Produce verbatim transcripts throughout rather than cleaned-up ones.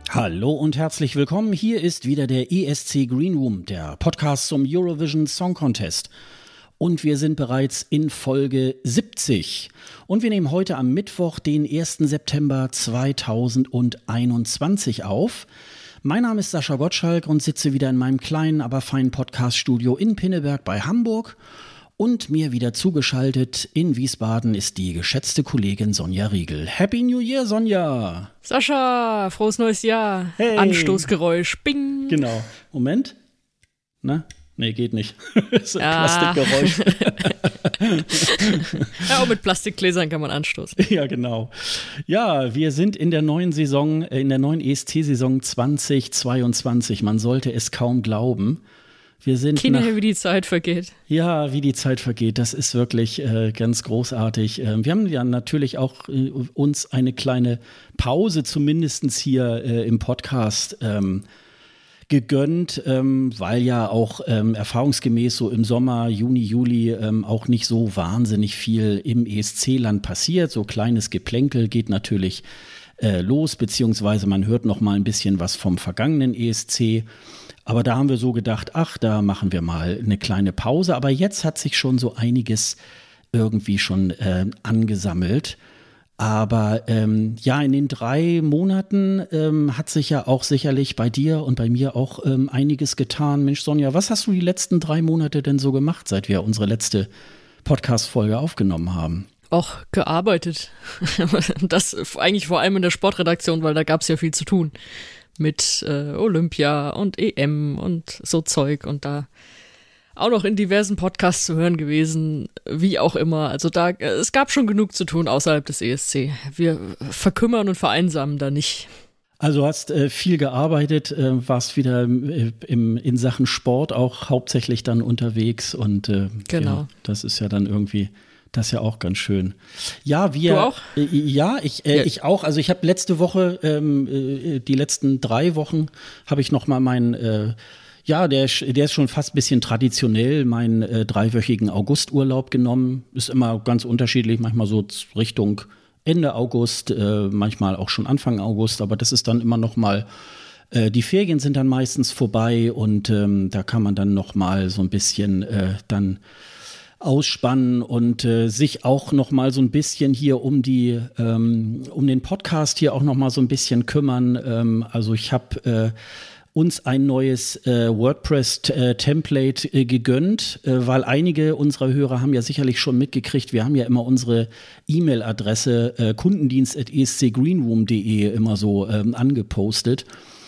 Hallo und herzlich willkommen. Hier ist wieder der E S C Green Room, der Podcast zum Eurovision Song Contest. Und wir sind bereits in Folge siebzig. Und wir nehmen heute am Mittwoch, den ersten September zweitausendeinundzwanzig auf. Mein Name ist Sascha Gottschalk und sitze wieder in meinem kleinen, aber feinen Podcast-Studio in Pinneberg bei Hamburg. Und mir wieder zugeschaltet in Wiesbaden ist die geschätzte Kollegin Sonja Riegel. Happy New Year, Sonja! Sascha, frohes neues Jahr. Hey. Anstoßgeräusch, bing. Genau. Moment. Na? Nee, geht nicht. Das ist ein ah. Plastikgeräusch. Ja, auch mit Plastikgläsern kann man anstoßen. Ja, genau. Ja, wir sind in der neuen Saison, in der neuen E S C-Saison zweitausendzweiundzwanzig. Man sollte es kaum glauben. Wir sind Kinder, nach, wie die Zeit vergeht. Ja, wie die Zeit vergeht, das ist wirklich äh, ganz großartig. Äh, wir haben ja natürlich auch äh, uns eine kleine Pause zumindest hier äh, im Podcast ähm, gegönnt, ähm, weil ja auch ähm, erfahrungsgemäß so im Sommer, Juni, Juli ähm, auch nicht so wahnsinnig viel im E S C-Land passiert. So kleines Geplänkel geht natürlich äh, los, beziehungsweise man hört noch mal ein bisschen was vom vergangenen E S C. Aber da haben wir so gedacht, ach, da machen wir mal eine kleine Pause. Aber jetzt hat sich schon so einiges irgendwie schon äh, angesammelt. Aber ähm, ja, in den drei Monaten ähm, hat sich ja auch sicherlich bei dir und bei mir auch ähm, einiges getan. Mensch, Sonja, was hast du die letzten drei Monate denn so gemacht, seit wir unsere letzte Podcast-Folge aufgenommen haben? Auch gearbeitet. Das eigentlich vor allem in der Sportredaktion, weil da gab es ja viel zu tun. Mit äh, Olympia und E M und so Zeug und da auch noch in diversen Podcasts zu hören gewesen, wie auch immer. Also da, es gab schon genug zu tun außerhalb des E S C. Wir verkümmern und vereinsamen da nicht. Also hast äh, viel gearbeitet, äh, warst wieder im, im, in Sachen Sport auch hauptsächlich dann unterwegs und äh, genau. Ja, das ist ja dann irgendwie... Das ist ja auch ganz schön. Ja, wir. Du auch? Äh, ja, ich, äh, ja. ich auch. Also ich habe letzte Woche, ähm, äh, die letzten drei Wochen, habe ich noch mal meinen, äh, ja, der, der ist schon fast ein bisschen traditionell, meinen äh, dreiwöchigen Augusturlaub genommen. Ist immer ganz unterschiedlich, manchmal so Richtung Ende August, äh, manchmal auch schon Anfang August. Aber das ist dann immer noch mal, äh, die Ferien sind dann meistens vorbei und ähm, da kann man dann noch mal so ein bisschen äh, dann ausspannen und äh, sich auch noch mal so ein bisschen hier um die ähm, um den Podcast hier auch noch mal so ein bisschen kümmern. Ähm, also ich habe äh, uns ein neues äh, WordPress-Template äh, gegönnt, äh, weil einige unserer Hörer haben ja sicherlich schon mitgekriegt, wir haben ja immer unsere E-Mail-Adresse äh, kundendienst at e s c greenroom punkt d e immer so ähm, angepostet.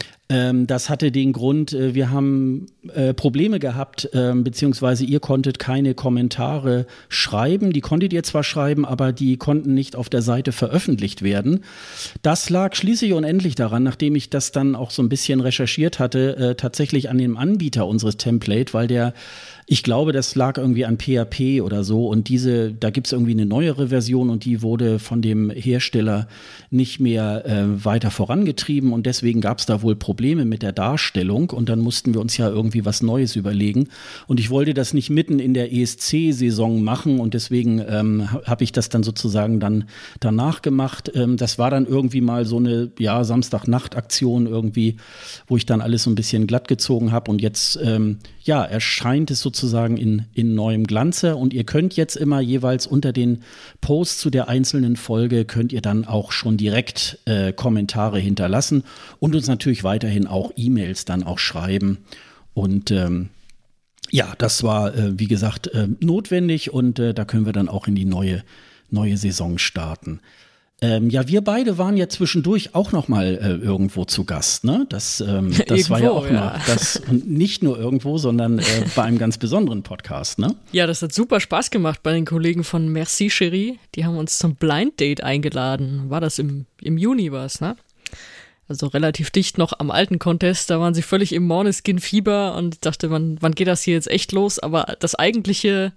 Das hatte den Grund, wir haben äh, Probleme gehabt, äh, beziehungsweise ihr konntet keine Kommentare schreiben. Die konntet ihr zwar schreiben, aber die konnten nicht auf der Seite veröffentlicht werden. Das lag schließlich und endlich daran, nachdem ich das dann auch so ein bisschen recherchiert hatte, äh, tatsächlich an dem Anbieter unseres Template, weil der, ich glaube, das lag irgendwie an P H P oder so und diese, da gibt's irgendwie eine neuere Version und die wurde von dem Hersteller nicht mehr äh, weiter vorangetrieben und deswegen gab's da wohl Probleme mit der Darstellung und dann mussten wir uns ja irgendwie was Neues überlegen und ich wollte das nicht mitten in der E S C-Saison machen und deswegen ähm, habe ich das dann sozusagen dann danach gemacht. Ähm, das war dann irgendwie mal so eine, ja, Samstagnacht-Aktion irgendwie, wo ich dann alles so ein bisschen glatt gezogen habe und jetzt, ähm, ja, erscheint es sozusagen in, in neuem Glanze und ihr könnt jetzt immer jeweils unter den Posts zu der einzelnen Folge könnt ihr dann auch schon direkt äh, Kommentare hinterlassen und uns natürlich weiterhin auch E-Mails dann auch schreiben und ähm, ja, das war äh, wie gesagt äh, notwendig und äh, da können wir dann auch in die neue, neue Saison starten. Ähm, ja, wir beide waren ja zwischendurch auch noch mal äh, irgendwo zu Gast, ne? Das, ähm, das irgendwo, war ja auch ja. noch das und nicht nur irgendwo, sondern äh, bei einem ganz besonderen Podcast, ne? Ja, das hat super Spaß gemacht bei den Kollegen von Merci Chérie. Die haben uns zum Blind Date eingeladen. War das im, im Juni was, ne? Also relativ dicht noch am alten Contest. Da waren sie völlig im Måneskin-Fieber und ich dachte, wann, wann geht das hier jetzt echt los? Aber das eigentliche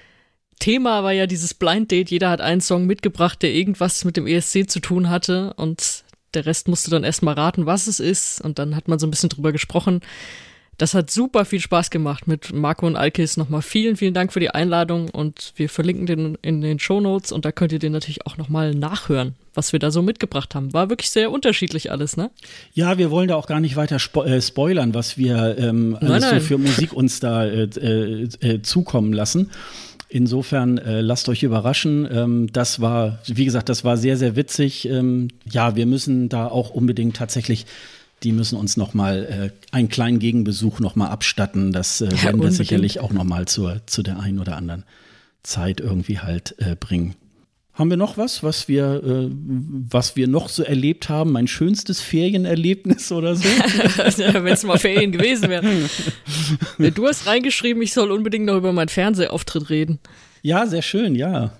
Thema war ja dieses Blind Date. Jeder hat einen Song mitgebracht, der irgendwas mit dem E S C zu tun hatte und der Rest musste dann erstmal raten, was es ist und dann hat man so ein bisschen drüber gesprochen. Das hat super viel Spaß gemacht mit Marco und Alkis. Nochmal vielen, vielen Dank für die Einladung und wir verlinken den in den Shownotes und da könnt ihr den natürlich auch nochmal nachhören, was wir da so mitgebracht haben. War wirklich sehr unterschiedlich alles, ne? Ja, wir wollen da auch gar nicht weiter spo- äh, spoilern, was wir ähm, alles nein, nein. so für Musik uns da äh, äh, äh, zukommen lassen. Insofern äh, lasst euch überraschen. Ähm, das war, wie gesagt, das war sehr, sehr witzig. Ähm, ja, wir müssen da auch unbedingt tatsächlich Die müssen uns noch mal äh, einen kleinen Gegenbesuch noch mal abstatten. Das äh, Ja, werden wir unbedingt. sicherlich auch noch mal zur, zu der einen oder anderen Zeit irgendwie halt äh, bringen. Haben wir noch was, was wir, äh, was wir noch so erlebt haben? Mein schönstes Ferienerlebnis oder so? Wenn es mal Ferien gewesen wären. Du hast reingeschrieben, ich soll unbedingt noch über meinen Fernsehauftritt reden. Ja, sehr schön, ja.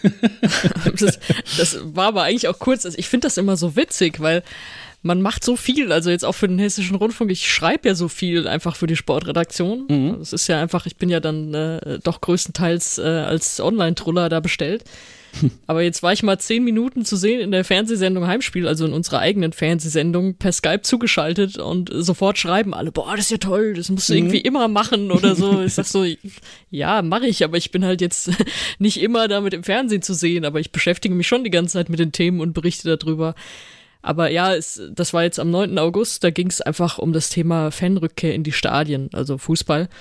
Das, das war aber eigentlich auch kurz. Also ich finde das immer so witzig, weil man macht so viel, also jetzt auch für den Hessischen Rundfunk, ich schreibe ja so viel einfach für die Sportredaktion. Mhm. Das ist ja einfach, ich bin ja dann äh, doch größtenteils äh, als Online-Truller da bestellt. Aber jetzt war ich mal zehn Minuten zu sehen in der Fernsehsendung Heimspiel, also in unserer eigenen Fernsehsendung, per Skype zugeschaltet und sofort schreiben alle, boah, das ist ja toll, das musst du Mhm. irgendwie immer machen oder so. Ich sag so, ja, mache ich, aber ich bin halt jetzt nicht immer damit im Fernsehen zu sehen, aber ich beschäftige mich schon die ganze Zeit mit den Themen und berichte darüber. Aber ja, es, das war jetzt am neunten August, da ging es einfach um das Thema Fanrückkehr in die Stadien, also Fußball.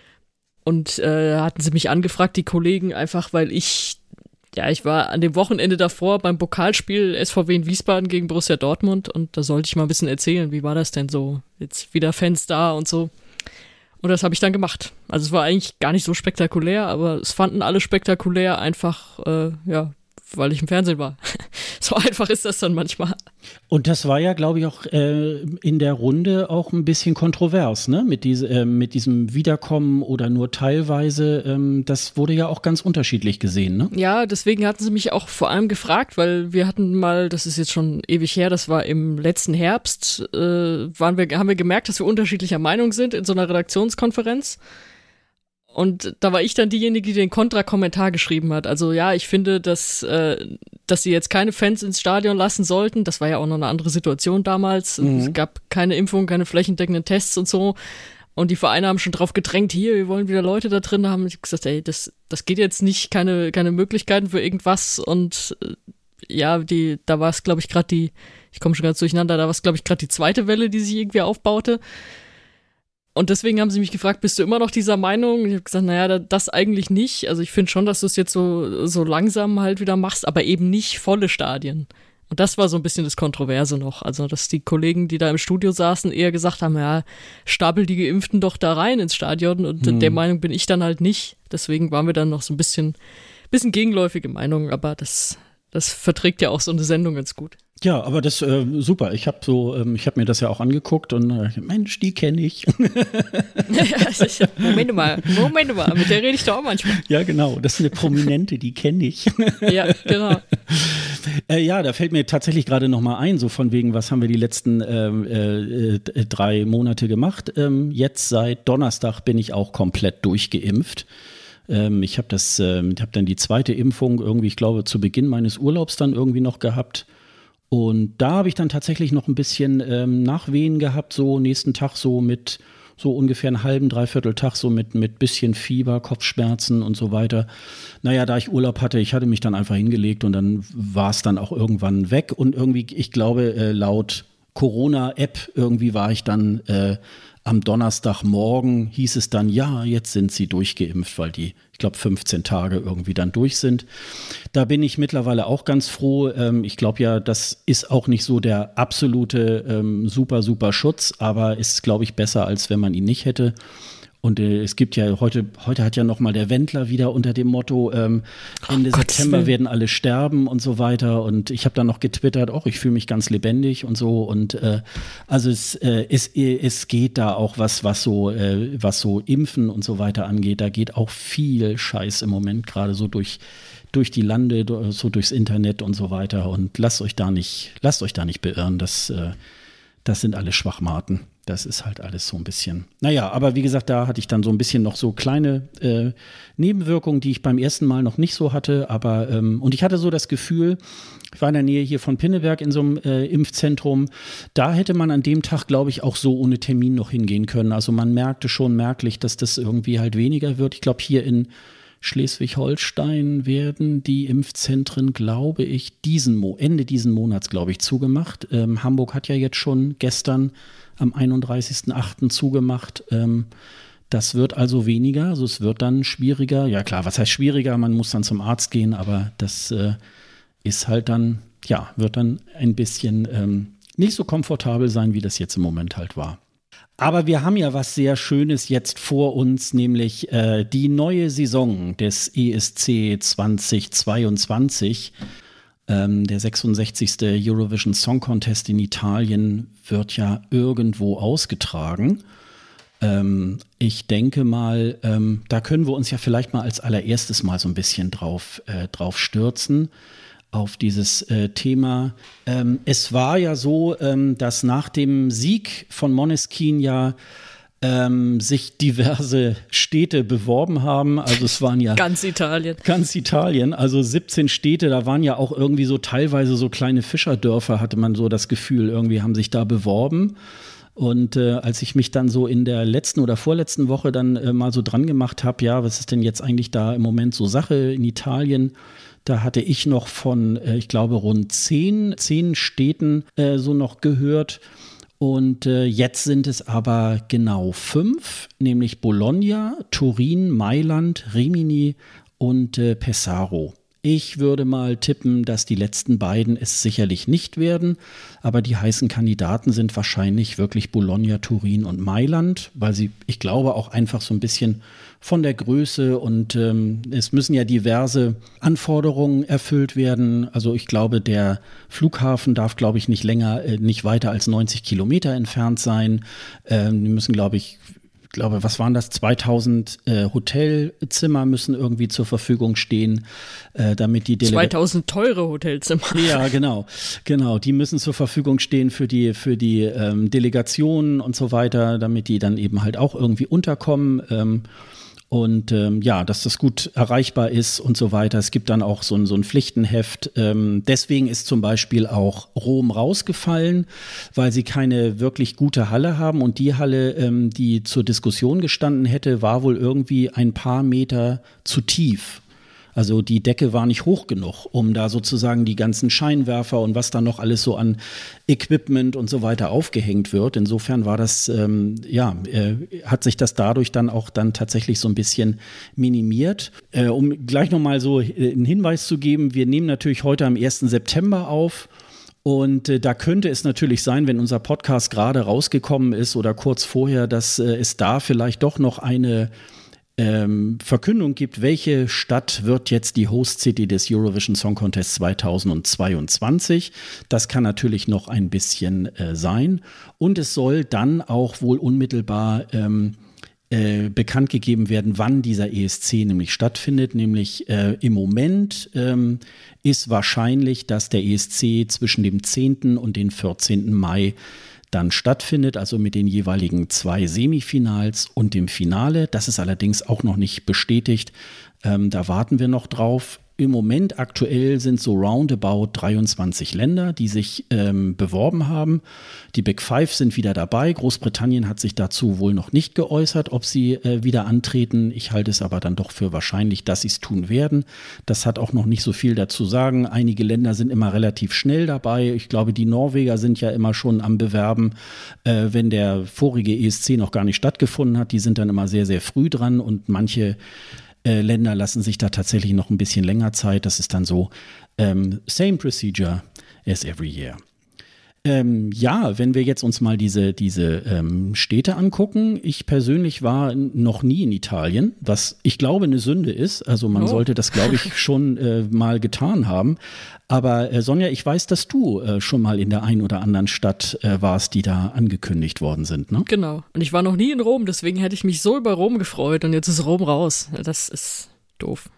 Und äh, hatten sie mich angefragt, die Kollegen, einfach weil ich, ja, ich war an dem Wochenende davor beim Pokalspiel S V W in Wiesbaden gegen Borussia Dortmund und da sollte ich mal ein bisschen erzählen, wie war das denn so, jetzt wieder Fans da und so. Und das habe ich dann gemacht. Also es war eigentlich gar nicht so spektakulär, aber es fanden alle spektakulär, einfach, äh, ja, weil ich im Fernsehen war. So einfach ist das dann manchmal. Und das war ja, glaube ich, auch äh, in der Runde auch ein bisschen kontrovers, ne? Mit, diese, äh, mit diesem Wiederkommen oder nur teilweise. Ähm, das wurde ja auch ganz unterschiedlich gesehen, ne? Ja, deswegen hatten sie mich auch vor allem gefragt, weil wir hatten mal, das ist jetzt schon ewig her, das war im letzten Herbst, äh, waren wir, haben wir gemerkt, dass wir unterschiedlicher Meinung sind in so einer Redaktionskonferenz. Und da war ich dann diejenige, die den Kontrakommentar geschrieben hat. Also ja, ich finde, dass, äh, dass sie jetzt keine Fans ins Stadion lassen sollten. Das war ja auch noch eine andere Situation damals. Mhm. Es gab keine Impfung, keine flächendeckenden Tests und so. Und die Vereine haben schon drauf gedrängt, hier, wir wollen wieder Leute da drin haben. Ich habe gesagt, ey, das, das geht jetzt nicht, keine, keine Möglichkeiten für irgendwas. Und äh, ja, die, da war es, glaube ich, gerade die, ich komme schon ganz durcheinander, da war es, glaube ich, gerade die zweite Welle, die sich irgendwie aufbaute. Und deswegen haben sie mich gefragt, bist du immer noch dieser Meinung? Ich habe gesagt, naja, das eigentlich nicht. Also ich finde schon, dass du es jetzt so, so langsam halt wieder machst, aber eben nicht volle Stadien. Und das war so ein bisschen das Kontroverse noch. Also dass die Kollegen, die da im Studio saßen, eher gesagt haben, ja, stapel die Geimpften doch da rein ins Stadion. Und hm. der Meinung bin ich dann halt nicht. Deswegen waren wir dann noch so ein bisschen, bisschen gegenläufige Meinungen. Aber das, das verträgt ja auch so eine Sendung ganz gut. Ja, aber das äh, super. Ich habe so, ähm, ich habe mir das ja auch angeguckt und äh, Mensch, die kenne ich. Moment mal, Moment mal, mit der rede ich doch auch manchmal. Ja, genau. Das ist eine Prominente, die kenne ich. Ja, genau. Äh, ja, da fällt mir tatsächlich gerade noch mal ein, so von wegen, was haben wir die letzten ähm, äh, drei Monate gemacht? Ähm, jetzt seit Donnerstag bin ich auch komplett durchgeimpft. Ähm, ich habe das, äh, habe dann die zweite Impfung irgendwie, ich glaube, zu Beginn meines Urlaubs dann irgendwie noch gehabt. Und da habe ich dann tatsächlich noch ein bisschen ähm, Nachwehen gehabt, so nächsten Tag so mit so ungefähr einen halben, dreiviertel Tag so mit mit bisschen Fieber, Kopfschmerzen und so weiter. Naja, da ich Urlaub hatte, ich hatte mich dann einfach hingelegt und dann war es dann auch irgendwann weg. Und irgendwie, ich glaube, äh, laut Corona-App irgendwie war ich dann äh, am Donnerstagmorgen hieß es dann, ja, jetzt sind sie durchgeimpft, weil die, ich glaube, fünfzehn Tage irgendwie dann durch sind. Da bin ich mittlerweile auch ganz froh. Ähm, ich glaube ja, das ist auch nicht so der absolute ähm, super, super Schutz, aber ist, glaube ich, besser, als wenn man ihn nicht hätte. Und äh, es gibt ja, heute, heute hat ja noch mal der Wendler wieder unter dem Motto, ähm, Ende oh, September Gott, werden alle sterben und so weiter. Und ich habe dann noch getwittert, oh, ich fühle mich ganz lebendig und so. Und äh, also es, äh, es, es geht da auch was, was so, äh, was so Impfen und so weiter angeht. Da geht auch viel Scheiß im Moment gerade so durch, durch die Lande, so durchs Internet und so weiter. Und lasst euch da nicht, lasst euch da nicht beirren. Das, äh, das sind alle Schwachmaten. Das ist halt alles so ein bisschen. Naja, aber wie gesagt, da hatte ich dann so ein bisschen noch so kleine äh, Nebenwirkungen, die ich beim ersten Mal noch nicht so hatte. Aber ähm, und ich hatte so das Gefühl, ich war in der Nähe hier von Pinneberg in so einem äh, Impfzentrum. Da hätte man an dem Tag, glaube ich, auch so ohne Termin noch hingehen können. Also man merkte schon merklich, dass das irgendwie halt weniger wird. Ich glaube, hier in Schleswig-Holstein werden die Impfzentren, glaube ich, diesen Mo- Ende diesen Monats, glaube ich, zugemacht. Ähm, Hamburg hat ja jetzt schon gestern am einunddreißigsten achten zugemacht. Ähm, das wird also weniger, also es wird dann schwieriger. Ja klar, was heißt schwieriger? Man muss dann zum Arzt gehen, aber das äh, ist halt dann, ja, wird dann ein bisschen ähm, nicht so komfortabel sein, wie das jetzt im Moment halt war. Aber wir haben ja was sehr Schönes jetzt vor uns, nämlich äh, die neue Saison des E S C zwanzig zweiundzwanzig. Ähm, der sechsundsechzigste Eurovision Song Contest in Italien wird ja irgendwo ausgetragen. Ähm, ich denke mal, ähm, da können wir uns ja vielleicht mal als allererstes mal so ein bisschen drauf, äh, drauf stürzen, auf dieses äh, Thema. Ähm, es war ja so, ähm, dass nach dem Sieg von Måneskin ja Ähm, sich diverse Städte beworben haben. Also es waren ja ganz Italien. Ganz Italien, also siebzehn Städte, da waren ja auch irgendwie so teilweise so kleine Fischerdörfer, hatte man so das Gefühl, irgendwie haben sich da beworben. Und äh, als ich mich dann so in der letzten oder vorletzten Woche dann äh, mal so dran gemacht habe, ja, was ist denn jetzt eigentlich da im Moment so Sache in Italien? Da hatte ich noch von, äh, ich glaube, rund zehn, zehn Städten äh, so noch gehört. Und äh, jetzt sind es aber genau fünf, nämlich Bologna, Turin, Mailand, Rimini und äh, Pesaro. Ich würde mal tippen, dass die letzten beiden es sicherlich nicht werden, aber die heißen Kandidaten sind wahrscheinlich wirklich Bologna, Turin und Mailand, weil sie, ich glaube, auch einfach so ein bisschen von der Größe und ähm, es müssen ja diverse Anforderungen erfüllt werden. Also ich glaube, der Flughafen darf, glaube ich, nicht länger, äh, nicht weiter als neunzig Kilometer entfernt sein. Ähm, die müssen, glaube ich, Ich glaube, was waren das? zweitausend äh, Hotelzimmer müssen irgendwie zur Verfügung stehen, äh, damit die Delega- zweitausend teure Hotelzimmer. Ja, genau, genau. Die müssen zur Verfügung stehen für die für die ähm, Delegationen und so weiter, damit die dann eben halt auch irgendwie unterkommen. Ähm, Und ähm, ja, dass das gut erreichbar ist und so weiter. Es gibt dann auch so ein, so ein Pflichtenheft. Ähm, deswegen ist zum Beispiel auch Rom rausgefallen, weil sie keine wirklich gute Halle haben. Und die Halle, ähm, die zur Diskussion gestanden hätte, war wohl irgendwie ein paar Meter zu tief. Also die Decke war nicht hoch genug, um da sozusagen die ganzen Scheinwerfer und was da noch alles so an Equipment und so weiter aufgehängt wird. Insofern war das, ähm, ja, äh, hat sich das dadurch dann auch dann tatsächlich so ein bisschen minimiert. Äh, um gleich nochmal so einen Hinweis zu geben, wir nehmen natürlich heute am ersten September auf. Und äh, da könnte es natürlich sein, wenn unser Podcast gerade rausgekommen ist oder kurz vorher, dass äh, es da vielleicht doch noch eine Ähm, Verkündung gibt, welche Stadt wird jetzt die Host City des Eurovision Song Contest zweitausendzweiundzwanzig. Das kann natürlich noch ein bisschen äh, sein. Und es soll dann auch wohl unmittelbar ähm, äh, bekannt gegeben werden, wann dieser E S C nämlich stattfindet. Nämlich äh, im Moment ähm, ist wahrscheinlich, dass der E S C zwischen dem zehnten und dem vierzehnten Mai dann stattfindet, also mit den jeweiligen zwei Semifinals und dem Finale. Das ist allerdings auch noch nicht bestätigt. Ähm, da warten wir noch drauf. Im Moment aktuell sind so roundabout dreiundzwanzig Länder, die sich ähm, beworben haben. Die Big Five sind wieder dabei. Großbritannien hat sich dazu wohl noch nicht geäußert, ob sie äh, wieder antreten. Ich halte es aber dann doch für wahrscheinlich, dass sie es tun werden. Das hat auch noch nicht so viel dazu sagen. Einige Länder sind immer relativ schnell dabei. Ich glaube, die Norweger sind ja immer schon am Bewerben, äh, wenn der vorige E S C noch gar nicht stattgefunden hat. Die sind dann immer sehr, sehr früh dran und manche Länder lassen sich da tatsächlich noch ein bisschen länger Zeit. Das ist dann so ähm, same procedure as every year. Ähm, ja, wenn wir jetzt uns mal diese, diese ähm, Städte angucken. Ich persönlich war noch nie in Italien, was ich glaube eine Sünde ist. Also man oh. sollte das, glaube ich, schon äh, mal getan haben. Aber äh, Sonja, ich weiß, dass du äh, schon mal in der einen oder anderen Stadt äh, warst, die da angekündigt worden sind, ne? Genau. Und ich war noch nie in Rom, deswegen hätte ich mich so über Rom gefreut und jetzt ist Rom raus. Das ist doof.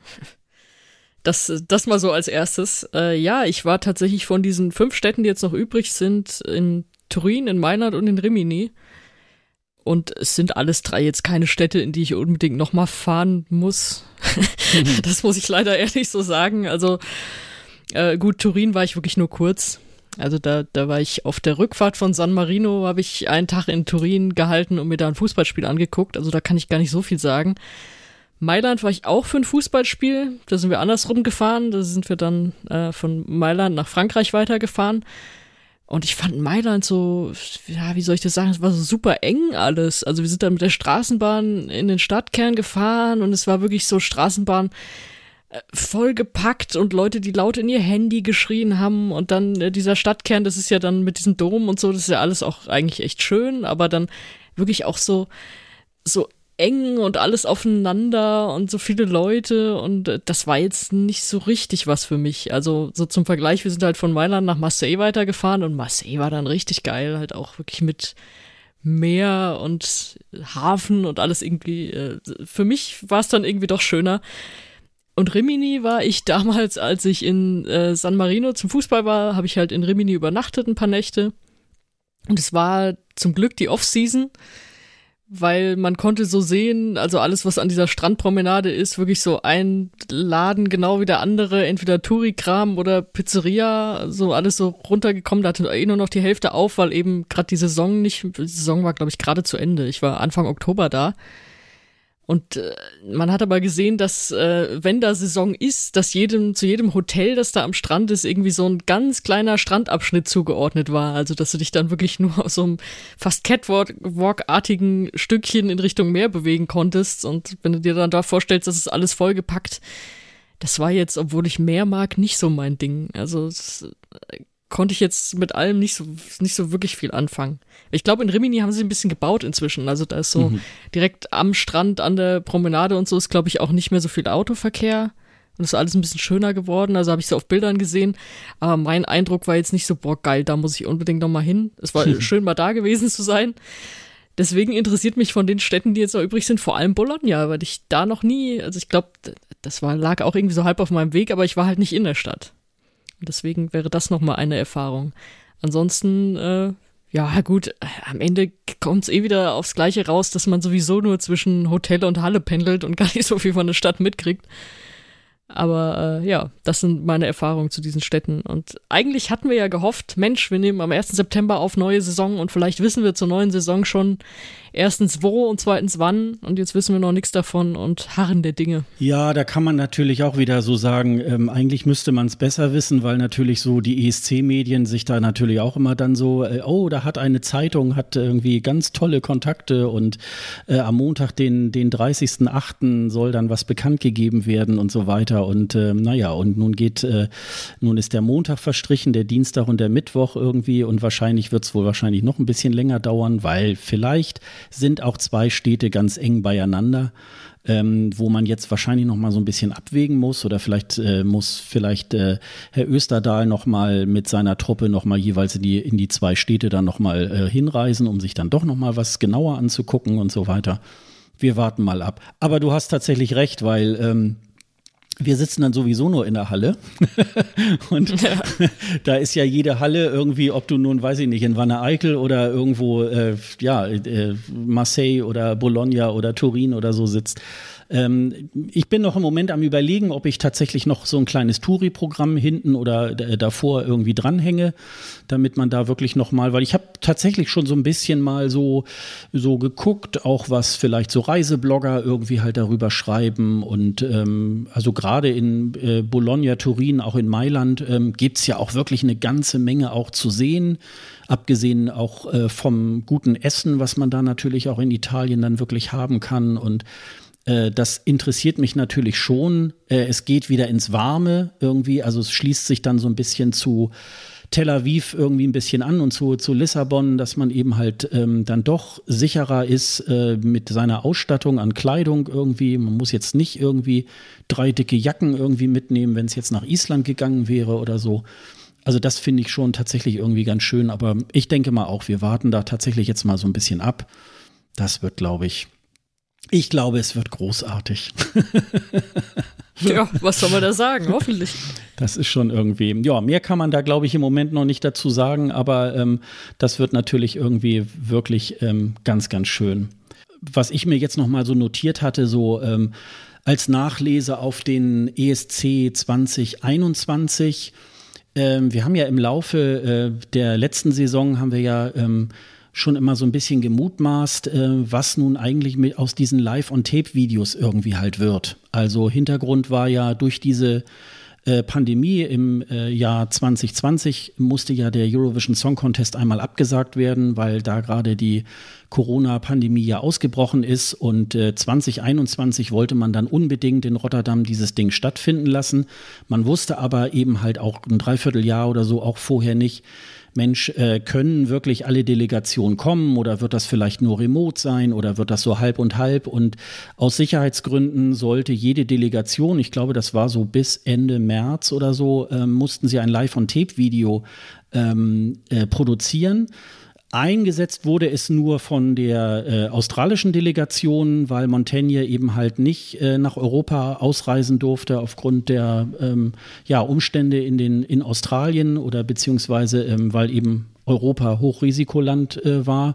Das, das mal so als erstes. Äh, ja, ich war tatsächlich von diesen fünf Städten, die jetzt noch übrig sind, in Turin, in Mailand und in Rimini. Und es sind alles drei jetzt keine Städte, in die ich unbedingt nochmal fahren muss. Mhm. Das muss ich leider ehrlich so sagen. Also äh, gut, Turin war ich wirklich nur kurz. Also da, da war ich auf der Rückfahrt von San Marino, habe ich einen Tag in Turin gehalten und mir da ein Fußballspiel angeguckt. Also da kann ich gar nicht so viel sagen. Mailand war ich auch für ein Fußballspiel. Da sind wir andersrum gefahren. Da sind wir dann äh, von Mailand nach Frankreich weitergefahren. Und ich fand Mailand so, ja, wie soll ich das sagen, es war so super eng alles. Also wir sind dann mit der Straßenbahn in den Stadtkern gefahren und es war wirklich so Straßenbahn äh, vollgepackt und Leute, die laut in ihr Handy geschrien haben und dann äh, dieser Stadtkern, das ist ja dann mit diesem Dom und so, das ist ja alles auch eigentlich echt schön, aber dann wirklich auch so, so eng und alles aufeinander und so viele Leute und das war jetzt nicht so richtig was für mich. Also so zum Vergleich, wir sind halt von Mailand nach Marseille weitergefahren und Marseille war dann richtig geil, halt auch wirklich mit Meer und Hafen und alles irgendwie. Für mich war es dann irgendwie doch schöner. Und Rimini war ich damals, als ich in äh, San Marino zum Fußball war, habe ich halt in Rimini übernachtet ein paar Nächte und es war zum Glück die Off-Season, weil man konnte so sehen, also alles, was an dieser Strandpromenade ist, wirklich so ein Laden genau wie der andere, entweder Touri-Kram oder Pizzeria, so alles so runtergekommen, da hatte eh nur noch die Hälfte auf, weil eben gerade die Saison nicht, die Saison war, glaube ich, gerade zu Ende. Ich war Anfang Oktober da. Und äh, man hat aber gesehen, dass äh, wenn da Saison ist, dass jedem zu jedem Hotel, das da am Strand ist, irgendwie so ein ganz kleiner Strandabschnitt zugeordnet war. Also dass du dich dann wirklich nur auf so einem fast Catwalk-artigen Stückchen in Richtung Meer bewegen konntest. Und wenn du dir dann da vorstellst, das ist alles vollgepackt, das war jetzt, obwohl ich Meer mag, nicht so mein Ding. Also das, äh, konnte ich jetzt mit allem nicht so nicht so wirklich viel anfangen. Ich glaube, in Rimini haben sie ein bisschen gebaut inzwischen. Also da ist so mhm. direkt am Strand, an der Promenade und so ist, glaube ich, auch nicht mehr so viel Autoverkehr. Und ist alles ein bisschen schöner geworden. Also habe ich so auf Bildern gesehen. Aber mein Eindruck war jetzt nicht so, boah, geil, da muss ich unbedingt noch mal hin. Es war mhm. schön, mal da gewesen zu sein. Deswegen interessiert mich von den Städten, die jetzt noch übrig sind, vor allem Bologna, weil ich da noch nie, also ich glaube, das war, lag auch irgendwie so halb auf meinem Weg, aber ich war halt nicht in der Stadt. Deswegen wäre das nochmal eine Erfahrung. Ansonsten, äh, ja gut, am Ende kommt es eh wieder aufs Gleiche raus, dass man sowieso nur zwischen Hotel und Halle pendelt und gar nicht so viel von der Stadt mitkriegt. Aber äh, ja, das sind meine Erfahrungen zu diesen Städten. Und eigentlich hatten wir ja gehofft, Mensch, wir nehmen am ersten September auf neue Saison und vielleicht wissen wir zur neuen Saison schon erstens wo und zweitens wann. Und jetzt wissen wir noch nichts davon und harren der Dinge. Ja, da kann man natürlich auch wieder so sagen, ähm, eigentlich müsste man es besser wissen, weil natürlich so die E S C-Medien sich da natürlich auch immer dann so, äh, oh, da hat eine Zeitung, hat irgendwie ganz tolle Kontakte und äh, am Montag, den, den dreißigsten achten soll dann was bekannt gegeben werden und so weiter. Und äh, naja, und nun geht, äh, nun ist der Montag verstrichen, der Dienstag und der Mittwoch irgendwie und wahrscheinlich wird es wohl wahrscheinlich noch ein bisschen länger dauern, weil vielleicht sind auch zwei Städte ganz eng beieinander, ähm, wo man jetzt wahrscheinlich noch mal so ein bisschen abwägen muss oder vielleicht äh, muss vielleicht äh, Herr Österdahl noch mal mit seiner Truppe noch mal jeweils in die, in die zwei Städte dann noch mal äh, hinreisen, um sich dann doch noch mal was genauer anzugucken und so weiter. Wir warten mal ab. Aber du hast tatsächlich recht, weil ähm, wir sitzen dann sowieso nur in der Halle und ja. Da ist ja jede Halle irgendwie, ob du nun, weiß ich nicht, in Wanne-Eickel oder irgendwo, äh, ja, äh, Marseille oder Bologna oder Turin oder so sitzt. Ähm, ich bin noch im Moment am Überlegen, ob ich tatsächlich noch so ein kleines Touri-Programm hinten oder d- davor irgendwie dranhänge, damit man da wirklich noch mal, weil ich habe tatsächlich schon so ein bisschen mal so, so geguckt, auch was vielleicht so Reiseblogger irgendwie halt darüber schreiben und ähm, also gerade in äh, Bologna, Turin, auch in Mailand ähm, gibt's ja auch wirklich eine ganze Menge auch zu sehen, abgesehen auch äh, vom guten Essen, was man da natürlich auch in Italien dann wirklich haben kann und das interessiert mich natürlich schon. Es geht wieder ins Warme irgendwie, also es schließt sich dann so ein bisschen zu Tel Aviv irgendwie ein bisschen an und zu, zu Lissabon, dass man eben halt ähm, dann doch sicherer ist äh, mit seiner Ausstattung an Kleidung irgendwie. Man muss jetzt nicht irgendwie drei dicke Jacken irgendwie mitnehmen, wenn es jetzt nach Island gegangen wäre oder so. Also das finde ich schon tatsächlich irgendwie ganz schön, aber ich denke mal auch, wir warten da tatsächlich jetzt mal so ein bisschen ab. Das wird, glaube ich, Ich glaube, es wird großartig. Ja, was soll man da sagen? Hoffentlich. Das ist schon irgendwie, ja, mehr kann man da, glaube ich, im Moment noch nicht dazu sagen, aber ähm, das wird natürlich irgendwie wirklich ähm, ganz, ganz schön. Was ich mir jetzt noch mal so notiert hatte, so ähm, als Nachlese auf den E S C zwanzig einundzwanzig, ähm, wir haben ja im Laufe äh, der letzten Saison haben wir ja ähm, schon immer so ein bisschen gemutmaßt, äh, was nun eigentlich mit aus diesen Live-on-Tape-Videos irgendwie halt wird. Also Hintergrund war ja durch diese äh, Pandemie im äh, Jahr zwanzig zwanzig musste ja der Eurovision Song Contest einmal abgesagt werden, weil da gerade die Corona-Pandemie ja ausgebrochen ist und äh, zwanzig einundzwanzig wollte man dann unbedingt in Rotterdam dieses Ding stattfinden lassen. Man wusste aber eben halt auch ein Dreivierteljahr oder so auch vorher nicht, Mensch, äh, können wirklich alle Delegationen kommen oder wird das vielleicht nur remote sein oder wird das so halb und halb? Und aus Sicherheitsgründen sollte jede Delegation, ich glaube, das war so bis Ende März oder so, äh, mussten sie ein Live-on-Tape-Video ähm, äh, produzieren. Eingesetzt wurde es nur von der äh, australischen Delegation, weil Montaigne eben halt nicht äh, nach Europa ausreisen durfte aufgrund der ähm, ja, Umstände in, den, in Australien oder beziehungsweise ähm, weil eben Europa Hochrisikoland äh, war.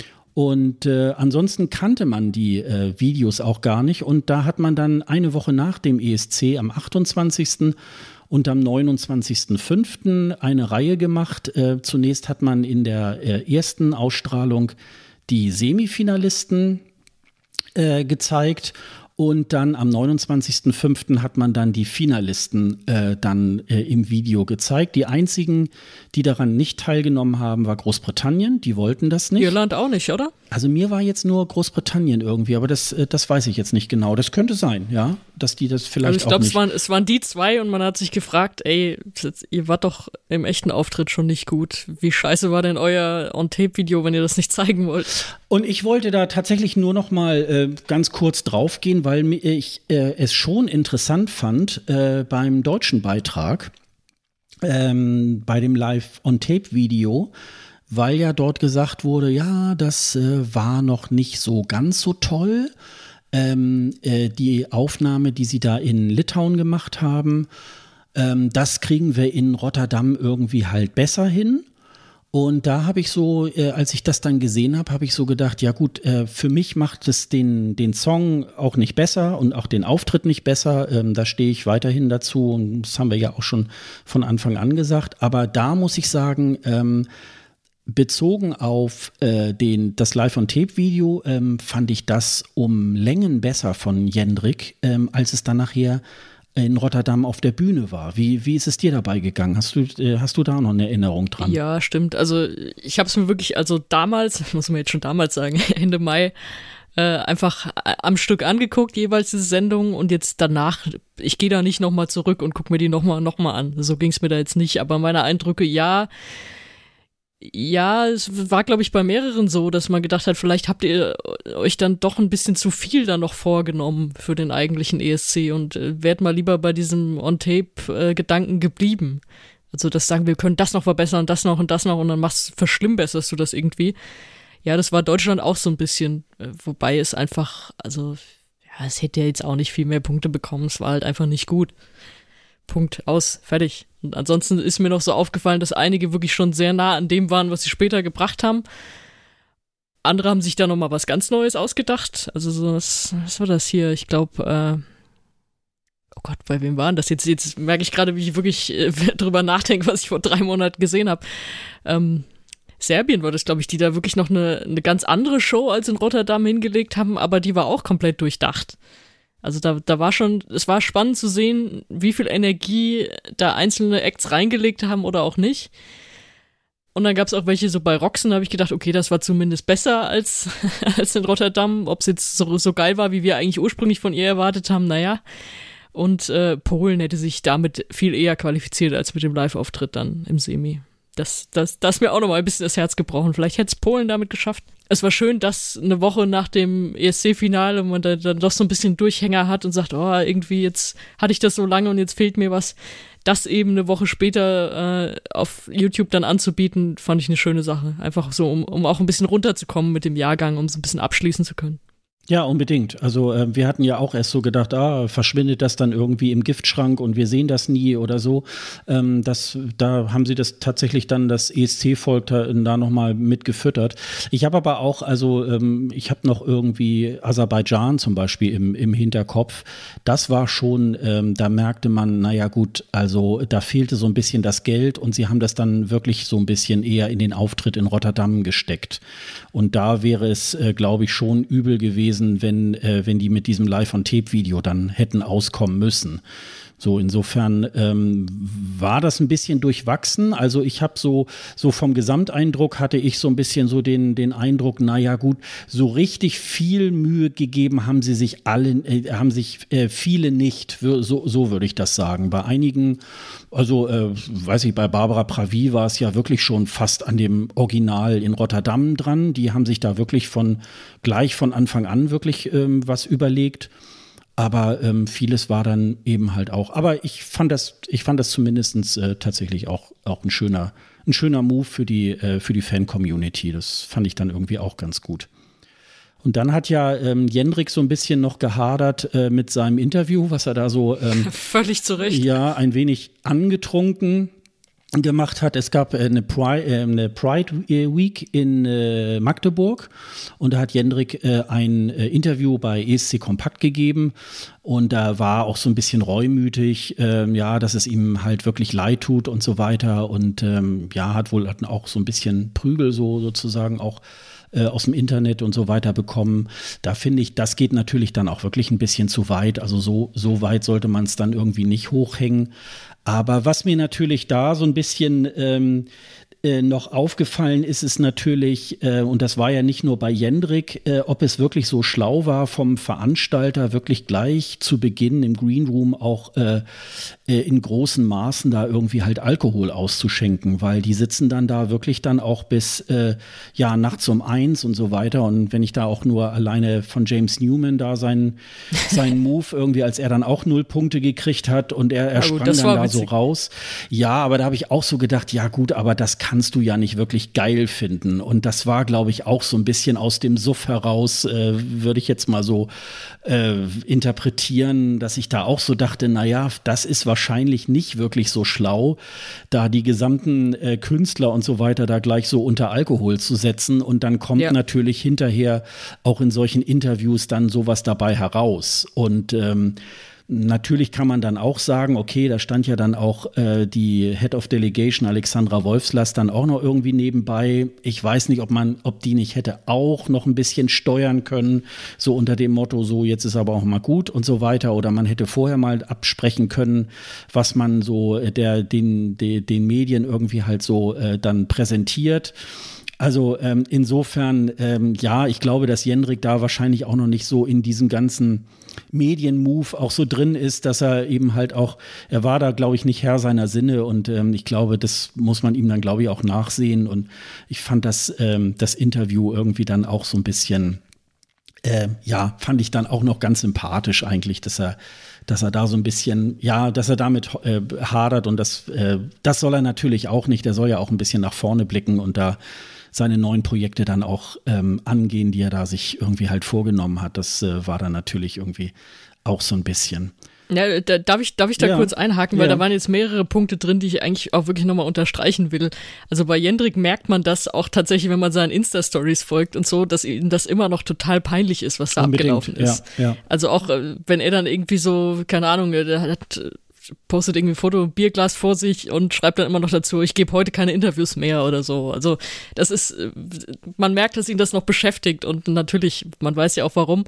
Und äh, ansonsten kannte man die äh, Videos auch gar nicht. Und da hat man dann eine Woche nach dem E S C am achtundzwanzigsten und am neunundzwanzigsten fünften eine Reihe gemacht. Äh, zunächst hat man in der äh, ersten Ausstrahlung die Semifinalisten äh, gezeigt und dann am neunundzwanzigsten fünften hat man dann die Finalisten äh, dann äh, im Video gezeigt. Die einzigen, die daran nicht teilgenommen haben, war Großbritannien. Die wollten das nicht. Irland auch nicht, oder? Also mir war jetzt nur Großbritannien irgendwie, aber das, das weiß ich jetzt nicht genau. Das könnte sein, ja, dass die das vielleicht also ich glaub, auch nicht. Ich glaube, es waren die zwei und man hat sich gefragt, ey, ihr wart doch im echten Auftritt schon nicht gut. Wie scheiße war denn euer On-Tape-Video, wenn ihr das nicht zeigen wollt? Und ich wollte da tatsächlich nur noch mal äh, ganz kurz draufgehen, weil ich äh, es schon interessant fand äh, beim deutschen Beitrag, ähm, bei dem Live-on-Tape-Video, weil ja dort gesagt wurde, ja, das äh, war noch nicht so ganz so toll. Ähm, äh, die Aufnahme, die sie da in Litauen gemacht haben, ähm, das kriegen wir in Rotterdam irgendwie halt besser hin. Und da habe ich so, äh, als ich das dann gesehen habe, habe ich so gedacht, ja gut, äh, für mich macht es den, den Song auch nicht besser und auch den Auftritt nicht besser. Ähm, da stehe ich weiterhin dazu und das haben wir ja auch schon von Anfang an gesagt. Aber da muss ich sagen, ähm, bezogen auf äh, den, das Live-on-Tape-Video ähm, fand ich das um Längen besser von Jendrik, ähm, als es dann nachher in Rotterdam auf der Bühne war. Wie, wie ist es dir dabei gegangen? Hast du, äh, hast du da noch eine Erinnerung dran? Ja, stimmt. Also ich habe es mir wirklich, also damals, muss man jetzt schon damals sagen, Ende Mai, äh, einfach am Stück angeguckt, jeweils diese Sendung und jetzt danach, ich gehe da nicht nochmal zurück und gucke mir die nochmal noch mal an. So ging es mir da jetzt nicht, aber meine Eindrücke, ja, Ja, es war, glaube ich, bei mehreren so, dass man gedacht hat, vielleicht habt ihr euch dann doch ein bisschen zu viel dann noch vorgenommen für den eigentlichen E S C und äh, wärt mal lieber bei diesem On-Tape-Gedanken äh, geblieben. Also das sagen, wir können das noch verbessern, das noch und das noch und dann machst, verschlimmbesserst du das irgendwie. Ja, das war Deutschland auch so ein bisschen, äh, wobei es einfach, also, ja, es hätte ja jetzt auch nicht viel mehr Punkte bekommen, es war halt einfach nicht gut. Punkt, aus, fertig. Und ansonsten ist mir noch so aufgefallen, dass einige wirklich schon sehr nah an dem waren, was sie später gebracht haben. Andere haben sich da nochmal was ganz Neues ausgedacht. Also so, was, was war das hier? Ich glaube, äh, oh Gott, bei wem waren das jetzt? Jetzt merke ich gerade, wie ich wirklich äh, drüber nachdenke, was ich vor drei Monaten gesehen habe. Ähm, Serbien war das, glaube ich, die da wirklich noch eine, eine ganz andere Show als in Rotterdam hingelegt haben, aber die war auch komplett durchdacht. Also da, da war schon, es war spannend zu sehen, wie viel Energie da einzelne Acts reingelegt haben oder auch nicht. Und dann gab es auch welche so bei Roxen, da habe ich gedacht, okay, das war zumindest besser als, als in Rotterdam. Ob es jetzt so, so geil war, wie wir eigentlich ursprünglich von ihr erwartet haben, naja. Und äh, Polen hätte sich damit viel eher qualifiziert als mit dem Live-Auftritt dann im Semi. Das, das, das ist mir auch nochmal ein bisschen das Herz gebrochen. Vielleicht hätte es Polen damit geschafft. Es war schön, dass eine Woche nach dem E S C-Finale man da, dann doch so ein bisschen Durchhänger hat und sagt, oh, irgendwie jetzt hatte ich das so lange und jetzt fehlt mir was. Das eben eine Woche später äh, auf YouTube dann anzubieten, fand ich eine schöne Sache. Einfach so, um, um auch ein bisschen runterzukommen mit dem Jahrgang, um so ein bisschen abschließen zu können. Ja, unbedingt. Also äh, wir hatten ja auch erst so gedacht, ah, verschwindet das dann irgendwie im Giftschrank und wir sehen das nie oder so. Ähm, das, da haben sie das tatsächlich dann, das E S C-Volk da, da nochmal mit gefüttert. Ich habe aber auch, also ähm, ich habe noch irgendwie Aserbaidschan zum Beispiel im, im Hinterkopf. Das war schon, ähm, da merkte man, naja gut, also da fehlte so ein bisschen das Geld und sie haben das dann wirklich so ein bisschen eher in den Auftritt in Rotterdam gesteckt. Und da wäre es, äh, glaube ich, schon übel gewesen, wenn, äh, wenn die mit diesem Live-on-Tape-Video dann hätten auskommen müssen. So, insofern ähm, war das ein bisschen durchwachsen. Also ich habe so, so vom Gesamteindruck hatte ich so ein bisschen so den, den Eindruck, naja gut, so richtig viel Mühe gegeben haben sie sich alle, äh, haben sich äh, viele nicht, so, so würde ich das sagen. Bei einigen, also äh, weiß ich, bei Barbara Pravi war es ja wirklich schon fast an dem Original in Rotterdam dran. Die haben sich da wirklich von, gleich von Anfang an wirklich ähm, was überlegt. Aber ähm, vieles war dann eben halt auch. Aber ich fand das, ich fand das zumindest äh, tatsächlich auch, auch ein schöner, ein schöner Move für die, äh, für die Fan-Community. Das fand ich dann irgendwie auch ganz gut. Und dann hat ja ähm, Jendrik so ein bisschen noch gehadert äh, mit seinem Interview, was er da so ähm, völlig zu Recht. Ja, ein wenig angetrunken gemacht hat. Es gab eine Pride, äh, eine Pride Week in äh, Magdeburg und da hat Jendrik äh, ein äh, Interview bei E S C Kompakt gegeben und da war auch so ein bisschen reumütig, äh, ja, dass es ihm halt wirklich leid tut und so weiter und ähm, ja, hat wohl hat auch so ein bisschen Prügel so sozusagen auch äh, aus dem Internet und so weiter bekommen. Da finde ich, das geht natürlich dann auch wirklich ein bisschen zu weit. Also so, so weit sollte man es dann irgendwie nicht hochhängen. Aber was mir natürlich da so ein bisschen ähm, äh, noch aufgefallen ist, ist natürlich, äh, und das war ja nicht nur bei Jendrik, äh, ob es wirklich so schlau war vom Veranstalter, wirklich gleich zu Beginn im Green Room auch äh, äh, in großen Maßen da irgendwie halt Alkohol auszuschenken, weil die sitzen dann da wirklich dann auch bis äh, ja nachts um eins und so weiter. Und wenn ich da auch nur alleine von James Newman da seinen, seinen Move irgendwie, als er dann auch null Punkte gekriegt hat und er, er sprang dann da witzig. so raus. Ja, aber da habe ich auch so gedacht, ja gut, aber das kannst du ja nicht wirklich geil finden. Und das war, glaube ich, auch so ein bisschen aus dem Suff heraus, äh, würde ich jetzt mal so äh, interpretieren, dass ich da auch so dachte, naja, das ist wahrscheinlich nicht wirklich so schlau, da die gesamten äh, Künstler und so weiter da gleich so unter Alkohol zu setzen. Und dann kommt ja. natürlich hinterher auch in solchen Interviews dann sowas dabei heraus. Und ähm, natürlich kann man dann auch sagen, okay, da stand ja dann auch äh, die Head of Delegation Alexandra Wolfslass dann auch noch irgendwie nebenbei. Ich weiß nicht, ob man, ob die nicht hätte auch noch ein bisschen steuern können, so unter dem Motto, so jetzt ist aber auch mal gut und so weiter. Oder man hätte vorher mal absprechen können, was man so der den den, den Medien irgendwie halt so äh, dann präsentiert. Also ähm, insofern, ähm, ja, ich glaube, dass Jendrik da wahrscheinlich auch noch nicht so in diesem ganzen Medienmove auch so drin ist, dass er eben halt auch, er war da, glaube ich, nicht Herr seiner Sinne und ähm, ich glaube, das muss man ihm dann, glaube ich, auch nachsehen und ich fand das, ähm, das Interview irgendwie dann auch so ein bisschen, äh, ja, fand ich dann auch noch ganz sympathisch eigentlich, dass er dass er da so ein bisschen, ja, dass er damit äh, hadert und das, äh, das soll er natürlich auch nicht, der soll ja auch ein bisschen nach vorne blicken und da seine neuen Projekte dann auch ähm, angehen, die er da sich irgendwie halt vorgenommen hat. Das äh, war dann natürlich irgendwie auch so ein bisschen. Ja, da, darf ich, darf ich da ja. kurz einhaken, weil ja. da waren jetzt mehrere Punkte drin, die ich eigentlich auch wirklich nochmal unterstreichen will. Also bei Jendrik merkt man das auch tatsächlich, wenn man seinen Insta-Stories folgt und so, dass ihm das immer noch total peinlich ist, was da Unbedingt. abgelaufen ist. Ja, ja. Also auch, wenn er dann irgendwie so, keine Ahnung, der hat postet irgendwie ein Foto, ein Bierglas vor sich und schreibt dann immer noch dazu, ich gebe heute keine Interviews mehr oder so. Also das ist, man merkt, dass ihn das noch beschäftigt und natürlich, man weiß ja auch warum.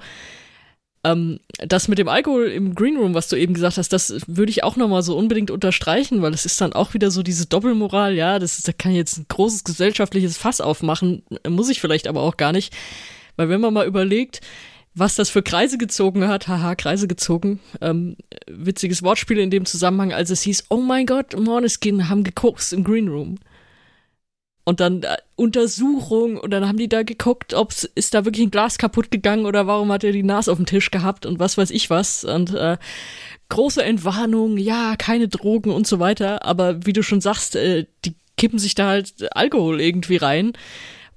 Ähm, das mit dem Alkohol im Green Room, was du eben gesagt hast, das würde ich auch nochmal so unbedingt unterstreichen, weil es ist dann auch wieder so diese Doppelmoral, ja, das ist, da kann ich jetzt ein großes gesellschaftliches Fass aufmachen, muss ich vielleicht aber auch gar nicht, weil wenn man mal überlegt, was das für Kreise gezogen hat, haha, Kreise gezogen, ähm, witziges Wortspiel in dem Zusammenhang, als es hieß, oh mein Gott, Måneskin haben gekokst im Green Room. Und dann äh, Untersuchung und dann haben die da geguckt, ob ist da wirklich ein Glas kaputt gegangen oder warum hat er die Nase auf dem Tisch gehabt und was weiß ich was. Und äh, große Entwarnung, ja, keine Drogen und so weiter. Aber wie du schon sagst, äh, die kippen sich da halt Alkohol irgendwie rein.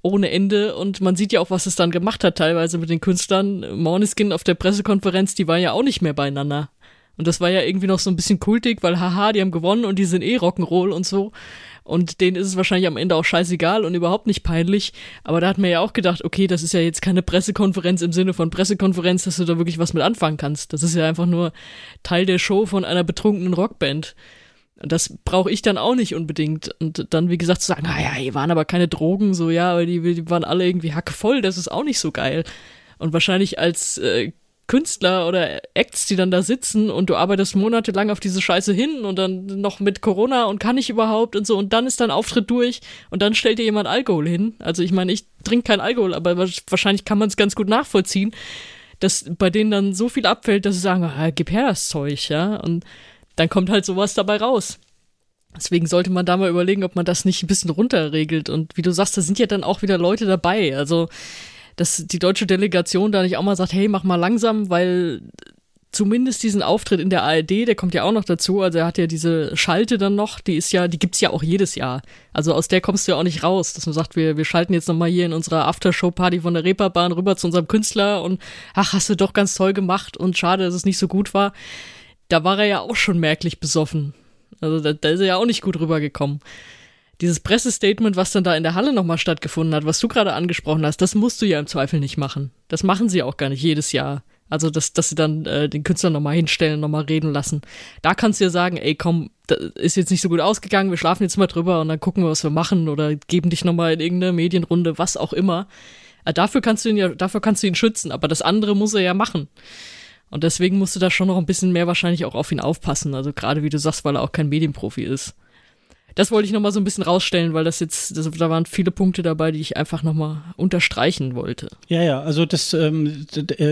ohne Ende und man sieht ja auch, was es dann gemacht hat teilweise mit den Künstlern. Måneskin auf der Pressekonferenz, die waren ja auch nicht mehr beieinander. Und das war ja irgendwie noch so ein bisschen kultig, weil haha, die haben gewonnen und die sind eh Rock'n'Roll und so. Und denen ist es wahrscheinlich am Ende auch scheißegal und überhaupt nicht peinlich. Aber da hat man ja auch gedacht, okay, das ist ja jetzt keine Pressekonferenz im Sinne von Pressekonferenz, dass du da wirklich was mit anfangen kannst. Das ist ja einfach nur Teil der Show von einer betrunkenen Rockband. Und das brauche ich dann auch nicht unbedingt. Und dann, wie gesagt, zu sagen, naja, hier waren aber keine Drogen, so ja, aber die, die waren alle irgendwie hackevoll, das ist auch nicht so geil. Und wahrscheinlich als äh, Künstler oder Acts, die dann da sitzen und du arbeitest monatelang auf diese Scheiße hin und dann noch mit Corona und kann ich überhaupt und so und dann ist dein Auftritt durch und dann stellt dir jemand Alkohol hin. Also ich meine, ich trinke keinen Alkohol, aber wahrscheinlich kann man es ganz gut nachvollziehen, dass bei denen dann so viel abfällt, dass sie sagen, ah, gib her das Zeug, ja, und dann kommt halt sowas dabei raus. Deswegen sollte man da mal überlegen, ob man das nicht ein bisschen runterregelt und wie du sagst, da sind ja dann auch wieder Leute dabei, also dass die deutsche Delegation da nicht auch mal sagt, hey, mach mal langsam, weil zumindest diesen Auftritt in der A R D, der kommt ja auch noch dazu, also er hat ja diese Schalte dann noch, die ist ja, die gibt's ja auch jedes Jahr. Also aus der kommst du ja auch nicht raus, dass man sagt, wir, wir schalten jetzt nochmal hier in unserer Aftershow-Party von der Reeperbahn rüber zu unserem Künstler und ach, hast du doch ganz toll gemacht und schade, dass es nicht so gut war. Da war er ja auch schon merklich besoffen. Also da, da ist er ja auch nicht gut rübergekommen. Dieses Pressestatement, was dann da in der Halle nochmal stattgefunden hat, was du gerade angesprochen hast, das musst du ja im Zweifel nicht machen. Das machen sie auch gar nicht jedes Jahr. Also, dass, dass sie dann äh, den Künstler nochmal hinstellen, nochmal reden lassen. Da kannst du ja sagen, ey, komm, das ist jetzt nicht so gut ausgegangen, wir schlafen jetzt mal drüber und dann gucken wir, was wir machen oder geben dich nochmal in irgendeine Medienrunde, was auch immer. Äh, dafür kannst du ihn ja, dafür kannst du ihn schützen, aber das andere muss er ja machen. Und deswegen musst du da schon noch ein bisschen mehr wahrscheinlich auch auf ihn aufpassen. Also gerade wie du sagst, weil er auch kein Medienprofi ist. Das wollte ich nochmal so ein bisschen rausstellen, weil das jetzt, das, da waren viele Punkte dabei, die ich einfach nochmal unterstreichen wollte. Ja, ja, also das, ähm,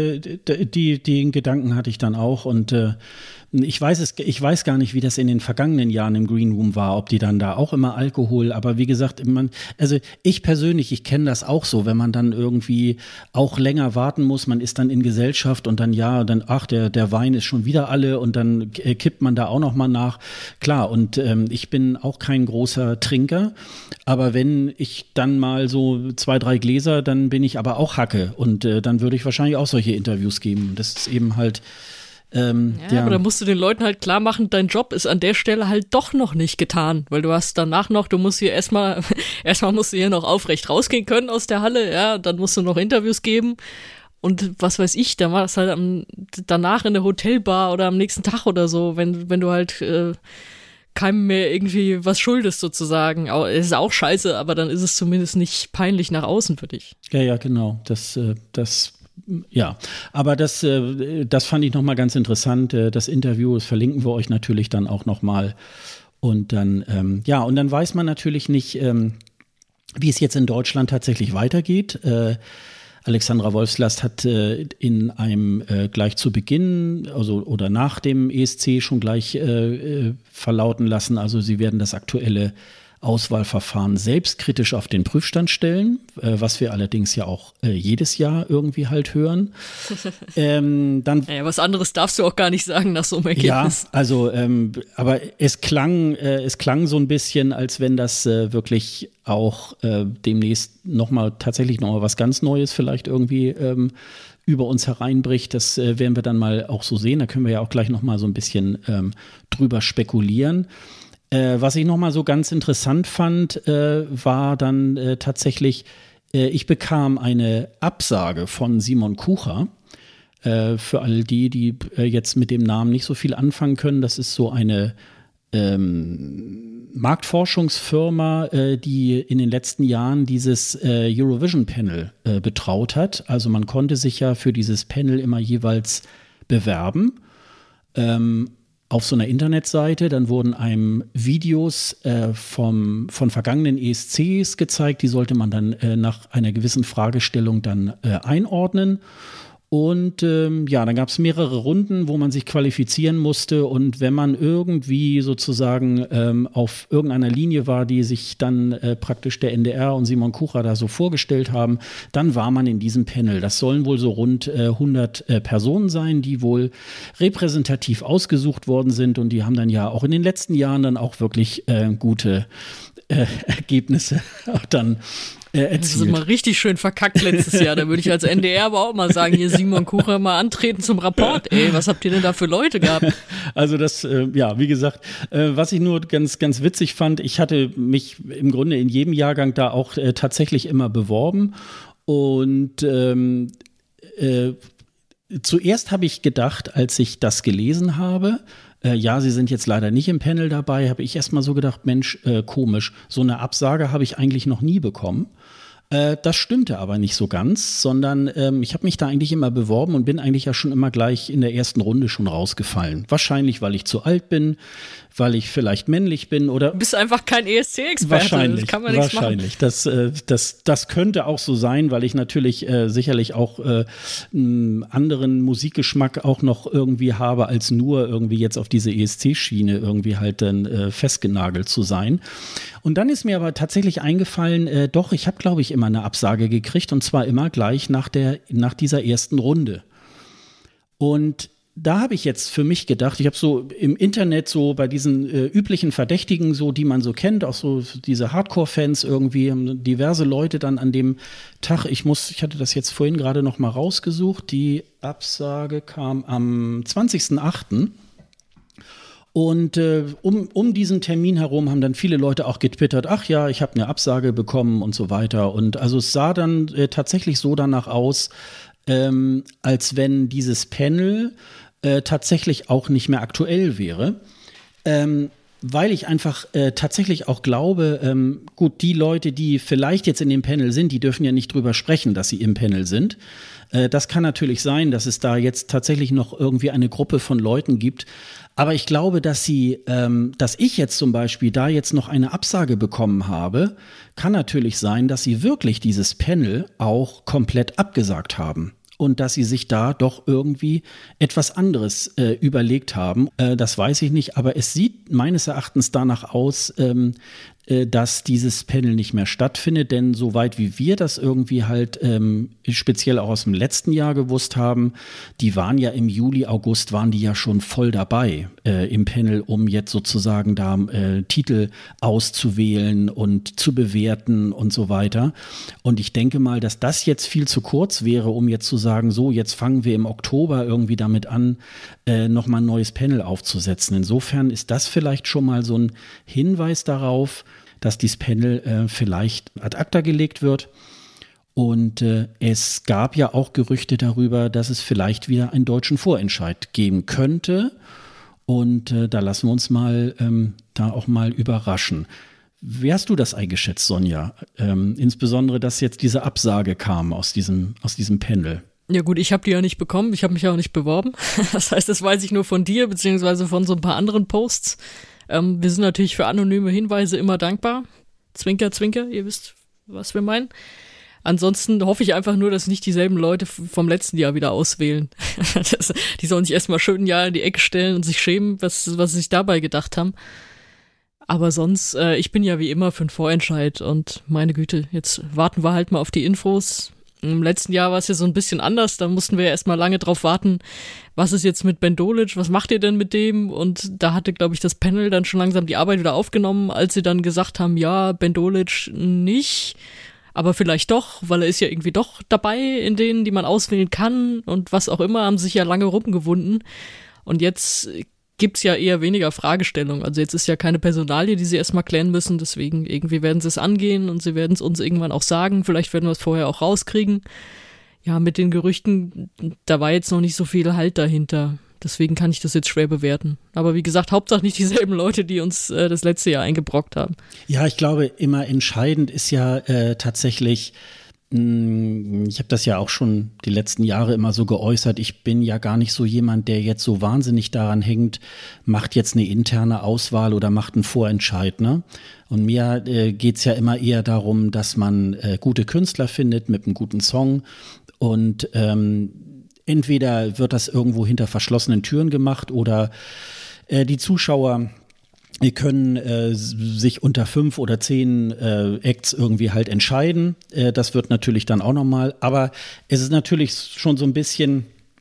die, den Gedanken hatte ich dann auch und äh, ich weiß es, ich weiß gar nicht, wie das in den vergangenen Jahren im Green Room war, ob die dann da auch immer Alkohol, aber wie gesagt, man, also ich persönlich, ich kenne das auch so, wenn man dann irgendwie auch länger warten muss, man ist dann in Gesellschaft und dann ja, dann ach, der, der Wein ist schon wieder alle und dann äh, kippt man da auch noch mal nach. Klar, und ähm, ich bin auch kein großer Trinker, aber wenn ich dann mal so zwei, drei Gläser, dann bin ich aber auch Hacke und äh, dann würde ich wahrscheinlich auch solche Interviews geben. Das ist eben halt Ähm, ja, ja, aber da musst du den Leuten halt klar machen, dein Job ist an der Stelle halt doch noch nicht getan, weil du hast danach noch, du musst hier erstmal, erstmal musst du hier noch aufrecht rausgehen können aus der Halle, ja, dann musst du noch Interviews geben und was weiß ich, dann war das halt am, danach in der Hotelbar oder am nächsten Tag oder so, wenn, wenn du halt äh, keinem mehr irgendwie was schuldest sozusagen. Es ist auch scheiße, aber dann ist es zumindest nicht peinlich nach außen für dich. Ja, ja, genau, das, äh, das Ja, aber das, äh, das fand ich nochmal ganz interessant. Äh, das Interview, das verlinken wir euch natürlich dann auch nochmal. Und dann, ähm, ja, und dann weiß man natürlich nicht, ähm, wie es jetzt in Deutschland tatsächlich weitergeht. Äh, Alexandra Wolfslast hat äh, in einem äh, gleich zu Beginn, also oder nach dem E S C schon gleich äh, verlauten lassen, also sie werden das aktuelle Auswahlverfahren selbstkritisch auf den Prüfstand stellen, äh, was wir allerdings ja auch äh, jedes Jahr irgendwie halt hören. ähm, dann, ja, was anderes darfst du auch gar nicht sagen nach so einem Ergebnis. Ja, also, ähm, aber es klang, äh, es klang so ein bisschen, als wenn das äh, wirklich auch äh, demnächst nochmal, tatsächlich nochmal was ganz Neues vielleicht irgendwie ähm, über uns hereinbricht. Das äh, werden wir dann mal auch so sehen. Da können wir ja auch gleich nochmal so ein bisschen ähm, drüber spekulieren. Äh, was ich nochmal so ganz interessant fand, äh, war dann äh, tatsächlich, äh, ich bekam eine Absage von Simon Kucher. Äh, für all die, die äh, jetzt mit dem Namen nicht so viel anfangen können. Das ist so eine ähm, Marktforschungsfirma, äh, die in den letzten Jahren dieses äh, Eurovision-Panel äh, betraut hat. Also man konnte sich ja für dieses Panel immer jeweils bewerben. Ähm, auf so einer Internetseite, dann wurden einem Videos äh, vom, von vergangenen E S Cs gezeigt, die sollte man dann äh, nach einer gewissen Fragestellung dann äh, einordnen. Und ähm, ja, dann gab es mehrere Runden, wo man sich qualifizieren musste und wenn man irgendwie sozusagen ähm, auf irgendeiner Linie war, die sich dann äh, praktisch der N D R und Simon Kucher da so vorgestellt haben, dann war man in diesem Panel. Das sollen wohl so rund äh, hundert äh, Personen sein, die wohl repräsentativ ausgesucht worden sind und die haben dann ja auch in den letzten Jahren dann auch wirklich äh, gute äh, Ergebnisse auch dann äh, erzielt. Das ist mal richtig schön verkackt letztes Jahr. Da würde ich als N D R aber auch mal sagen, hier Simon Kucher mal antreten zum Rapport. Ey, was habt ihr denn da für Leute gehabt? Also das, äh, ja, wie gesagt, äh, was ich nur ganz, ganz witzig fand, ich hatte mich im Grunde in jedem Jahrgang da auch äh, tatsächlich immer beworben und ähm, äh, zuerst habe ich gedacht, als ich das gelesen habe, Äh, ja, Sie sind jetzt leider nicht im Panel dabei, habe ich erstmal so gedacht, Mensch, äh, komisch, so eine Absage habe ich eigentlich noch nie bekommen. Äh, das stimmte aber nicht so ganz, sondern ähm, ich habe mich da eigentlich immer beworben und bin eigentlich ja schon immer gleich in der ersten Runde schon rausgefallen. Wahrscheinlich, weil ich zu alt bin, weil ich vielleicht männlich bin oder. Du bist einfach kein E S C-Experte. Wahrscheinlich, das kann man nichts wahrscheinlich. Das, äh, das, das könnte auch so sein, weil ich natürlich äh, sicherlich auch äh, einen anderen Musikgeschmack auch noch irgendwie habe, als nur irgendwie jetzt auf diese E S C-Schiene irgendwie halt dann äh, festgenagelt zu sein. Und dann ist mir aber tatsächlich eingefallen, äh, doch, ich habe, glaube ich, immer eine Absage gekriegt und zwar immer gleich nach der, nach dieser ersten Runde. Und da habe ich jetzt für mich gedacht, ich habe so im Internet so bei diesen äh, üblichen Verdächtigen, so die man so kennt, auch so diese Hardcore-Fans irgendwie, haben diverse Leute dann an dem Tag, ich muss, ich hatte das jetzt vorhin gerade noch mal rausgesucht, die Absage kam am zwanzigsten achten Und äh, um, um diesen Termin herum haben dann viele Leute auch getwittert, ach ja, ich habe eine Absage bekommen und so weiter. Und also es sah dann äh, tatsächlich so danach aus, ähm, als wenn dieses Panel äh, tatsächlich auch nicht mehr aktuell wäre. Ähm, weil ich einfach äh, tatsächlich auch glaube, ähm, gut, die Leute, die vielleicht jetzt in dem Panel sind, die dürfen ja nicht drüber sprechen, dass sie im Panel sind. Äh, das kann natürlich sein, dass es da jetzt tatsächlich noch irgendwie eine Gruppe von Leuten gibt. Aber ich glaube, dass sie, ähm, dass ich jetzt zum Beispiel da jetzt noch eine Absage bekommen habe, kann natürlich sein, dass sie wirklich dieses Panel auch komplett abgesagt haben. Und dass sie sich da doch irgendwie etwas anderes äh, überlegt haben. Äh, das weiß ich nicht, aber es sieht meines Erachtens danach aus, ähm, äh, dass dieses Panel nicht mehr stattfindet. Denn soweit wie wir das irgendwie halt ähm, speziell auch aus dem letzten Jahr gewusst haben, die waren ja im Juli, August, waren die ja schon voll dabei äh, im Panel, um jetzt sozusagen da äh, Titel auszuwählen und zu bewerten und so weiter. Und ich denke mal, dass das jetzt viel zu kurz wäre, um jetzt zu sagen, sagen, so, jetzt fangen wir im Oktober irgendwie damit an, äh, nochmal ein neues Panel aufzusetzen. Insofern ist das vielleicht schon mal so ein Hinweis darauf, dass dieses Panel äh, vielleicht ad acta gelegt wird. Und äh, es gab ja auch Gerüchte darüber, dass es vielleicht wieder einen deutschen Vorentscheid geben könnte. Und äh, da lassen wir uns mal ähm, da auch mal überraschen. Wie hast du das eingeschätzt, Sonja? Ähm, insbesondere, dass jetzt diese Absage kam aus diesem, aus diesem Panel. Ja gut, ich habe die ja nicht bekommen, ich habe mich ja auch nicht beworben. Das heißt, das weiß ich nur von dir, beziehungsweise von so ein paar anderen Posts. Ähm, wir sind natürlich für anonyme Hinweise immer dankbar. Zwinker, zwinker, ihr wisst, was wir meinen. Ansonsten hoffe ich einfach nur, dass nicht dieselben Leute vom letzten Jahr wieder auswählen. Das, die sollen sich erstmal schön ein Jahr in die Ecke stellen und sich schämen, was, was sie sich dabei gedacht haben. Aber sonst, äh, ich bin ja wie immer für einen Vorentscheid und meine Güte, jetzt warten wir halt mal auf die Infos. Im letzten Jahr war es ja so ein bisschen anders, da mussten wir ja erstmal lange drauf warten, was ist jetzt mit Ben Dolic, was macht ihr denn mit dem? Und da hatte, glaube ich, das Panel dann schon langsam die Arbeit wieder aufgenommen, als sie dann gesagt haben, ja, Ben Dolic nicht, aber vielleicht doch, weil er ist ja irgendwie doch dabei in denen, die man auswählen kann und was auch immer, haben sich ja lange rumgewunden. Und jetzt gibt's ja eher weniger Fragestellungen. Also jetzt ist ja keine Personalie, die sie erstmal klären müssen, deswegen irgendwie werden sie es angehen und sie werden es uns irgendwann auch sagen. Vielleicht werden wir es vorher auch rauskriegen. Ja, mit den Gerüchten, da war jetzt noch nicht so viel Halt dahinter. Deswegen kann ich das jetzt schwer bewerten. Aber wie gesagt, Hauptsache nicht dieselben Leute, die uns äh, das letzte Jahr eingebrockt haben. Ja, ich glaube, immer entscheidend ist ja äh, tatsächlich, ich habe das ja auch schon die letzten Jahre immer so geäußert, ich bin ja gar nicht so jemand, der jetzt so wahnsinnig daran hängt, macht jetzt eine interne Auswahl oder macht einen Vorentscheid, ne? Und mir äh, geht's ja immer eher darum, dass man äh, gute Künstler findet mit einem guten Song und ähm, entweder wird das irgendwo hinter verschlossenen Türen gemacht oder äh, die Zuschauer Wir können äh, sich unter fünf oder zehn äh, Acts irgendwie halt entscheiden. Äh, das wird natürlich dann auch nochmal. Aber es ist natürlich schon so ein bisschen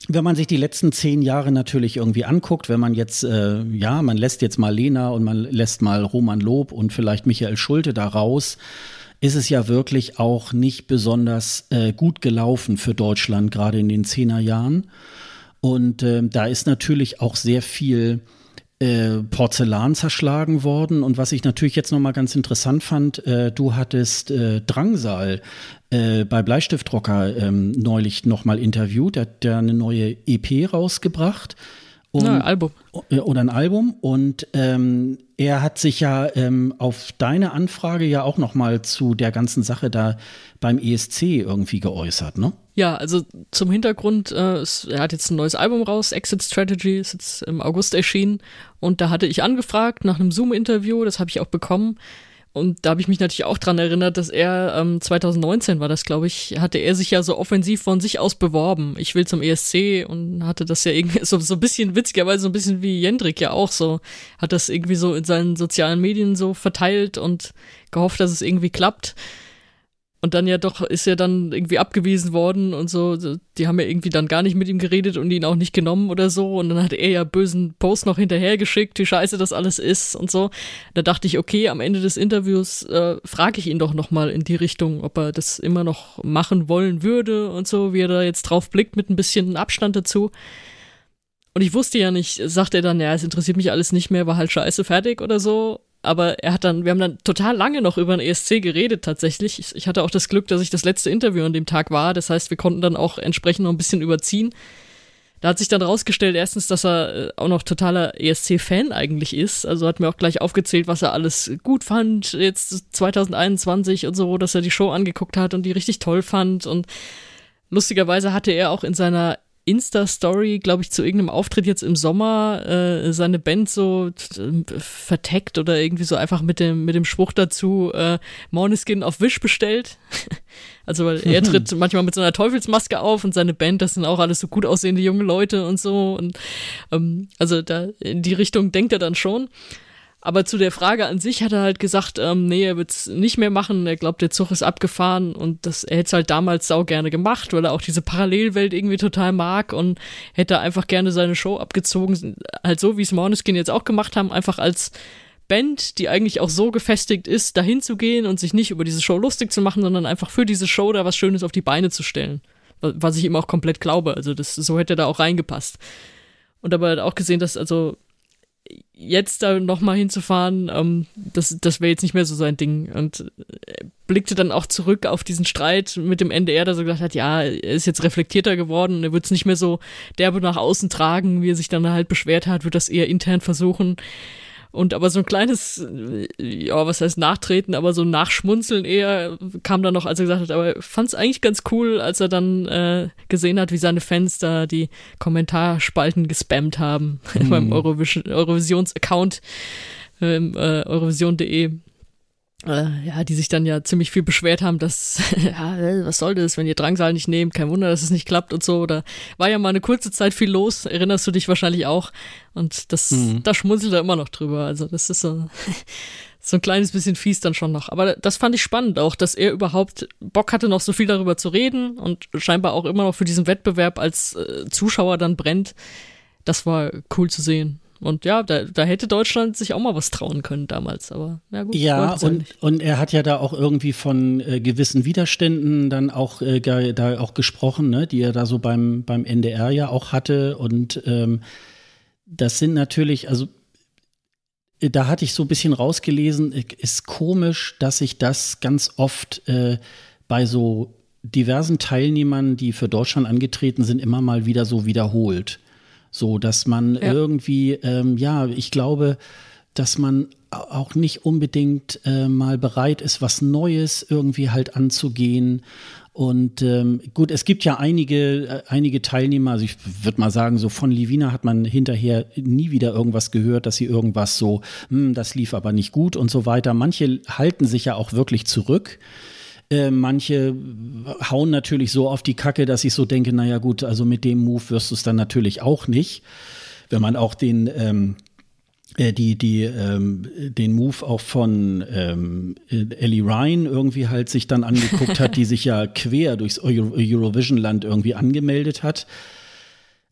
wenn man sich die letzten zehn Jahre natürlich irgendwie anguckt, wenn man jetzt, äh, ja, man lässt jetzt mal Lena und man lässt mal Roman Lob und vielleicht Michael Schulte da raus, ist es ja wirklich auch nicht besonders äh, gut gelaufen für Deutschland, gerade in den Zehnerjahren. Und äh, da ist natürlich auch sehr viel äh, Porzellan zerschlagen worden. Und was ich natürlich jetzt nochmal ganz interessant fand, äh, du hattest äh, Drangsal äh, bei Bleistiftrocker ähm, neulich nochmal interviewt. Der hat ja eine neue E P rausgebracht. Und, ja, Album. Oder ein Album. Und ähm, er hat sich ja ähm, auf deine Anfrage ja auch nochmal zu der ganzen Sache da beim E S C irgendwie geäußert, ne? Ja, also zum Hintergrund, äh, es, er hat jetzt ein neues Album raus, Exit Strategy, ist jetzt im August erschienen. Und da hatte ich angefragt nach einem Zoom-Interview, das habe ich auch bekommen. Und da habe ich mich natürlich auch dran erinnert, dass er, ähm, zwanzig neunzehn war das, glaube ich, hatte er sich ja so offensiv von sich aus beworben. Ich will zum E S C und hatte das ja irgendwie so, so ein bisschen witzigerweise, so ein bisschen wie Jendrik ja auch so, hat das irgendwie so in seinen sozialen Medien so verteilt und gehofft, dass es irgendwie klappt. Und dann ja doch ist er dann irgendwie abgewiesen worden und so, die haben ja irgendwie dann gar nicht mit ihm geredet und ihn auch nicht genommen oder so. Und dann hat er ja bösen Post noch hinterhergeschickt, wie scheiße das alles ist und so. Da dachte ich, okay, am Ende des Interviews äh, frage ich ihn doch nochmal in die Richtung, ob er das immer noch machen wollen würde und so, wie er da jetzt drauf blickt mit ein bisschen Abstand dazu. Und ich wusste ja nicht, sagt er dann, ja, es interessiert mich alles nicht mehr, war halt scheiße, fertig oder so. Aber er hat dann, wir haben dann total lange noch über den E S C geredet tatsächlich. Ich, ich hatte auch das Glück, dass ich das letzte Interview an dem Tag war. Das heißt, wir konnten dann auch entsprechend noch ein bisschen überziehen. Da hat sich dann rausgestellt, erstens, dass er auch noch totaler E S C-Fan eigentlich ist. Also hat mir auch gleich aufgezählt, was er alles gut fand, jetzt zwanzig einundzwanzig und so, dass er die Show angeguckt hat und die richtig toll fand. Und lustigerweise hatte er auch in seiner Insta-Story, glaube ich, zu irgendeinem Auftritt jetzt im Sommer äh, seine Band so äh, verteckt oder irgendwie so einfach mit dem mit dem Spruch dazu äh, Måneskin auf Wish bestellt. Also weil er tritt manchmal mit so einer Teufelsmaske auf und seine Band, das sind auch alles so gut aussehende junge Leute und so. Und ähm, also da in die Richtung denkt er dann schon. Aber zu der Frage an sich hat er halt gesagt, ähm, nee, er wird's nicht mehr machen, er glaubt, der Zug ist abgefahren und das, er hätte es halt damals sau gerne gemacht, weil er auch diese Parallelwelt irgendwie total mag und hätte einfach gerne seine Show abgezogen, halt so, wie es Måneskin jetzt auch gemacht haben, einfach als Band, die eigentlich auch so gefestigt ist, dahin zu gehen und sich nicht über diese Show lustig zu machen, sondern einfach für diese Show da was Schönes auf die Beine zu stellen. Was ich ihm auch komplett glaube, also das, so hätte er da auch reingepasst. Und aber hat auch gesehen, dass also jetzt da nochmal hinzufahren, ähm, das, das wäre jetzt nicht mehr so sein Ding. Und er blickte dann auch zurück auf diesen Streit mit dem N D R, der so gesagt hat, ja, er ist jetzt reflektierter geworden, er wird es nicht mehr so derbe nach außen tragen, wie er sich dann halt beschwert hat, wird das eher intern versuchen. Und aber so ein kleines, ja, was heißt Nachtreten, aber so ein Nachschmunzeln eher kam dann noch, als er gesagt hat, aber er fand es eigentlich ganz cool, als er dann äh, gesehen hat, wie seine Fans da die Kommentarspalten gespammt haben mhm. beim Eurovision, Eurovisions-Account ähm, äh, Eurovision punkt de. Äh, ja, die sich dann ja ziemlich viel beschwert haben, dass, ja, was soll das, wenn ihr Drangsal nicht nehmt, kein Wunder, dass es nicht klappt und so. Da war ja mal eine kurze Zeit viel los, erinnerst du dich wahrscheinlich auch. Und das, mhm. da schmunzelt er immer noch drüber. Also das ist so, so ein kleines bisschen fies dann schon noch. Aber das fand ich spannend auch, dass er überhaupt Bock hatte, noch so viel darüber zu reden und scheinbar auch immer noch für diesen Wettbewerb als äh, Zuschauer dann brennt. Das war cool zu sehen. Und ja, da, da hätte Deutschland sich auch mal was trauen können damals, aber ja gut. Ja, und, und er hat ja da auch irgendwie von äh, gewissen Widerständen dann auch äh, da auch gesprochen, ne, die er da so beim, beim N D R ja auch hatte. Und ähm, das sind natürlich, also da hatte ich so ein bisschen rausgelesen, ist komisch, dass sich das ganz oft äh, bei so diversen Teilnehmern, die für Deutschland angetreten sind, immer mal wieder so wiederholt. So, dass man ja. irgendwie, ähm, ja, ich glaube, dass man auch nicht unbedingt äh, mal bereit ist, was Neues irgendwie halt anzugehen. Und ähm, gut, es gibt ja einige, äh, einige Teilnehmer, also ich würde mal sagen, so von Livina hat man hinterher nie wieder irgendwas gehört, dass sie irgendwas so, hm, das lief aber nicht gut und so weiter. Manche halten sich ja auch wirklich zurück. Äh, manche hauen natürlich so auf die Kacke, dass ich so denke, naja gut, also mit dem Move wirst du es dann natürlich auch nicht. Wenn man auch den, ähm, äh, die, die, ähm, den Move auch von ähm, Ellie Ryan irgendwie halt sich dann angeguckt hat, die sich ja quer durchs Euro- Eurovision-Land irgendwie angemeldet hat.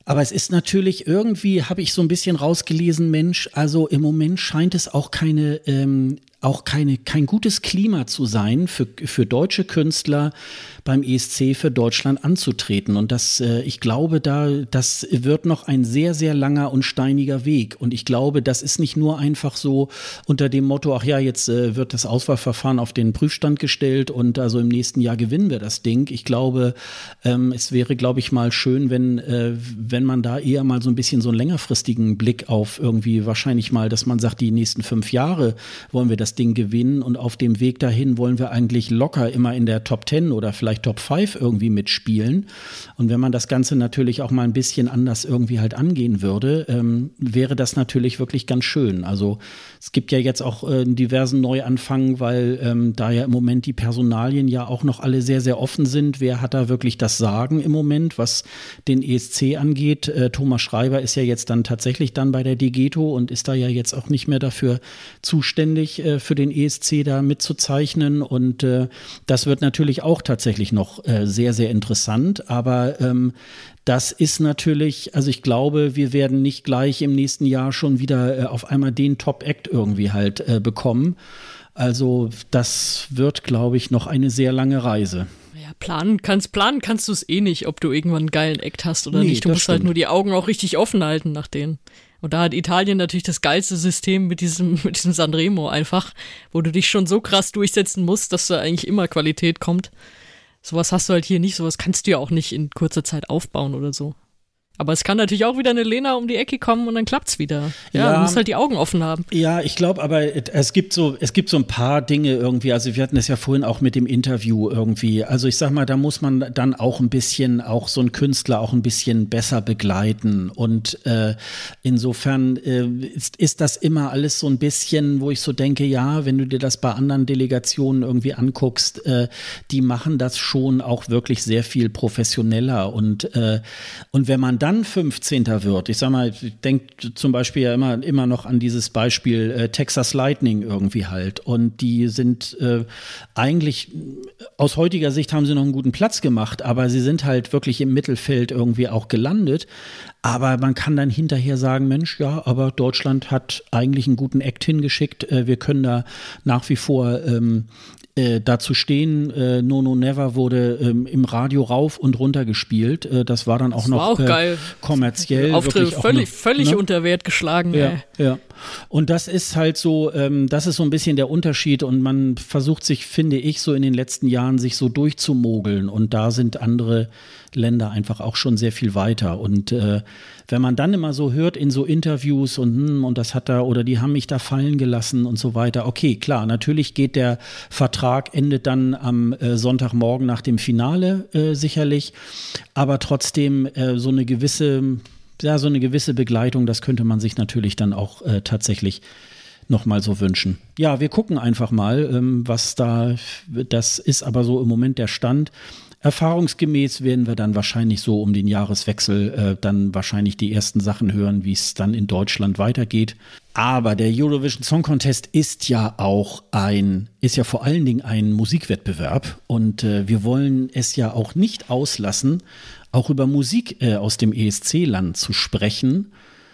Aber es ist natürlich irgendwie, habe ich so ein bisschen rausgelesen, Mensch, also im Moment scheint es auch keine, ähm, auch keine, kein gutes Klima zu sein für, für deutsche Künstler beim E S C für Deutschland anzutreten. Und das, äh, ich glaube, da, das wird noch ein sehr, sehr langer und steiniger Weg. Und ich glaube, das ist nicht nur einfach so unter dem Motto, ach ja, jetzt äh, wird das Auswahlverfahren auf den Prüfstand gestellt und also im nächsten Jahr gewinnen wir das Ding. Ich glaube, ähm, es wäre, glaube ich, mal schön, wenn, äh, wenn man da eher mal so ein bisschen so einen längerfristigen Blick auf irgendwie wahrscheinlich mal, dass man sagt, die nächsten fünf Jahre wollen wir das Ding gewinnen und auf dem Weg dahin wollen wir eigentlich locker immer in der Top Ten oder vielleicht Top Five irgendwie mitspielen. Und wenn man das Ganze natürlich auch mal ein bisschen anders irgendwie halt angehen würde, ähm, wäre das natürlich wirklich ganz schön. Also es gibt ja jetzt auch äh, einen diversen Neuanfang, weil ähm, da ja im Moment die Personalien ja auch noch alle sehr, sehr offen sind. Wer hat da wirklich das Sagen im Moment, was den E S C angeht? Äh, Thomas Schreiber ist ja jetzt dann tatsächlich dann bei der DGETO und ist da ja jetzt auch nicht mehr dafür zuständig, äh, für den E S C da mitzuzeichnen. Und äh, das wird natürlich auch tatsächlich noch äh, sehr, sehr interessant. Aber ähm, das ist natürlich, also ich glaube, wir werden nicht gleich im nächsten Jahr schon wieder äh, auf einmal den Top-Act irgendwie halt äh, bekommen. Also das wird, glaube ich, noch eine sehr lange Reise. Ja, planen kannst, planen kannst du es eh nicht, ob du irgendwann einen geilen Act hast oder Nee, nicht. Du das musst halt stimmt. nur die Augen auch richtig offen halten nach denen. Und da hat Italien natürlich das geilste System mit diesem, mit diesem Sanremo einfach, wo du dich schon so krass durchsetzen musst, dass da eigentlich immer Qualität kommt. Sowas hast du halt hier nicht, sowas kannst du ja auch nicht in kurzer Zeit aufbauen oder so. Aber es kann natürlich auch wieder eine Lena um die Ecke kommen und dann klappt's wieder. Ja, Ja. du musst halt die Augen offen haben. Ja, ich glaube, aber es gibt so, es gibt so ein paar Dinge irgendwie. Also wir hatten es ja vorhin auch mit dem Interview irgendwie. Also ich sag mal, da muss man dann auch ein bisschen, auch so ein Künstler auch ein bisschen besser begleiten. Und äh, insofern äh, ist, ist das immer alles so ein bisschen, wo ich so denke, ja, wenn du dir das bei anderen Delegationen irgendwie anguckst, äh, die machen das schon auch wirklich sehr viel professioneller. Und äh, und wenn man dann fünfzehnter wird, ich sag mal, ich denke zum Beispiel ja immer, immer noch an dieses Beispiel äh, Texas Lightning irgendwie halt. Und die sind äh, eigentlich, aus heutiger Sicht haben sie noch einen guten Platz gemacht, aber sie sind halt wirklich im Mittelfeld irgendwie auch gelandet. Aber man kann dann hinterher sagen, Mensch, ja, aber Deutschland hat eigentlich einen guten Act hingeschickt. Äh, wir können da nach wie vor ähm, äh, dazu stehen. Äh, No No Never wurde ähm, im Radio rauf und runter gespielt. Äh, das war dann auch Das noch war auch äh, geil. kommerziell. Auftritte wirklich auch völlig, noch, völlig ne? unter Wert geschlagen. Ja, Ey. ja. Und das ist halt so, ähm, das ist so ein bisschen der Unterschied und man versucht sich, finde ich, so in den letzten Jahren sich so durchzumogeln und da sind andere Länder einfach auch schon sehr viel weiter und äh, wenn man dann immer so hört in so Interviews und hm, und das hat da oder die haben mich da fallen gelassen und so weiter, okay, klar, natürlich geht der Vertrag, endet dann am äh, Sonntagmorgen nach dem Finale äh, sicherlich, aber trotzdem äh, so eine gewisse ja, so eine gewisse Begleitung, das könnte man sich natürlich dann auch äh, tatsächlich noch mal so wünschen. Ja, wir gucken einfach mal, ähm, was da, das ist aber so im Moment der Stand. Erfahrungsgemäß werden wir dann wahrscheinlich so um den Jahreswechsel äh, dann wahrscheinlich die ersten Sachen hören, wie es dann in Deutschland weitergeht. Aber der Eurovision Song Contest ist ja auch ein, ist ja vor allen Dingen ein Musikwettbewerb und äh, wir wollen es ja auch nicht auslassen, auch über Musik äh, aus dem E S C-Land zu sprechen.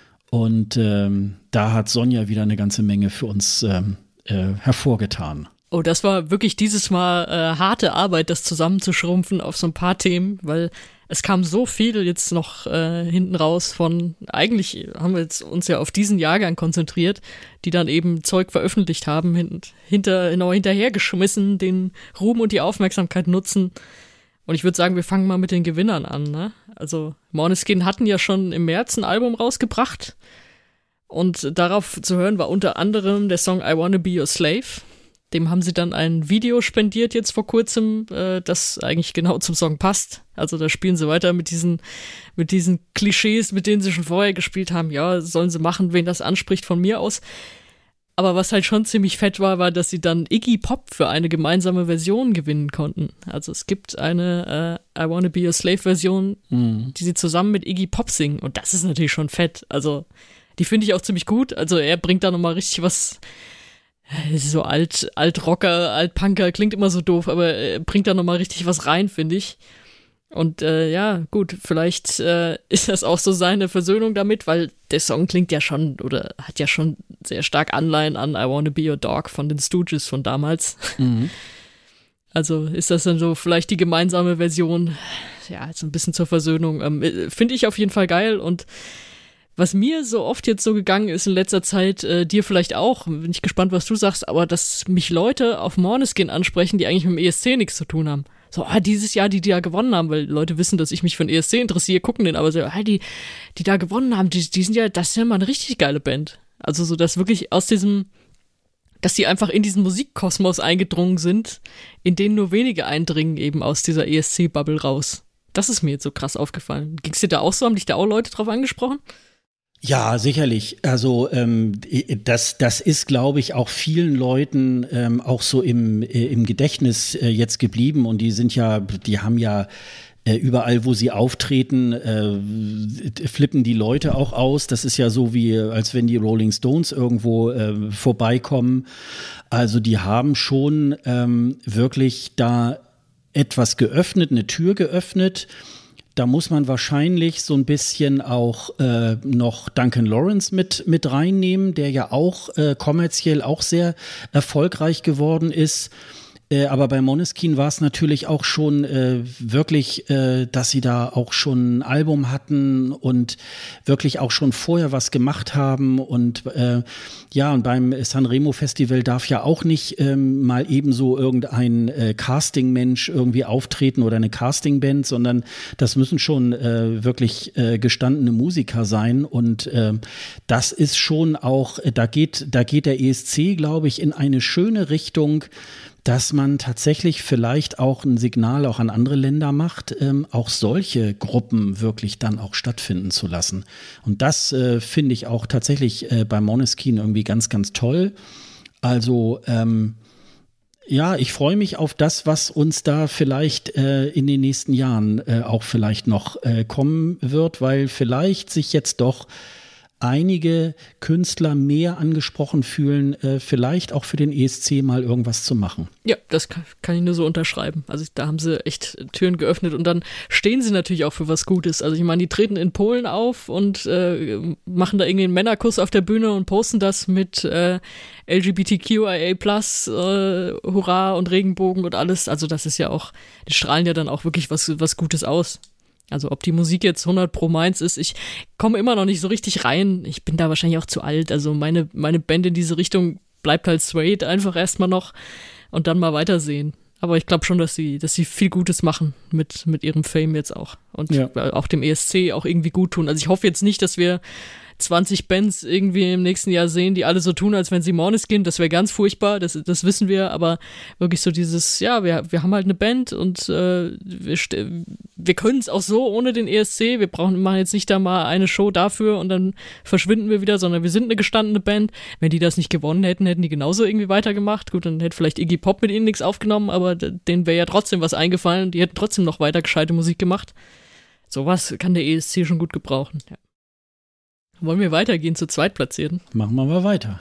Und ähm, da hat Sonja wieder eine ganze Menge für uns ähm, äh, hervorgetan. Oh, das war wirklich dieses Mal äh, harte Arbeit, das zusammenzuschrumpfen auf so ein paar Themen, weil es kam so viel jetzt noch äh, hinten raus von, eigentlich haben wir jetzt uns ja auf diesen Jahrgang konzentriert, die dann eben Zeug veröffentlicht haben, hin, hinter, genau hinterhergeschmissen, den Ruhm und die Aufmerksamkeit nutzen. Und ich würde sagen, wir fangen mal mit den Gewinnern an, ne? Also Måneskin hatten ja schon im März ein Album rausgebracht und darauf zu hören war unter anderem der Song I Wanna Be Your Slave. Dem haben sie dann ein Video spendiert jetzt vor kurzem, äh, das eigentlich genau zum Song passt. Also da spielen sie weiter mit diesen, mit diesen Klischees, mit denen sie schon vorher gespielt haben. Ja, sollen sie machen, wen das anspricht von mir aus. Aber was halt schon ziemlich fett war, war, dass sie dann Iggy Pop für eine gemeinsame Version gewinnen konnten. Also es gibt eine äh, I Wanna Be Your Slave Version, mhm. die sie zusammen mit Iggy Pop singen. Und das ist natürlich schon fett. Also die finde ich auch ziemlich gut. Also er bringt da nochmal richtig was, so alt, Alt-Rocker, Alt-Punker, klingt immer so doof, aber er bringt da nochmal richtig was rein, finde ich. Und äh, ja, gut, vielleicht äh, ist das auch so seine Versöhnung damit, weil der Song klingt ja schon oder hat ja schon sehr stark Anleihen an I Wanna Be Your Dog von den Stooges von damals. Mhm. Also ist das dann so vielleicht die gemeinsame Version, ja, so ein bisschen zur Versöhnung. Ähm, finde ich auf jeden Fall geil und was mir so oft jetzt so gegangen ist in letzter Zeit, äh, dir vielleicht auch, bin ich gespannt, was du sagst, aber dass mich Leute auf Måneskin ansprechen, die eigentlich mit dem E S C nichts zu tun haben. So, ah, dieses Jahr, die, die da gewonnen haben, weil Leute wissen, dass ich mich für den E S C interessiere, gucken den, aber so, ah, die, die da gewonnen haben, die, die sind ja, das ist ja mal eine richtig geile Band. Also so, dass wirklich aus diesem, dass die einfach in diesen Musikkosmos eingedrungen sind, in den nur wenige eindringen eben aus dieser E S C-Bubble raus. Das ist mir jetzt so krass aufgefallen. Ging's dir da auch so? Haben dich da auch Leute drauf angesprochen? Ja, sicherlich. Also ähm, das, das ist, glaube ich, auch vielen Leuten ähm, auch so im, äh, im Gedächtnis äh, jetzt geblieben. Und die sind ja, die haben ja äh, überall, wo sie auftreten, äh, flippen die Leute auch aus. Das ist ja so wie, als wenn die Rolling Stones irgendwo äh, vorbeikommen. Also die haben schon ähm, wirklich da etwas geöffnet, eine Tür geöffnet. Da muss man wahrscheinlich so ein bisschen auch äh, noch Duncan Lawrence mit mit reinnehmen, der ja auch äh, kommerziell auch sehr erfolgreich geworden ist. Äh, aber bei Måneskin war es natürlich auch schon äh, wirklich, äh, dass sie da auch schon ein Album hatten und wirklich auch schon vorher was gemacht haben. Und äh, ja, und beim Sanremo Festival darf ja auch nicht ähm, mal ebenso irgendein äh, Casting-Mensch irgendwie auftreten oder eine Casting-Band, sondern das müssen schon äh, wirklich äh, gestandene Musiker sein. Und äh, das ist schon auch, da geht, da geht der E S C, glaube ich, in eine schöne Richtung, dass man tatsächlich vielleicht auch ein Signal auch an andere Länder macht, ähm, auch solche Gruppen wirklich dann auch stattfinden zu lassen. Und das äh, finde ich auch tatsächlich äh, bei Måneskin irgendwie ganz, ganz toll. Also ähm, ja, ich freue mich auf das, was uns da vielleicht äh, in den nächsten Jahren äh, auch vielleicht noch äh, kommen wird, weil vielleicht sich jetzt doch einige Künstler mehr angesprochen fühlen, äh, vielleicht auch für den E S C mal irgendwas zu machen. Ja, das kann, kann ich nur so unterschreiben. Also da haben sie echt Türen geöffnet und dann stehen sie natürlich auch für was Gutes. Also ich meine, die treten in Polen auf und äh, machen da irgendwie einen Männerkuss auf der Bühne und posten das mit äh, L G B T Q I A plus, äh, Hurra und Regenbogen und alles. Also das ist ja auch, die strahlen ja dann auch wirklich was, was Gutes aus. Also ob die Musik jetzt hundert pro meins ist, ich komme immer noch nicht so richtig rein. Ich bin da wahrscheinlich auch zu alt. Also meine, meine Band in diese Richtung bleibt halt Suede einfach erstmal noch und dann mal weitersehen. Aber ich glaube schon, dass sie, dass sie viel Gutes machen mit, mit ihrem Fame jetzt auch. Und ja, auch dem E S C auch irgendwie gut tun. Also ich hoffe jetzt nicht, dass wir zwanzig Bands irgendwie im nächsten Jahr sehen, die alle so tun, als wenn sie Måneskin. Das wäre ganz furchtbar, das, das wissen wir, aber wirklich so dieses, ja, wir, wir haben halt eine Band und äh, wir, wir können es auch so ohne den E S C. Wir brauchen machen jetzt nicht da mal eine Show dafür und dann verschwinden wir wieder, sondern wir sind eine gestandene Band. Wenn die das nicht gewonnen hätten, hätten die genauso irgendwie weitergemacht. Gut, dann hätte vielleicht Iggy Pop mit ihnen nichts aufgenommen, aber denen wäre ja trotzdem was eingefallen und die hätten trotzdem noch weiter gescheite Musik gemacht. Sowas kann der E S C schon gut gebrauchen, ja. Wollen wir weitergehen zu Zweitplatzierten? Machen wir mal weiter.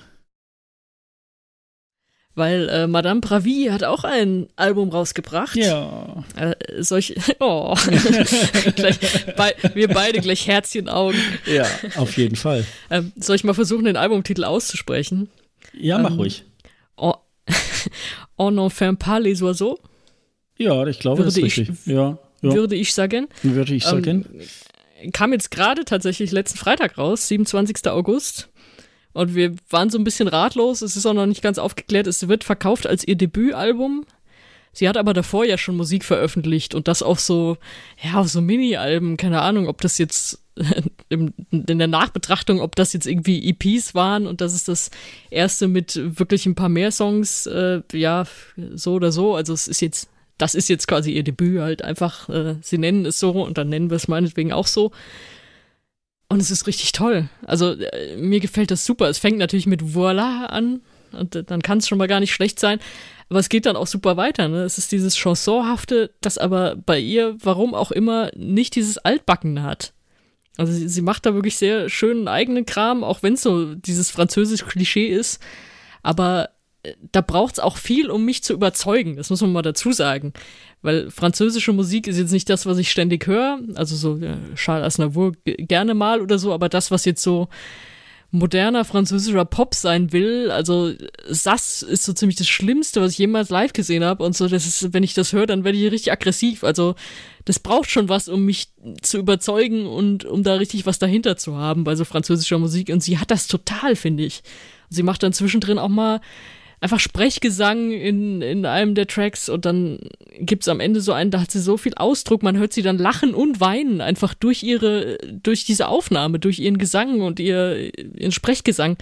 Weil äh, Madame Bravi hat auch ein Album rausgebracht. Ja. Äh, solch, oh. gleich, bei, wir beide gleich Herzchenaugen. Ja, auf jeden Fall. Ähm, soll ich mal versuchen, den Albumtitel auszusprechen? Ja, mach ähm, ruhig. On, on n'enferme pas les oiseaux? Ja, ich glaube, das ist richtig. Ich, ja, ja. Würde ich sagen. Würde ich sagen. Ähm, kam jetzt gerade tatsächlich letzten Freitag raus, siebenundzwanzigster August. Und wir waren so ein bisschen ratlos. Es ist auch noch nicht ganz aufgeklärt. Es wird verkauft als ihr Debütalbum. Sie hat aber davor ja schon Musik veröffentlicht und das auf so, ja, auf so Mini-Alben. Keine Ahnung, ob das jetzt in der Nachbetrachtung, ob das jetzt irgendwie E Ps waren und das ist das erste mit wirklich ein paar mehr Songs. Äh, ja, so oder so. Also es ist jetzt Das ist jetzt quasi ihr Debüt halt einfach, äh, sie nennen es so und dann nennen wir es meinetwegen auch so. Und es ist richtig toll. Also äh, mir gefällt das super. Es fängt natürlich mit Voilà an und äh, dann kann es schon mal gar nicht schlecht sein. Aber es geht dann auch super weiter. Ne? Es ist dieses Chansonhafte, das aber bei ihr, warum auch immer, nicht dieses Altbackene hat. Also sie, sie macht da wirklich sehr schönen eigenen Kram, auch wenn es so dieses französische Klischee ist. Aber da braucht's auch viel, um mich zu überzeugen. Das muss man mal dazu sagen. Weil französische Musik ist jetzt nicht das, was ich ständig höre. Also so ja, Charles Aznavour g- gerne mal oder so, aber das, was jetzt so moderner französischer Pop sein will, also Sass ist so ziemlich das Schlimmste, was ich jemals live gesehen habe und so, das ist, wenn ich das höre, dann werde ich richtig aggressiv, also das braucht schon was, um mich zu überzeugen und um da richtig was dahinter zu haben bei so französischer Musik und sie hat das total, finde ich. Sie macht dann zwischendrin auch mal einfach Sprechgesang in, in einem der Tracks und dann gibt's am Ende so einen, da hat sie so viel Ausdruck, man hört sie dann lachen und weinen, einfach durch ihre, durch diese Aufnahme, durch ihren Gesang und ihr, ihren Sprechgesang.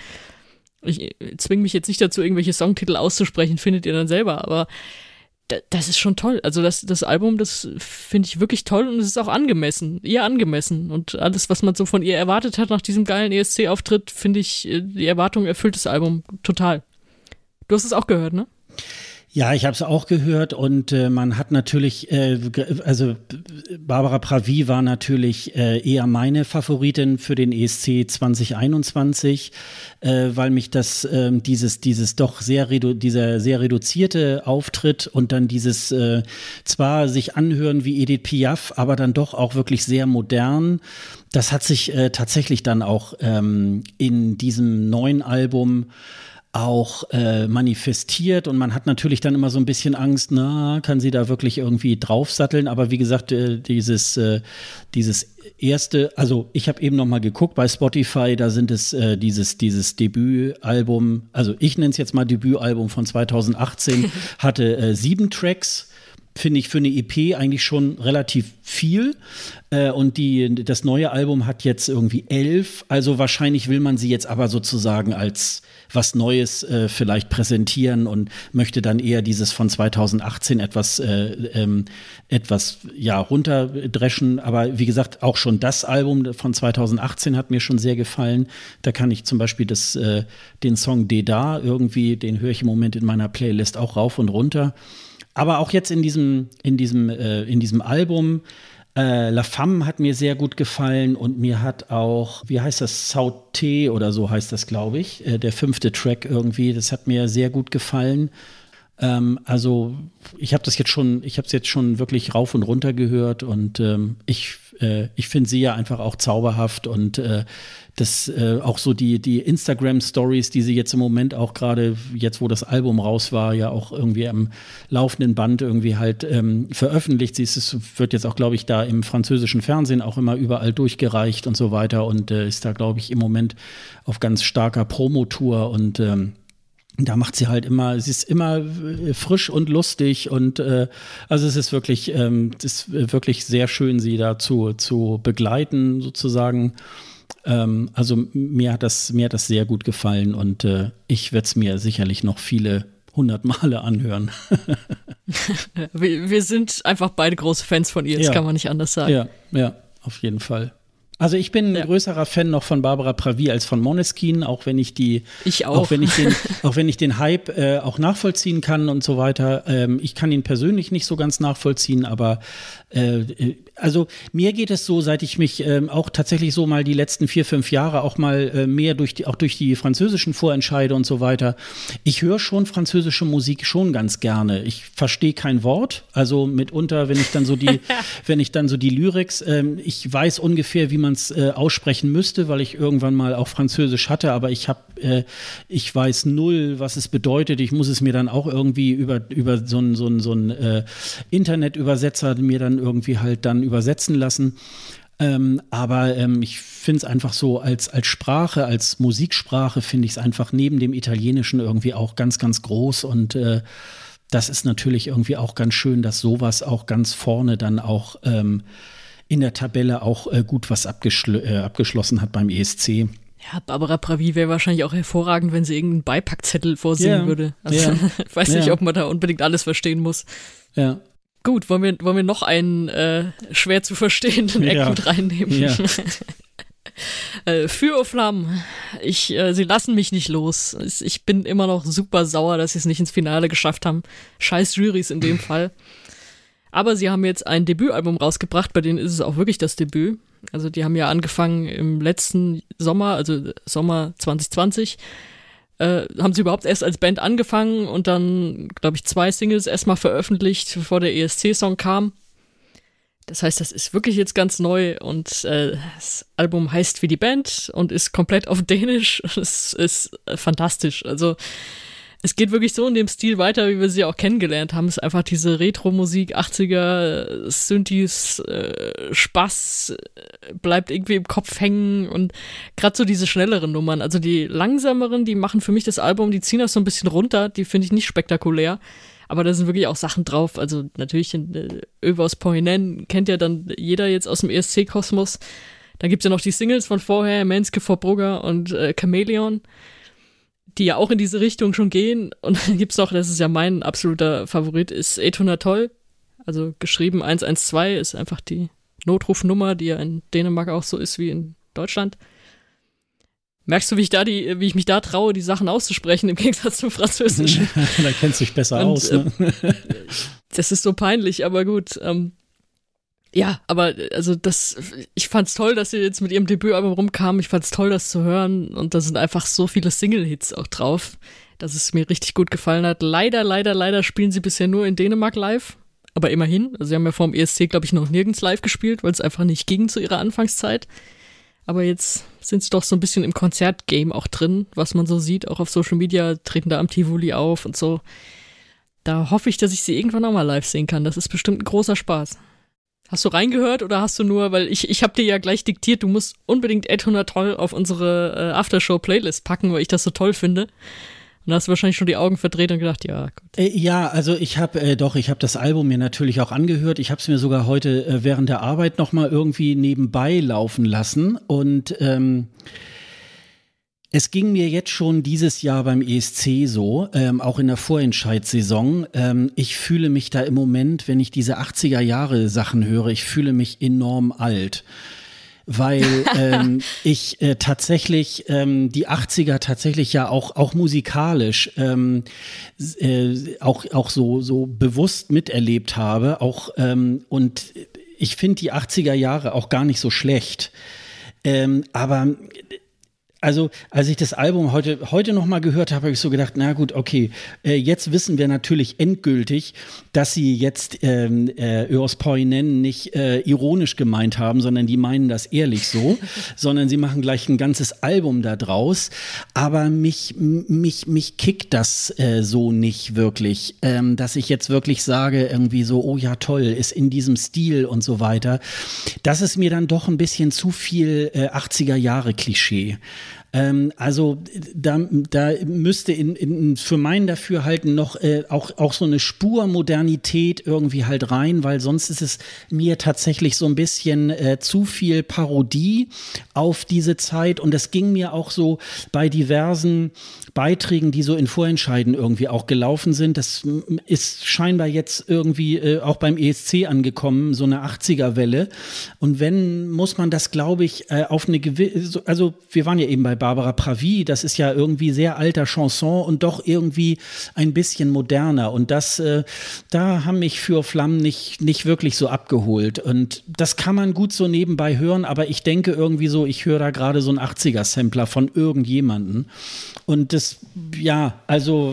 Ich zwinge mich jetzt nicht dazu, irgendwelche Songtitel auszusprechen, findet ihr dann selber, aber da, das ist schon toll. Also das, das Album, das finde ich wirklich toll und es ist auch angemessen, ihr angemessen und alles, was man so von ihr erwartet hat nach diesem geilen E S C-Auftritt, finde ich, die Erwartung erfüllt das Album total. Du hast es auch gehört, ne? Ja, ich habe es auch gehört und äh, man hat natürlich, äh, also Barbara Pravi war natürlich äh, eher meine Favoritin für den E S C zwanzig einundzwanzig, äh, weil mich das äh, dieses dieses doch sehr redu- dieser sehr reduzierte Auftritt und dann dieses äh, zwar sich anhören wie Edith Piaf, aber dann doch auch wirklich sehr modern. Das hat sich äh, tatsächlich dann auch ähm, in diesem neuen Album auch äh, manifestiert und man hat natürlich dann immer so ein bisschen Angst, na, kann sie da wirklich irgendwie draufsatteln, aber wie gesagt, äh, dieses äh, dieses erste, also ich habe eben noch mal geguckt bei Spotify, da sind es äh, dieses dieses Debütalbum, also ich nenne es jetzt mal Debütalbum von zweitausendachtzehn, hatte äh, sieben Tracks. Finde ich für eine E P eigentlich schon relativ viel. Äh, und die, das neue Album hat jetzt irgendwie elf. Also wahrscheinlich will man sie jetzt aber sozusagen als was Neues äh, vielleicht präsentieren und möchte dann eher dieses von zweitausendachtzehn etwas, äh, ähm, etwas ja, runterdreschen. Aber wie gesagt, auch schon das Album von zweitausendachtzehn hat mir schon sehr gefallen. Da kann ich zum Beispiel das, äh, den Song Dédar irgendwie, den höre ich im Moment in meiner Playlist auch rauf und runter. Aber auch jetzt in diesem, in diesem, äh, in diesem Album, äh, La Femme hat mir sehr gut gefallen und mir hat auch, wie heißt das, Sauté oder so heißt das, glaube ich, äh, der fünfte Track irgendwie, das hat mir sehr gut gefallen. Ähm, also ich habe das jetzt schon, ich habe es jetzt schon wirklich rauf und runter gehört und ähm, ich, äh, ich finde sie ja einfach auch zauberhaft und äh, das äh, auch so die die Instagram-Stories, die sie jetzt im Moment auch gerade jetzt, wo das Album raus war, ja auch irgendwie am laufenden Band irgendwie halt ähm, veröffentlicht. Sie ist, es wird jetzt auch, glaube ich, da im französischen Fernsehen auch immer überall durchgereicht und so weiter und äh, ist da, glaube ich, im Moment auf ganz starker Promotour und ähm, da macht sie halt immer, sie ist immer frisch und lustig und äh, also es ist wirklich, ähm, es ist wirklich sehr schön, sie da zu, zu begleiten sozusagen. Ähm, also mir hat das, mir hat das sehr gut gefallen und äh, ich werde es mir sicherlich noch viele hundert Male anhören. wir, wir sind einfach beide große Fans von ihr, das ja. kann man nicht anders sagen. Ja, ja, auf jeden Fall. Also ich bin ein ja. größerer Fan noch von Barbara Pravi als von Måneskin, auch wenn ich die, ich auch. auch wenn ich den, auch wenn ich den Hype äh, auch nachvollziehen kann und so weiter. Ähm, ich kann ihn persönlich nicht so ganz nachvollziehen, aber äh, also mir geht es so, seit ich mich ähm, auch tatsächlich so mal die letzten vier, fünf Jahre auch mal äh, mehr durch die, auch durch die französischen Vorentscheide und so weiter. Ich höre schon französische Musik schon ganz gerne. Ich verstehe kein Wort, also mitunter, wenn ich dann so die, wenn ich dann so die Lyrics, ähm, ich weiß ungefähr, wie man es äh, aussprechen müsste, weil ich irgendwann mal auch Französisch hatte, aber ich habe, äh, ich weiß null, was es bedeutet. Ich muss es mir dann auch irgendwie über über so einen so einen so einen äh, Internetübersetzer mir dann irgendwie halt dann übersetzen lassen. Ähm, aber ähm, ich finde es einfach so als, als Sprache, als Musiksprache finde ich es einfach neben dem Italienischen irgendwie auch ganz, ganz groß und äh, das ist natürlich irgendwie auch ganz schön, dass sowas auch ganz vorne dann auch ähm, in der Tabelle auch äh, gut was abgeschl- äh, abgeschlossen hat beim E S C. Ja, Barbara Pravi wäre wahrscheinlich auch hervorragend, wenn sie irgendeinen Beipackzettel vorsingen ja, würde. Also ja, ich weiß nicht, ja. ob man da unbedingt alles verstehen muss. Ja. Gut, wollen wir, wollen wir noch einen äh, schwer zu verstehenden Eck ja. mit reinnehmen? Ja. äh, Feu aux Flammes. Ich, äh, sie lassen mich nicht los. Ich bin immer noch super sauer, dass sie es nicht ins Finale geschafft haben. Scheiß Jurys in dem Fall. Aber sie haben jetzt ein Debütalbum rausgebracht, bei denen ist es auch wirklich das Debüt. Also die haben ja angefangen im letzten Sommer, also Sommer zwanzig zwanzig, äh, haben sie überhaupt erst als Band angefangen und dann, glaube ich, zwei Singles erstmal veröffentlicht, bevor der E S C-Song kam. Das heißt, das ist wirklich jetzt ganz neu und äh, das Album heißt wie die Band und ist komplett auf Dänisch. Es ist äh, fantastisch. Also es geht wirklich so in dem Stil weiter, wie wir sie auch kennengelernt haben. Es ist einfach diese Retro-Musik, achtziger, Synthes, äh, Spaß, äh, bleibt irgendwie im Kopf hängen und gerade so diese schnelleren Nummern. Also die langsameren, die machen für mich das Album, die ziehen das so ein bisschen runter, die finde ich nicht spektakulär. Aber da sind wirklich auch Sachen drauf. Also natürlich äh, Övers Pohinen kennt ja dann jeder jetzt aus dem E S C-Kosmos. Da gibt's ja noch die Singles von vorher, Menneske vor Brugger und äh, Chameleon, die ja auch in diese Richtung schon gehen. Und dann gibt's noch, das ist ja mein absoluter Favorit, ist hundert Toll. Also geschrieben eins eins zwei ist einfach die Notrufnummer, die ja in Dänemark auch so ist wie in Deutschland. Merkst du, wie ich da die, wie ich mich da traue, die Sachen auszusprechen, im Gegensatz zum Französischen? Da kennst du dich besser und, aus, ne? äh, das ist so peinlich, aber gut. Ähm, ja, aber also das, ich fand's toll, dass sie jetzt mit ihrem Debütalbum rumkamen. Ich fand's toll, das zu hören. Und da sind einfach so viele Single-Hits auch drauf, dass es mir richtig gut gefallen hat. Leider, leider, leider spielen sie bisher nur in Dänemark live. Aber immerhin. Also sie haben ja vor dem E S C, glaube ich, noch nirgends live gespielt, weil es einfach nicht ging zu ihrer Anfangszeit. Aber jetzt sind sie doch so ein bisschen im Konzertgame auch drin, was man so sieht, auch auf Social Media, treten da am Tivoli auf und so. Da hoffe ich, dass ich sie irgendwann auch mal live sehen kann. Das ist bestimmt ein großer Spaß. Hast du reingehört oder hast du nur, weil ich ich habe dir ja gleich diktiert, du musst unbedingt hundert Toll auf unsere äh, Aftershow-Playlist packen, weil ich das so toll finde. Und da hast du wahrscheinlich schon die Augen verdreht und gedacht, ja, gut. Äh, ja, also ich habe äh, doch, ich habe das Album mir natürlich auch angehört. Ich habe es mir sogar heute äh, während der Arbeit noch mal irgendwie nebenbei laufen lassen. Und ähm, es ging mir jetzt schon dieses Jahr beim E S C so, ähm, auch in der Vorentscheidssaison. Ähm, ich fühle mich da im Moment, wenn ich diese achtziger Jahre Sachen höre, ich fühle mich enorm alt. Weil ähm, ich äh, tatsächlich ähm, die achtziger tatsächlich ja auch auch musikalisch ähm, äh, auch auch so so bewusst miterlebt habe, auch ähm, und ich finde die achtziger Jahre auch gar nicht so schlecht, ähm, aber also, als ich das Album heute heute noch mal gehört habe, habe ich so gedacht, na gut, okay, äh, jetzt wissen wir natürlich endgültig, dass sie jetzt ähm, äh, Övers Pohinen nicht äh, ironisch gemeint haben, sondern die meinen das ehrlich so, sondern sie machen gleich ein ganzes Album da draus. Aber mich mich mich kickt das äh, so nicht wirklich, ähm, dass ich jetzt wirklich sage irgendwie so, oh ja toll, ist in diesem Stil und so weiter. Das ist mir dann doch ein bisschen zu viel äh, achtziger Jahre Klischee. Ähm, also da, da müsste in, in, für mein Dafürhalten noch äh, auch, auch so eine Spur Modernität irgendwie halt rein, weil sonst ist es mir tatsächlich so ein bisschen äh, zu viel Parodie auf diese Zeit und es ging mir auch so bei diversen Beiträgen, die so in Vorentscheiden irgendwie auch gelaufen sind. Das ist scheinbar jetzt irgendwie äh, auch beim E S C angekommen, so eine achtziger-Welle. Und wenn, muss man das, glaube ich, äh, auf eine gewisse, also wir waren ja eben bei Barbara Pravi, das ist ja irgendwie sehr alter Chanson und doch irgendwie ein bisschen moderner. Und das, äh, da haben mich für Flammen nicht, nicht wirklich so abgeholt. Und das kann man gut so nebenbei hören, aber ich denke irgendwie so, ich höre da gerade so einen achtziger-Sampler von irgendjemanden. Und das, ja, also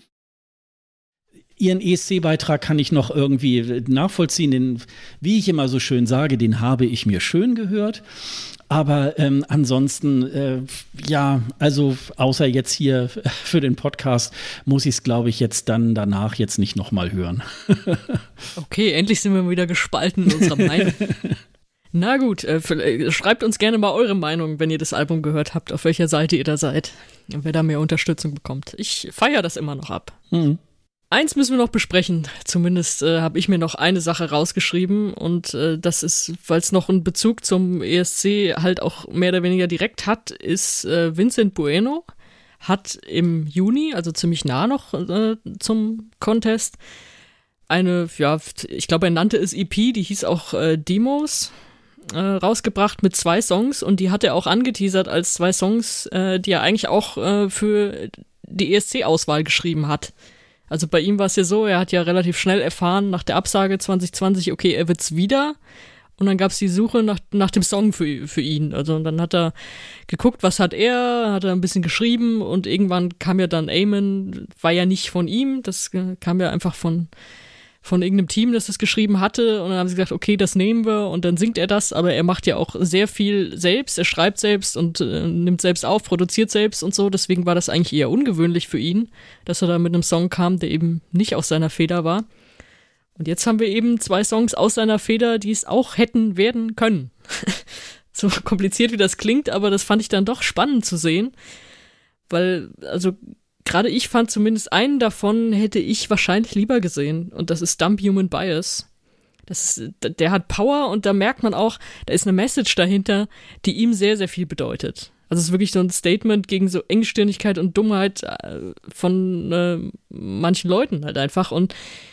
Ihren E S C-Beitrag kann ich noch irgendwie nachvollziehen. Den, wie ich immer so schön sage, den habe ich mir schön gehört. Aber ähm, ansonsten, äh, ja, also außer jetzt hier für den Podcast muss ich es, glaube ich, jetzt dann danach jetzt nicht nochmal hören. Okay, endlich sind wir wieder gespalten in unserer Meinung. Na gut, äh, schreibt uns gerne mal eure Meinung, wenn ihr das Album gehört habt, auf welcher Seite ihr da seid und wer da mehr Unterstützung bekommt. Ich feiere das immer noch ab. Mhm. Eins müssen wir noch besprechen, zumindest äh, habe ich mir noch eine Sache rausgeschrieben und äh, das ist, weil es noch einen Bezug zum E S C halt auch mehr oder weniger direkt hat, ist äh, Vincent Bueno hat im Juni, also ziemlich nah noch äh, zum Contest, eine, ja, ich glaube er nannte es E P, die hieß auch äh, Demos, äh, rausgebracht mit zwei Songs und die hat er auch angeteasert als zwei Songs, äh, die er eigentlich auch äh, für die E S C-Auswahl geschrieben hat. Also bei ihm war es ja so, er hat ja relativ schnell erfahren nach der Absage zwanzig zwanzig, okay, er wird's wieder und dann gab es die Suche nach, nach dem Song für, für ihn. Also und dann hat er geguckt, was hat er, hat er ein bisschen geschrieben und irgendwann kam ja dann Amen, war ja nicht von ihm, das kam ja einfach von von irgendeinem Team, das das geschrieben hatte und dann haben sie gesagt, okay, das nehmen wir und dann singt er das, aber er macht ja auch sehr viel selbst, er schreibt selbst und äh, nimmt selbst auf, produziert selbst und so, deswegen war das eigentlich eher ungewöhnlich für ihn, dass er da mit einem Song kam, der eben nicht aus seiner Feder war. Und jetzt haben wir eben zwei Songs aus seiner Feder, die es auch hätten werden können. So kompliziert wie das klingt, aber das fand ich dann doch spannend zu sehen, weil, also gerade ich fand zumindest einen davon hätte ich wahrscheinlich lieber gesehen. Und das ist Dumb Human Bias. Das ist, der hat Power und da merkt man auch, da ist eine Message dahinter, die ihm sehr, sehr viel bedeutet. Also es ist wirklich so ein Statement gegen so Engstirnigkeit und Dummheit von äh, manchen Leuten halt einfach. Und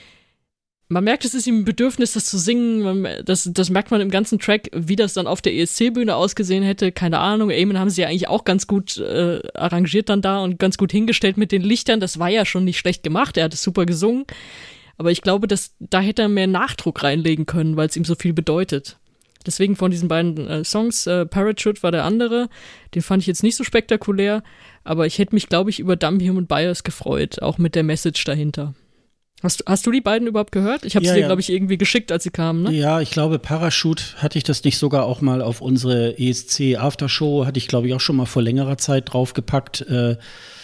man merkt, es ist ihm ein Bedürfnis, das zu singen. Man, das, das merkt man im ganzen Track, wie das dann auf der E S C-Bühne ausgesehen hätte. Keine Ahnung. Amen haben sie ja eigentlich auch ganz gut äh, arrangiert dann da und ganz gut hingestellt mit den Lichtern. Das war ja schon nicht schlecht gemacht. Er hat es super gesungen. Aber ich glaube, dass da hätte er mehr Nachdruck reinlegen können, weil es ihm so viel bedeutet. Deswegen von diesen beiden äh, Songs, äh, Parachute war der andere. Den fand ich jetzt nicht so spektakulär. Aber ich hätte mich, glaube ich, über Dumb Human Bias gefreut. Auch mit der Message dahinter. Hast, hast du die beiden überhaupt gehört? Ich habe ja, sie dir, ja. glaube ich, irgendwie geschickt, als sie kamen, ne? Ja, ich glaube, Parachute, hatte ich das nicht sogar auch mal auf unsere E S C Aftershow, hatte ich, glaube ich, auch schon mal vor längerer Zeit draufgepackt. Äh,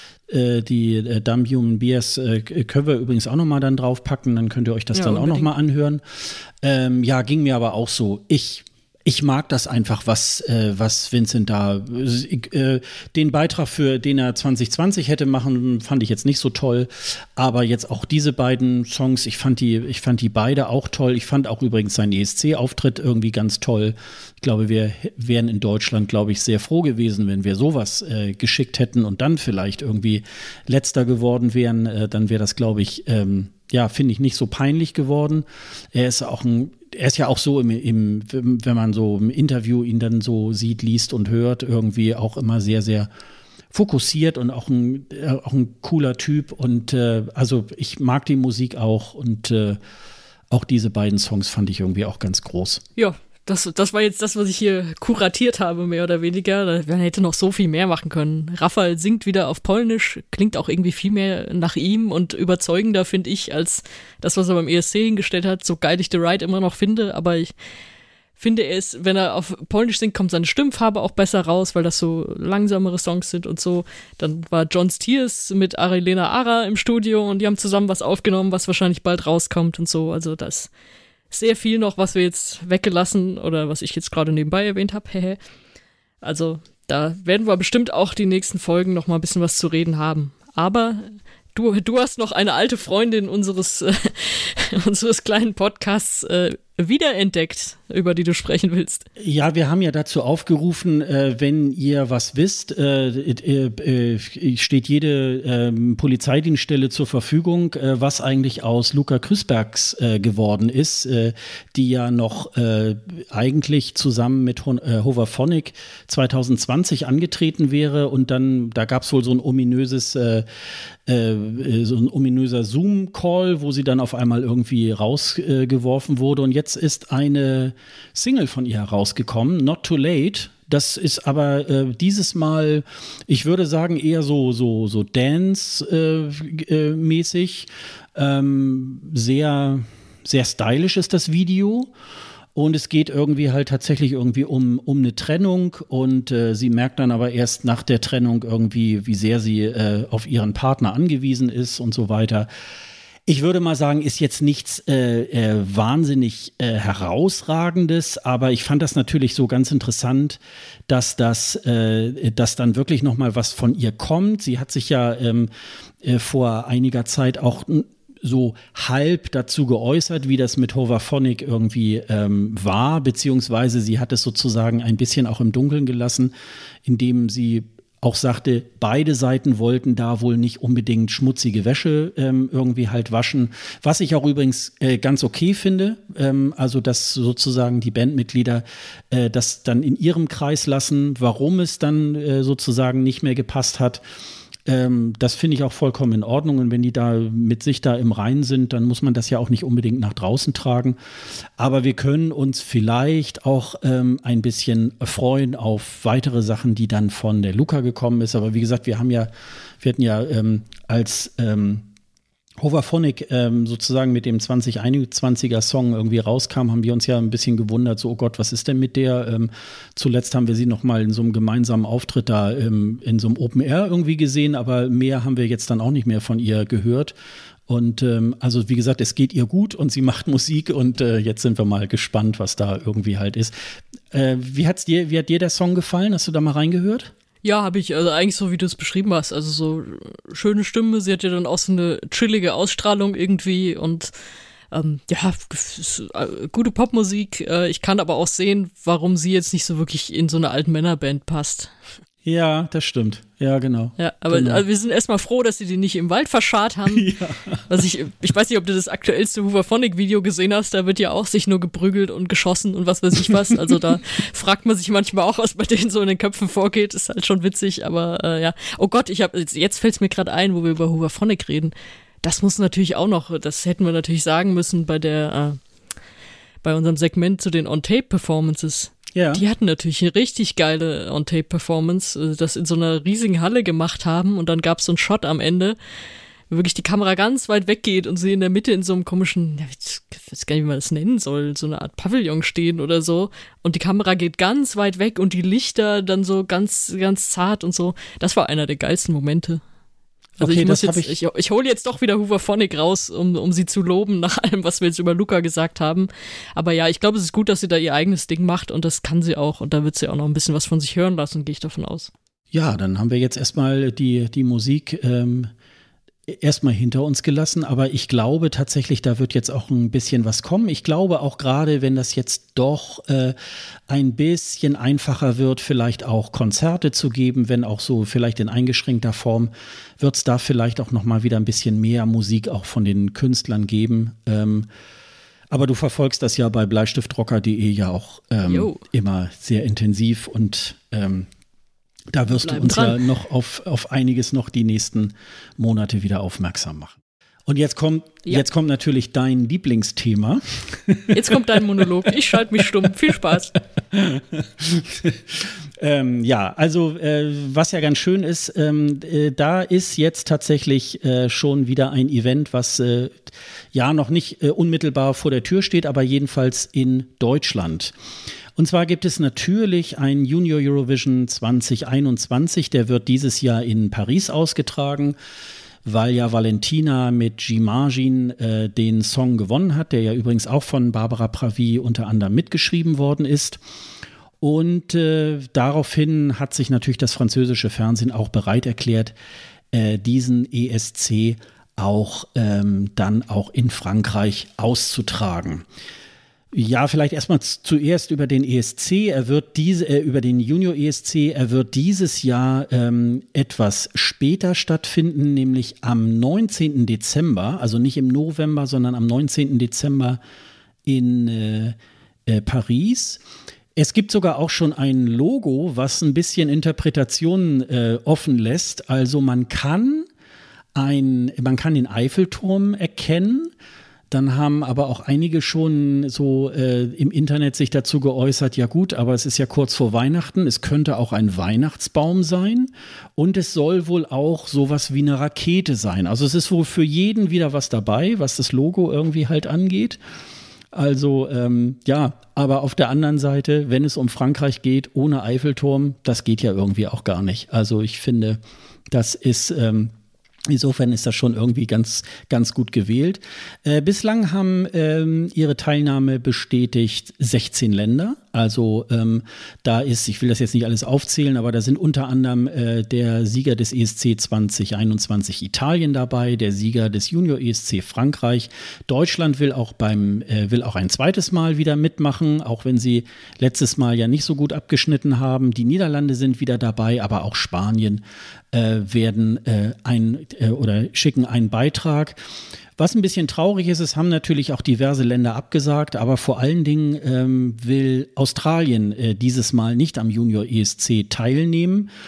äh, die äh, Dumb Human Bias äh, können wir übrigens auch noch mal dann draufpacken, dann könnt ihr euch das ja, dann unbedingt. auch noch mal anhören. Ähm, ja, ging mir aber auch so. Ich Ich mag das einfach, was, äh, was Vincent da, äh, den Beitrag, für den er zwanzig zwanzig hätte machen, fand ich jetzt nicht so toll. Aber jetzt auch diese beiden Songs, ich fand die, ich fand die beide auch toll. Ich fand auch übrigens seinen E S C-Auftritt irgendwie ganz toll. Ich glaube, wir wären in Deutschland, glaube ich, sehr froh gewesen, wenn wir sowas äh, geschickt hätten und dann vielleicht irgendwie Letzter geworden wären. Äh, dann wäre das, glaube ich, ähm, ja, finde ich nicht so peinlich geworden. Er ist auch ein Er ist ja auch so, im, im, wenn man so im Interview ihn dann so sieht, liest und hört, irgendwie auch immer sehr, sehr fokussiert und auch ein, äh, auch ein cooler Typ. Und äh, also ich mag die Musik auch und äh, auch diese beiden Songs fand ich irgendwie auch ganz groß. Ja, das, das war jetzt das, was ich hier kuratiert habe, mehr oder weniger. Man hätte noch so viel mehr machen können. Raphael singt wieder auf Polnisch, klingt auch irgendwie viel mehr nach ihm und überzeugender, finde ich, als das, was er beim E S C hingestellt hat. So geil ich The Ride immer noch finde, aber ich finde, er ist, wenn er auf Polnisch singt, kommt seine Stimmfarbe auch besser raus, weil das so langsamere Songs sind und so. Dann war John Stiers mit Arilena Ara im Studio und die haben zusammen was aufgenommen, was wahrscheinlich bald rauskommt und so. Also das sehr viel noch, was wir jetzt weggelassen oder was ich jetzt gerade nebenbei erwähnt habe. Also da werden wir bestimmt auch die nächsten Folgen noch mal ein bisschen was zu reden haben. Aber du, du hast noch eine alte Freundin unseres, äh, unseres kleinen Podcasts äh, wiederentdeckt, über die du sprechen willst. Ja, wir haben ja dazu aufgerufen, äh, wenn ihr was wisst, äh, äh, äh, steht jede äh, Polizeidienststelle zur Verfügung, äh, was eigentlich aus Luca Krüsbergs äh, geworden ist, äh, die ja noch äh, eigentlich zusammen mit Ho- äh, Hoverphonic zwanzig zwanzig angetreten wäre und dann, da gab es wohl so ein ominöses äh, äh, so ein ominöser Zoom-Call, wo sie dann auf einmal irgendwie rausgeworfen äh, wurde und jetzt ist eine Single von ihr herausgekommen, Not Too Late. Das ist aber äh, dieses Mal, ich würde sagen, eher so, so, so Dance-mäßig. Äh, ähm, sehr, sehr stylisch ist das Video. Und es geht irgendwie halt tatsächlich irgendwie um, um eine Trennung und äh, sie merkt dann aber erst nach der Trennung irgendwie, wie sehr sie äh, auf ihren Partner angewiesen ist und so weiter. Ich würde mal sagen, ist jetzt nichts äh, äh, wahnsinnig äh, Herausragendes, aber ich fand das natürlich so ganz interessant, dass das, äh, dass dann wirklich noch mal was von ihr kommt. Sie hat sich ja ähm, äh, vor einiger Zeit auch so halb dazu geäußert, wie das mit Hoverphonic irgendwie ähm, war, beziehungsweise sie hat es sozusagen ein bisschen auch im Dunkeln gelassen, indem sie auch sagte, beide Seiten wollten da wohl nicht unbedingt schmutzige Wäsche ähm, irgendwie halt waschen. Was ich auch übrigens äh, ganz okay finde, ähm, also dass sozusagen die Bandmitglieder äh, das dann in ihrem Kreis lassen, warum es dann äh, sozusagen nicht mehr gepasst hat. Ähm, das finde ich auch vollkommen in Ordnung. Und wenn die da mit sich da im Reinen sind, dann muss man das ja auch nicht unbedingt nach draußen tragen. Aber wir können uns vielleicht auch ähm, ein bisschen freuen auf weitere Sachen, die dann von der Luca gekommen ist. Aber wie gesagt, wir haben ja, wir hatten ja ähm, als ähm, Hoverphonic ähm, sozusagen mit dem zwanzig einundzwanziger Song irgendwie rauskam, haben wir uns ja ein bisschen gewundert, so, oh Gott, was ist denn mit der? Ähm, zuletzt haben wir sie noch mal in so einem gemeinsamen Auftritt da ähm, in so einem Open Air irgendwie gesehen, aber mehr haben wir jetzt dann auch nicht mehr von ihr gehört. Und ähm, also wie gesagt, es geht ihr gut und sie macht Musik und äh, jetzt sind wir mal gespannt, was da irgendwie halt ist. Äh, wie hat's dir, wie hat dir der Song gefallen? Hast du da mal reingehört? Ja, habe ich, also eigentlich so, wie du es beschrieben hast, also so schöne Stimme, sie hat ja dann auch so eine chillige Ausstrahlung irgendwie und ähm, ja, gute Popmusik. Äh, ich kann aber auch sehen, warum sie jetzt nicht so wirklich in so eine alten Männerband passt. Ja, das stimmt. Ja, genau. Ja, aber genau. Also wir sind erstmal froh, dass sie die nicht im Wald verscharrt haben. Ja. Was ich, ich weiß nicht, ob du das aktuellste Hoverphonic-Video gesehen hast, da wird ja auch sich nur geprügelt und geschossen und was weiß ich was. Also da fragt man sich manchmal auch, was bei denen so in den Köpfen vorgeht. Ist halt schon witzig, aber äh, ja. Oh Gott, ich habe jetzt, jetzt fällt es mir gerade ein, wo wir über Hoverphonic reden. Das muss natürlich auch noch, das hätten wir natürlich sagen müssen bei der, äh, bei unserem Segment zu den On-Tape-Performances. Ja. Die hatten natürlich eine richtig geile On-Tape-Performance, das in so einer riesigen Halle gemacht haben und dann gab es so einen Shot am Ende, wo wirklich die Kamera ganz weit weggeht und sie in der Mitte in so einem komischen, ja, ich weiß gar nicht, wie man das nennen soll, so eine Art Pavillon stehen oder so und die Kamera geht ganz weit weg und die Lichter dann so ganz, ganz zart und so. Das war einer der geilsten Momente. Also okay, ich muss jetzt, ich, ich, ich hole jetzt doch wieder Hoverphonic raus, um, um sie zu loben, nach allem, was wir jetzt über Luca gesagt haben. Aber ja, ich glaube, es ist gut, dass sie da ihr eigenes Ding macht und das kann sie auch. Und da wird sie auch noch ein bisschen was von sich hören lassen, gehe ich davon aus. Ja, dann haben wir jetzt erstmal die, die Musik ähm, erstmal hinter uns gelassen. Aber ich glaube tatsächlich, da wird jetzt auch ein bisschen was kommen. Ich glaube auch gerade, wenn das jetzt doch äh, ein bisschen einfacher wird, vielleicht auch Konzerte zu geben, wenn auch so vielleicht in eingeschränkter Form, wird es da vielleicht auch noch mal wieder ein bisschen mehr Musik auch von den Künstlern geben. Ähm, aber du verfolgst das ja bei bleistiftrocker punkt de ja auch ähm, immer sehr intensiv und ähm, da wirst Bleiben du uns dran. ja noch auf, auf einiges noch die nächsten Monate wieder aufmerksam machen. Und jetzt kommt, ja. jetzt kommt natürlich dein Lieblingsthema. Jetzt kommt dein Monolog. Ich schalte mich stumm. Viel Spaß. ähm, ja, also äh, was ja ganz schön ist, ähm, äh, da ist jetzt tatsächlich äh, schon wieder ein Event, was äh, ja noch nicht äh, unmittelbar vor der Tür steht, aber jedenfalls in Deutschland. Und zwar gibt es natürlich ein Junior Eurovision zwanzig einundzwanzig, der wird dieses Jahr in Paris ausgetragen, weil ja Valentina mit J'imagine äh, den Song gewonnen hat, der ja übrigens auch von Barbara Pravi unter anderem mitgeschrieben worden ist. Und äh, daraufhin hat sich natürlich das französische Fernsehen auch bereit erklärt, äh, diesen E S C auch ähm, dann auch in Frankreich auszutragen. Ja, vielleicht erstmal zuerst über den E S C. Er wird diese, äh, über den Junior E S C, er wird dieses Jahr ähm, etwas später stattfinden, nämlich am neunzehnten Dezember, also nicht im November, sondern am neunzehnten Dezember in äh, äh, Paris. Es gibt sogar auch schon ein Logo, was ein bisschen Interpretationen äh, offen lässt. Also man kann ein, man kann den Eiffelturm erkennen. Dann haben aber auch einige schon so äh, im Internet sich dazu geäußert, ja gut, aber es ist ja kurz vor Weihnachten, es könnte auch ein Weihnachtsbaum sein und es soll wohl auch sowas wie eine Rakete sein. Also es ist wohl für jeden wieder was dabei, was das Logo irgendwie halt angeht. Also ähm, ja, aber auf der anderen Seite, wenn es um Frankreich geht, ohne Eiffelturm, das geht ja irgendwie auch gar nicht. Also ich finde, das ist... Ähm, Insofern ist das schon irgendwie ganz, ganz gut gewählt. Äh, bislang haben ähm, ihre Teilnahme bestätigt sechzehn Länder. Also ähm, da ist, ich will das jetzt nicht alles aufzählen, aber da sind unter anderem äh, der Sieger des E S C zwanzig einundzwanzig Italien dabei, der Sieger des Junior E S C Frankreich. Deutschland will auch beim äh, will auch ein zweites Mal wieder mitmachen, auch wenn sie letztes Mal ja nicht so gut abgeschnitten haben. Die Niederlande sind wieder dabei, aber auch Spanien äh, werden äh, ein äh, oder schicken einen Beitrag. Was ein bisschen traurig ist, es haben natürlich auch diverse Länder abgesagt, aber vor allen Dingen ähm, will Australien äh, dieses Mal nicht am Junior E S C teilnehmen.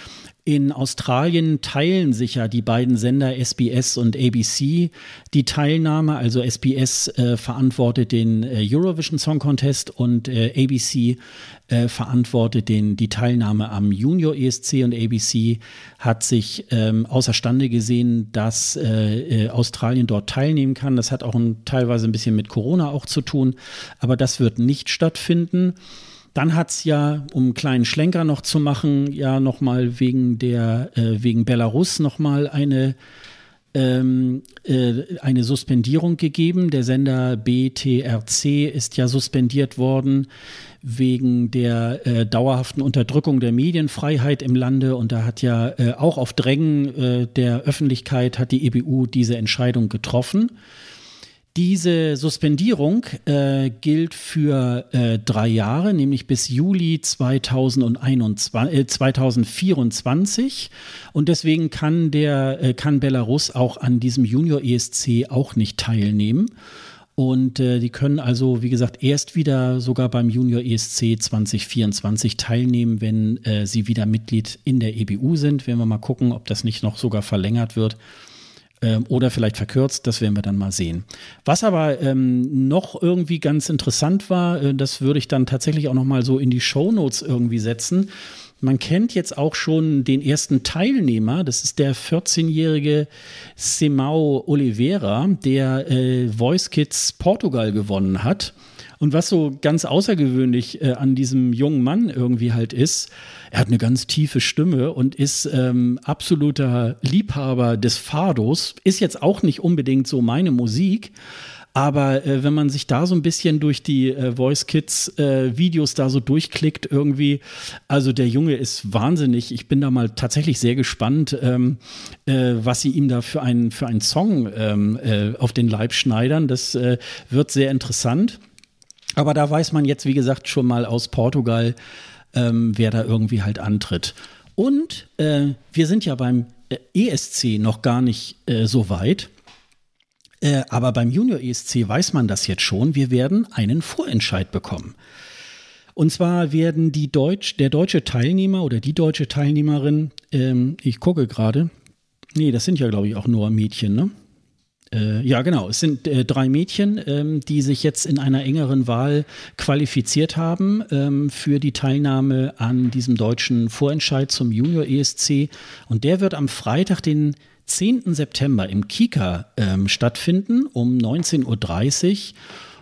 In Australien teilen sich ja die beiden Sender S B S und A B C die Teilnahme. Also S B S äh, verantwortet den äh, Eurovision Song Contest und äh, A B C äh, verantwortet den, die Teilnahme am Junior E S C, und A B C hat sich ähm, außerstande gesehen, dass äh, äh, Australien dort teilnehmen kann. Das hat auch ein, teilweise ein bisschen mit Corona auch zu tun, aber das wird nicht stattfinden. Dann hat's ja, um einen kleinen Schlenker noch zu machen, ja nochmal wegen der, äh, wegen Belarus nochmal eine, ähm, äh, eine Suspendierung gegeben. Der Sender B T R C ist ja suspendiert worden wegen der äh, dauerhaften Unterdrückung der Medienfreiheit im Lande. Und da hat ja äh, auch auf Drängen äh, der Öffentlichkeit hat die E B U diese Entscheidung getroffen. Diese Suspendierung äh, gilt für äh, drei Jahre, nämlich bis Juli zweitausendeinundzwanzig, äh, zweitausendvierundzwanzig. Und deswegen kann, der, äh, kann Belarus auch an diesem Junior E S C auch nicht teilnehmen. Und äh, die können also, wie gesagt, erst wieder sogar beim Junior E S C zwanzig vierundzwanzig teilnehmen, wenn äh, sie wieder Mitglied in der E B U sind. Werden wir mal gucken, ob das nicht noch sogar verlängert wird. Oder vielleicht verkürzt, das werden wir dann mal sehen. Was aber ähm, noch irgendwie ganz interessant war, äh, das würde ich dann tatsächlich auch noch mal so in die Shownotes irgendwie setzen. Man kennt jetzt auch schon den ersten Teilnehmer, das ist der vierzehnjährige Simão Oliveira, der äh, Voice Kids Portugal gewonnen hat. Und was so ganz außergewöhnlich äh, an diesem jungen Mann irgendwie halt ist, er hat eine ganz tiefe Stimme und ist ähm, absoluter Liebhaber des Fados. Ist jetzt auch nicht unbedingt so meine Musik, aber äh, wenn man sich da so ein bisschen durch die äh, Voice Kids äh, Videos da so durchklickt irgendwie, also der Junge ist wahnsinnig. Ich bin da mal tatsächlich sehr gespannt, ähm, äh, was sie ihm da für einen, für einen Song ähm, äh, auf den Leib schneidern. Das äh, wird sehr interessant. Aber da weiß man jetzt, wie gesagt, schon mal aus Portugal, ähm, wer da irgendwie halt antritt. Und äh, wir sind ja beim äh, E S C noch gar nicht äh, so weit. Äh, aber beim Junior E S C weiß man das jetzt schon. Wir werden einen Vorentscheid bekommen. Und zwar werden die Deutsch, der deutsche Teilnehmer oder die deutsche Teilnehmerin, ähm, ich gucke gerade, nee, das sind ja, glaube ich, auch nur Mädchen, ne? Ja, genau. Es sind äh, drei Mädchen, ähm, die sich jetzt in einer engeren Wahl qualifiziert haben ähm, für die Teilnahme an diesem deutschen Vorentscheid zum Junior E S C. Und der wird am Freitag, den zehnten September im Kika ähm, stattfinden um neunzehn Uhr dreißig.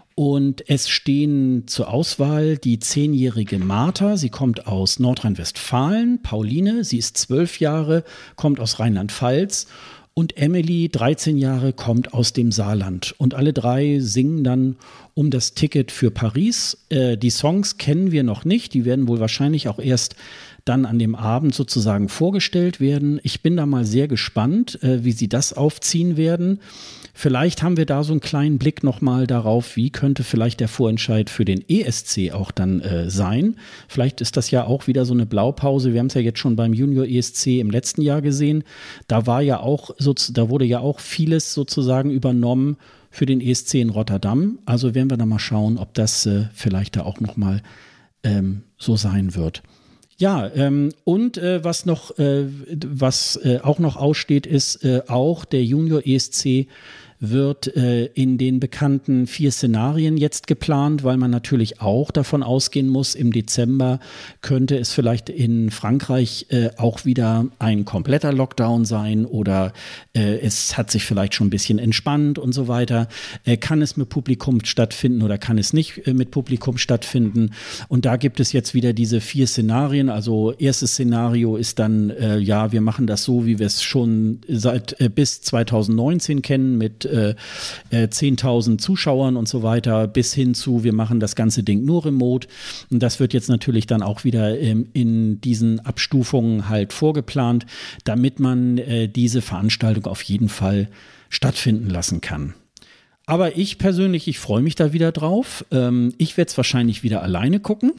Und es stehen zur Auswahl die zehnjährige Martha, sie kommt aus Nordrhein-Westfalen, Pauline, sie ist zwölf Jahre, kommt aus Rheinland-Pfalz. Und Emily, dreizehn Jahre, kommt aus dem Saarland. Und alle drei singen dann um das Ticket für Paris. Äh, die Songs kennen wir noch nicht. Die werden wohl wahrscheinlich auch erst dann an dem Abend sozusagen vorgestellt werden. Ich bin da mal sehr gespannt, äh, wie sie das aufziehen werden. Vielleicht haben wir da so einen kleinen Blick nochmal darauf, wie könnte vielleicht der Vorentscheid für den E S C auch dann äh, sein. Vielleicht ist das ja auch wieder so eine Blaupause. Wir haben es ja jetzt schon beim Junior E S C im letzten Jahr gesehen. Da war ja auch, so, da wurde ja auch vieles sozusagen übernommen für den E S C in Rotterdam. Also werden wir da mal schauen, ob das äh, vielleicht da auch nochmal ähm, so sein wird. Ja, ähm, und äh, was noch, äh, was äh, auch noch aussteht, ist äh, auch der Junior E S C wird äh, in den bekannten vier Szenarien jetzt geplant, weil man natürlich auch davon ausgehen muss, im Dezember könnte es vielleicht in Frankreich äh, auch wieder ein kompletter Lockdown sein oder äh, es hat sich vielleicht schon ein bisschen entspannt und so weiter. Äh, kann es mit Publikum stattfinden oder kann es nicht äh, mit Publikum stattfinden? Und da gibt es jetzt wieder diese vier Szenarien. Also erstes Szenario ist dann, äh, ja, wir machen das so, wie wir es schon seit äh, bis zweitausendneunzehn kennen mit äh, zehntausend Zuschauern und so weiter, bis hin zu, wir machen das ganze Ding nur remote. Und das wird jetzt natürlich dann auch wieder ähm, in diesen Abstufungen halt vorgeplant, damit man äh, diese Veranstaltung auf jeden Fall stattfinden lassen kann. Aber ich persönlich, ich freue mich da wieder drauf. Ähm, ich werde es wahrscheinlich wieder alleine gucken.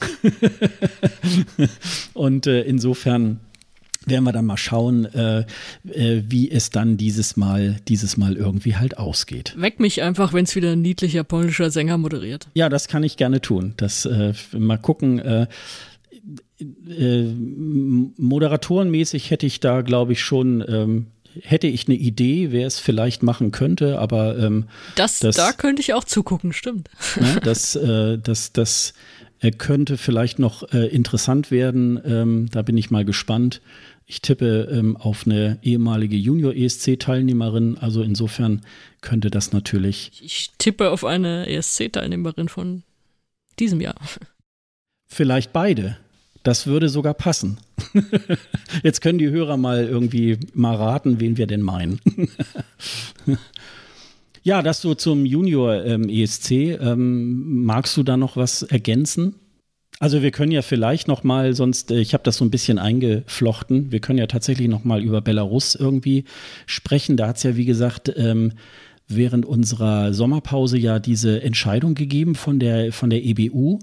Und äh, insofern werden wir dann mal schauen, äh, äh, wie es dann dieses Mal, dieses Mal irgendwie halt ausgeht. Weck mich einfach, wenn es wieder ein niedlicher polnischer Sänger moderiert. Ja, das kann ich gerne tun. Das, äh, mal gucken. Äh, äh, moderatorenmäßig hätte ich da, glaube ich, schon, ähm, hätte ich eine Idee, wer es vielleicht machen könnte, aber ähm, das, das, da könnte ich auch zugucken, stimmt. Ne, das, äh, das, das äh, könnte vielleicht noch äh, interessant werden, ähm, da bin ich mal gespannt. Ich tippe ähm, auf eine ehemalige Junior-E S C-Teilnehmerin, also insofern könnte das natürlich. Ich tippe auf eine E S C-Teilnehmerin von diesem Jahr. Vielleicht beide. Das würde sogar passen. Jetzt können die Hörer mal irgendwie mal raten, wen wir denn meinen. Ja, das so zum Junior-E S C. Ähm, magst du da noch was ergänzen? Also wir können ja vielleicht noch mal, sonst, äh, ich habe das so ein bisschen eingeflochten, wir können ja tatsächlich noch mal über Belarus irgendwie sprechen. Da hat es ja, wie gesagt, ähm, während unserer Sommerpause ja diese Entscheidung gegeben von der, von der E B U.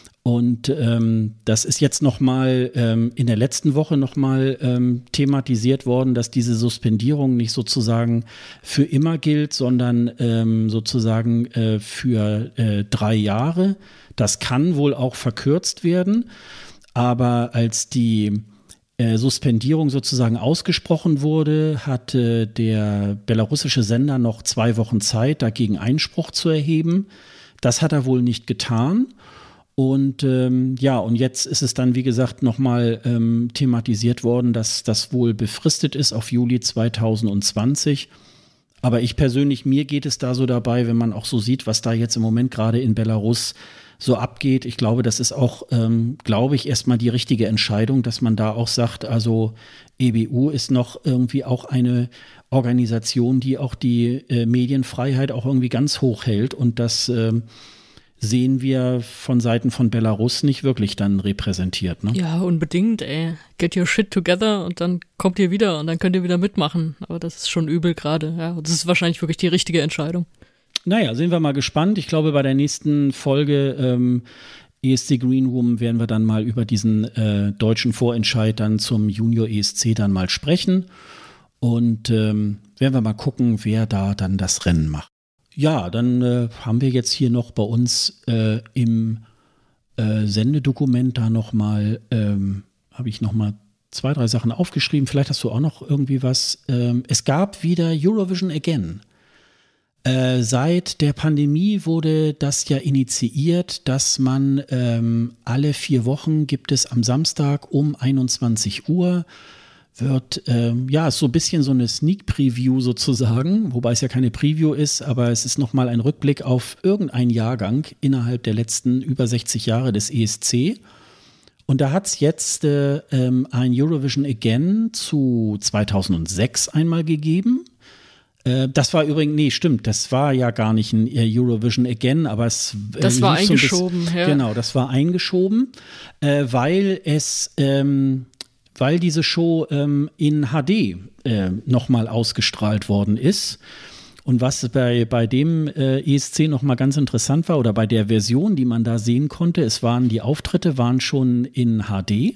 Und ähm, das ist jetzt noch mal ähm, in der letzten Woche noch mal ähm, thematisiert worden, dass diese Suspendierung nicht sozusagen für immer gilt, sondern ähm, sozusagen äh, für äh, drei Jahre. Das kann wohl auch verkürzt werden, aber als die äh, Suspendierung sozusagen ausgesprochen wurde, hatte der belarussische Sender noch zwei Wochen Zeit, dagegen Einspruch zu erheben. Das hat er wohl nicht getan. Und ähm, ja, und jetzt ist es dann, wie gesagt, nochmal ähm, thematisiert worden, dass das wohl befristet ist auf Juli zwanzig zwanzig. Aber ich persönlich, mir geht es da so dabei, wenn man auch so sieht, was da jetzt im Moment gerade in Belarus so abgeht. Ich glaube, das ist auch, ähm, glaube ich, erstmal die richtige Entscheidung, dass man da auch sagt, also E B U ist noch irgendwie auch eine Organisation, die auch die äh, Medienfreiheit auch irgendwie ganz hoch hält. Und das ähm, sehen wir von Seiten von Belarus nicht wirklich dann repräsentiert. Ne? Ja, unbedingt, ey. Get your shit together und dann kommt ihr wieder und dann könnt ihr wieder mitmachen. Aber das ist schon übel gerade. Ja, das ist wahrscheinlich wirklich die richtige Entscheidung. Naja, sind wir mal gespannt. Ich glaube, bei der nächsten Folge ähm, E S C Green Room werden wir dann mal über diesen äh, deutschen Vorentscheid dann zum Junior E S C dann mal sprechen. Und ähm, werden wir mal gucken, wer da dann das Rennen macht. Ja, dann äh, haben wir jetzt hier noch bei uns äh, im äh, Sendedokument da nochmal, ähm, habe ich nochmal zwei, drei Sachen aufgeschrieben. Vielleicht hast du auch noch irgendwie was. Ähm, es gab wieder Eurovision Again. Äh, seit der Pandemie wurde das ja initiiert, dass man ähm, alle vier Wochen gibt es am Samstag um einundzwanzig Uhr wird, ähm, ja, ist so ein bisschen so eine Sneak Preview sozusagen, wobei es ja keine Preview ist, aber es ist nochmal ein Rückblick auf irgendeinen Jahrgang innerhalb der letzten über sechzig Jahre des E S C. Und da hat es jetzt äh, ähm, ein Eurovision Again zu zweitausendsechs einmal gegeben. Das war übrigens, nee, stimmt, das war ja gar nicht ein Eurovision Again, aber es Das äh, war eingeschoben, so ja. Genau, das war eingeschoben, äh, weil es, ähm, weil diese Show ähm, in H D äh, nochmal ausgestrahlt worden ist. Und was bei, bei dem äh, E S C nochmal ganz interessant war, oder bei der Version, die man da sehen konnte, es waren, die Auftritte waren schon in H D.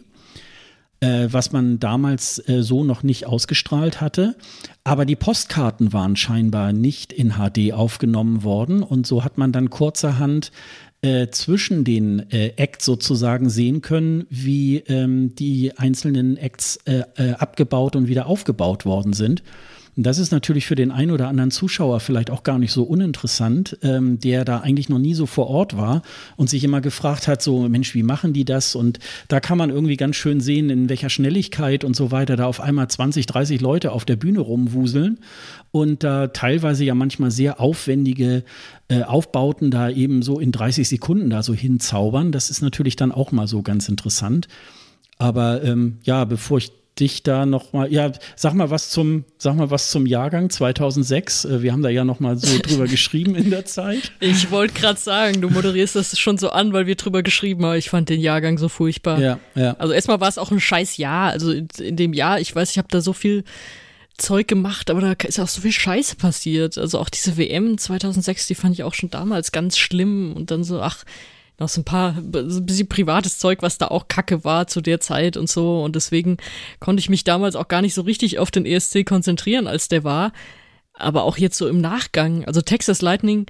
Äh, was man damals äh, so noch nicht ausgestrahlt hatte. Aber die Postkarten waren scheinbar nicht in H D aufgenommen worden. Und so hat man dann kurzerhand äh, zwischen den äh, Acts sozusagen sehen können, wie ähm, die einzelnen Acts äh, äh, abgebaut und wieder aufgebaut worden sind. Und das ist natürlich für den einen oder anderen Zuschauer vielleicht auch gar nicht so uninteressant, ähm, der da eigentlich noch nie so vor Ort war und sich immer gefragt hat, so Mensch, wie machen die das? Und da kann man irgendwie ganz schön sehen, in welcher Schnelligkeit und so weiter da auf einmal zwanzig, dreißig Leute auf der Bühne rumwuseln und da teilweise ja manchmal sehr aufwendige äh, Aufbauten da eben so in dreißig Sekunden da so hinzaubern. Das ist natürlich dann auch mal so ganz interessant. Aber ähm, ja, bevor ich dich da noch mal, ja, sag mal was zum, sag mal was zum Jahrgang zweitausendsechs. Wir haben da ja noch mal so drüber geschrieben in der Zeit. Ich wollte gerade sagen, du moderierst das schon so an, weil wir drüber geschrieben haben. Ich fand den Jahrgang so furchtbar. Ja, ja. Also erstmal war es auch ein scheiß Jahr. Also in, in dem Jahr, ich weiß, ich habe da so viel Zeug gemacht, aber da ist auch so viel Scheiße passiert. Also auch diese W M zweitausendsechs, die fand ich auch schon damals ganz schlimm und dann so, ach, noch so ein paar, so ein bisschen privates Zeug, was da auch Kacke war zu der Zeit und so. Und deswegen konnte ich mich damals auch gar nicht so richtig auf den E S C konzentrieren, als der war. Aber auch jetzt so im Nachgang, also Texas Lightning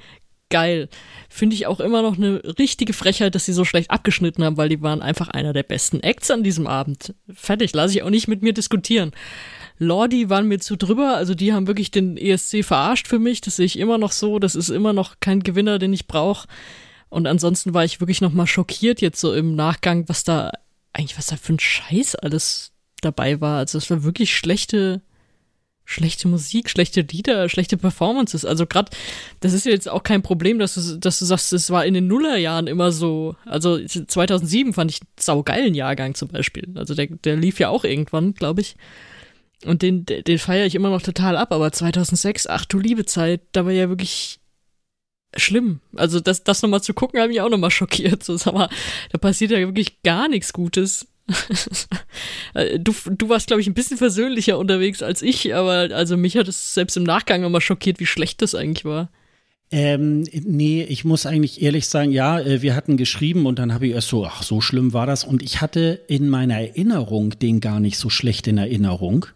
geil. Finde ich auch immer noch eine richtige Frechheit, dass sie so schlecht abgeschnitten haben, weil die waren einfach einer der besten Acts an diesem Abend. Fertig, lasse ich auch nicht mit mir diskutieren. Lordi waren mir zu drüber, also die haben wirklich den E S C verarscht für mich, das sehe ich immer noch so, das ist immer noch kein Gewinner, den ich brauche. Und ansonsten war ich wirklich nochmal schockiert jetzt so im Nachgang, was da, eigentlich was da für ein Scheiß alles dabei war. Also es war wirklich schlechte, schlechte Musik, schlechte Lieder, schlechte Performances. Also gerade, das ist ja jetzt auch kein Problem, dass du, dass du sagst, es war in den Nullerjahren immer so. Also zweitausendsieben fand ich einen saugeilen Jahrgang zum Beispiel. Also der, der lief ja auch irgendwann, glaube ich. Und den, den feiere ich immer noch total ab. Aber zweitausendsechs, ach du liebe Zeit, da war ja wirklich schlimm. Also das, das nochmal zu gucken, hat mich auch nochmal schockiert. So, sag mal, da passiert ja wirklich gar nichts Gutes. du, du warst, glaube ich, ein bisschen versöhnlicher unterwegs als ich, aber also mich hat es selbst im Nachgang nochmal schockiert, wie schlecht das eigentlich war. Ähm, nee, ich muss eigentlich ehrlich sagen, ja, wir hatten geschrieben und dann habe ich erst so, ach, so schlimm war das. Und ich hatte in meiner Erinnerung den gar nicht so schlecht in Erinnerung.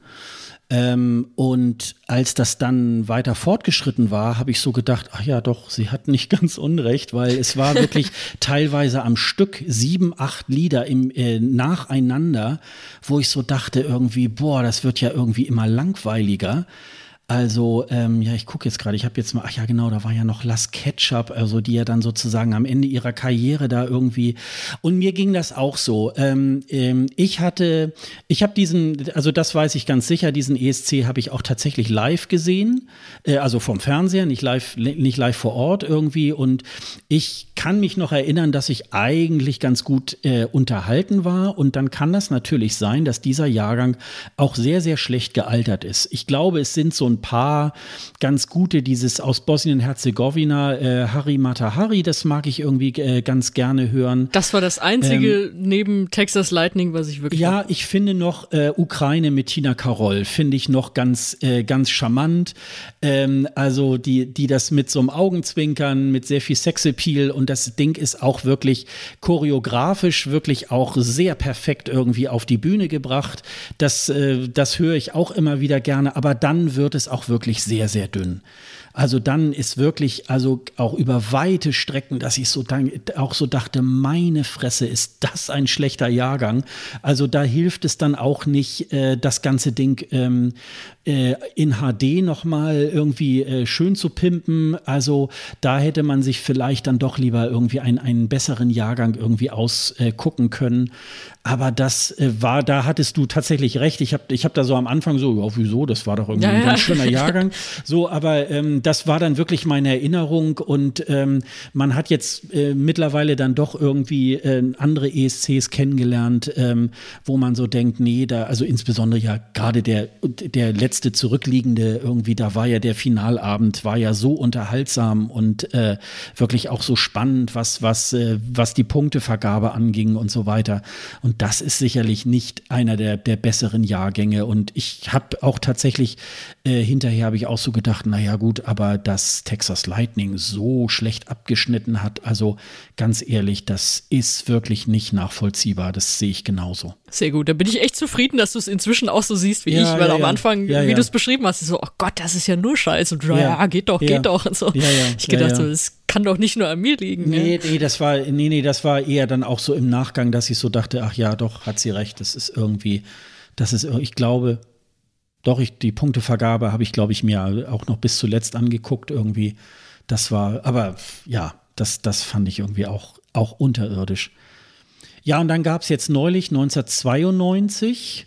Ähm, und als das dann weiter fortgeschritten war, habe ich so gedacht, ach ja doch, sie hat nicht ganz unrecht, weil es war wirklich teilweise am Stück sieben, acht Lieder im, äh, nacheinander, wo ich so dachte irgendwie, boah, das wird ja irgendwie immer langweiliger. Also, ähm, ja, ich gucke jetzt gerade, ich habe jetzt mal, ach ja genau, da war ja noch Las Ketchup, also die ja dann sozusagen am Ende ihrer Karriere da irgendwie, und mir ging das auch so. Ähm, ähm, ich hatte, ich habe diesen, also das weiß ich ganz sicher, diesen E S C habe ich auch tatsächlich live gesehen, äh, also vom Fernseher, nicht live, nicht live vor Ort irgendwie, und ich kann mich noch erinnern, dass ich eigentlich ganz gut äh, unterhalten war, und dann kann das natürlich sein, dass dieser Jahrgang auch sehr, sehr schlecht gealtert ist. Ich glaube, es sind so ein paar ganz gute, dieses aus Bosnien-Herzegowina, äh, Hari Mata Hari, das mag ich irgendwie äh, ganz gerne hören. Das war das einzige ähm, neben Texas Lightning, was ich wirklich... Ja, hab. ich finde noch äh, Ukraine mit Tina Karol, finde ich noch ganz, äh, ganz charmant. Ähm, also die, die das mit so einem Augenzwinkern, mit sehr viel Sexappeal, und das Ding ist auch wirklich choreografisch wirklich auch sehr perfekt irgendwie auf die Bühne gebracht. Das, äh, das höre ich auch immer wieder gerne, aber dann wird es auch wirklich sehr, sehr dünn. Also dann ist wirklich, also auch über weite Strecken, dass ich so dann auch so dachte, meine Fresse, ist das ein schlechter Jahrgang. Also da hilft es dann auch nicht, äh, das ganze Ding ähm, äh, in H D nochmal irgendwie äh, schön zu pimpen. Also da hätte man sich vielleicht dann doch lieber irgendwie einen, einen besseren Jahrgang irgendwie ausgucken äh, können. Aber das äh, war, da hattest du tatsächlich recht. Ich habe ich hab da so am Anfang so, ja, wieso, das war doch irgendwie ja, ein ja. ganz schöner Jahrgang. So, aber ähm, das war dann wirklich meine Erinnerung, und ähm, man hat jetzt äh, mittlerweile dann doch irgendwie äh, andere E S Cs kennengelernt, ähm, wo man so denkt, nee, da, also insbesondere ja gerade der, der letzte zurückliegende irgendwie, da war ja der Finalabend, war ja so unterhaltsam und äh, wirklich auch so spannend, was, was, äh, was die Punktevergabe anging und so weiter. Und das ist sicherlich nicht einer der, der besseren Jahrgänge. Und ich habe auch tatsächlich, äh, hinterher habe ich auch so gedacht, naja gut, aber dass Texas Lightning so schlecht abgeschnitten hat, also ganz ehrlich, das ist wirklich nicht nachvollziehbar. Das sehe ich genauso. Sehr gut, da bin ich echt zufrieden, dass du es inzwischen auch so siehst wie ja, ich, weil ja, am Anfang, ja, wie ja. du es beschrieben hast, so, oh Gott, das ist ja nur Scheiß, und ja, ja geht doch, ja. geht doch und so. Ja, ja, ich gedacht, ja, ja. so, das kann doch nicht nur an mir liegen. Nee, ne? nee, das war, nee, nee, das war eher dann auch so im Nachgang, dass ich so dachte, ach ja, doch, hat sie recht, das ist irgendwie, das ist, ich glaube, doch, ich, die Punktevergabe habe ich, glaube ich, mir auch noch bis zuletzt angeguckt irgendwie. Das war, aber ja, das, das fand ich irgendwie auch, auch unterirdisch. Ja, und dann gab es jetzt neulich neunzehnhundertzweiundneunzig,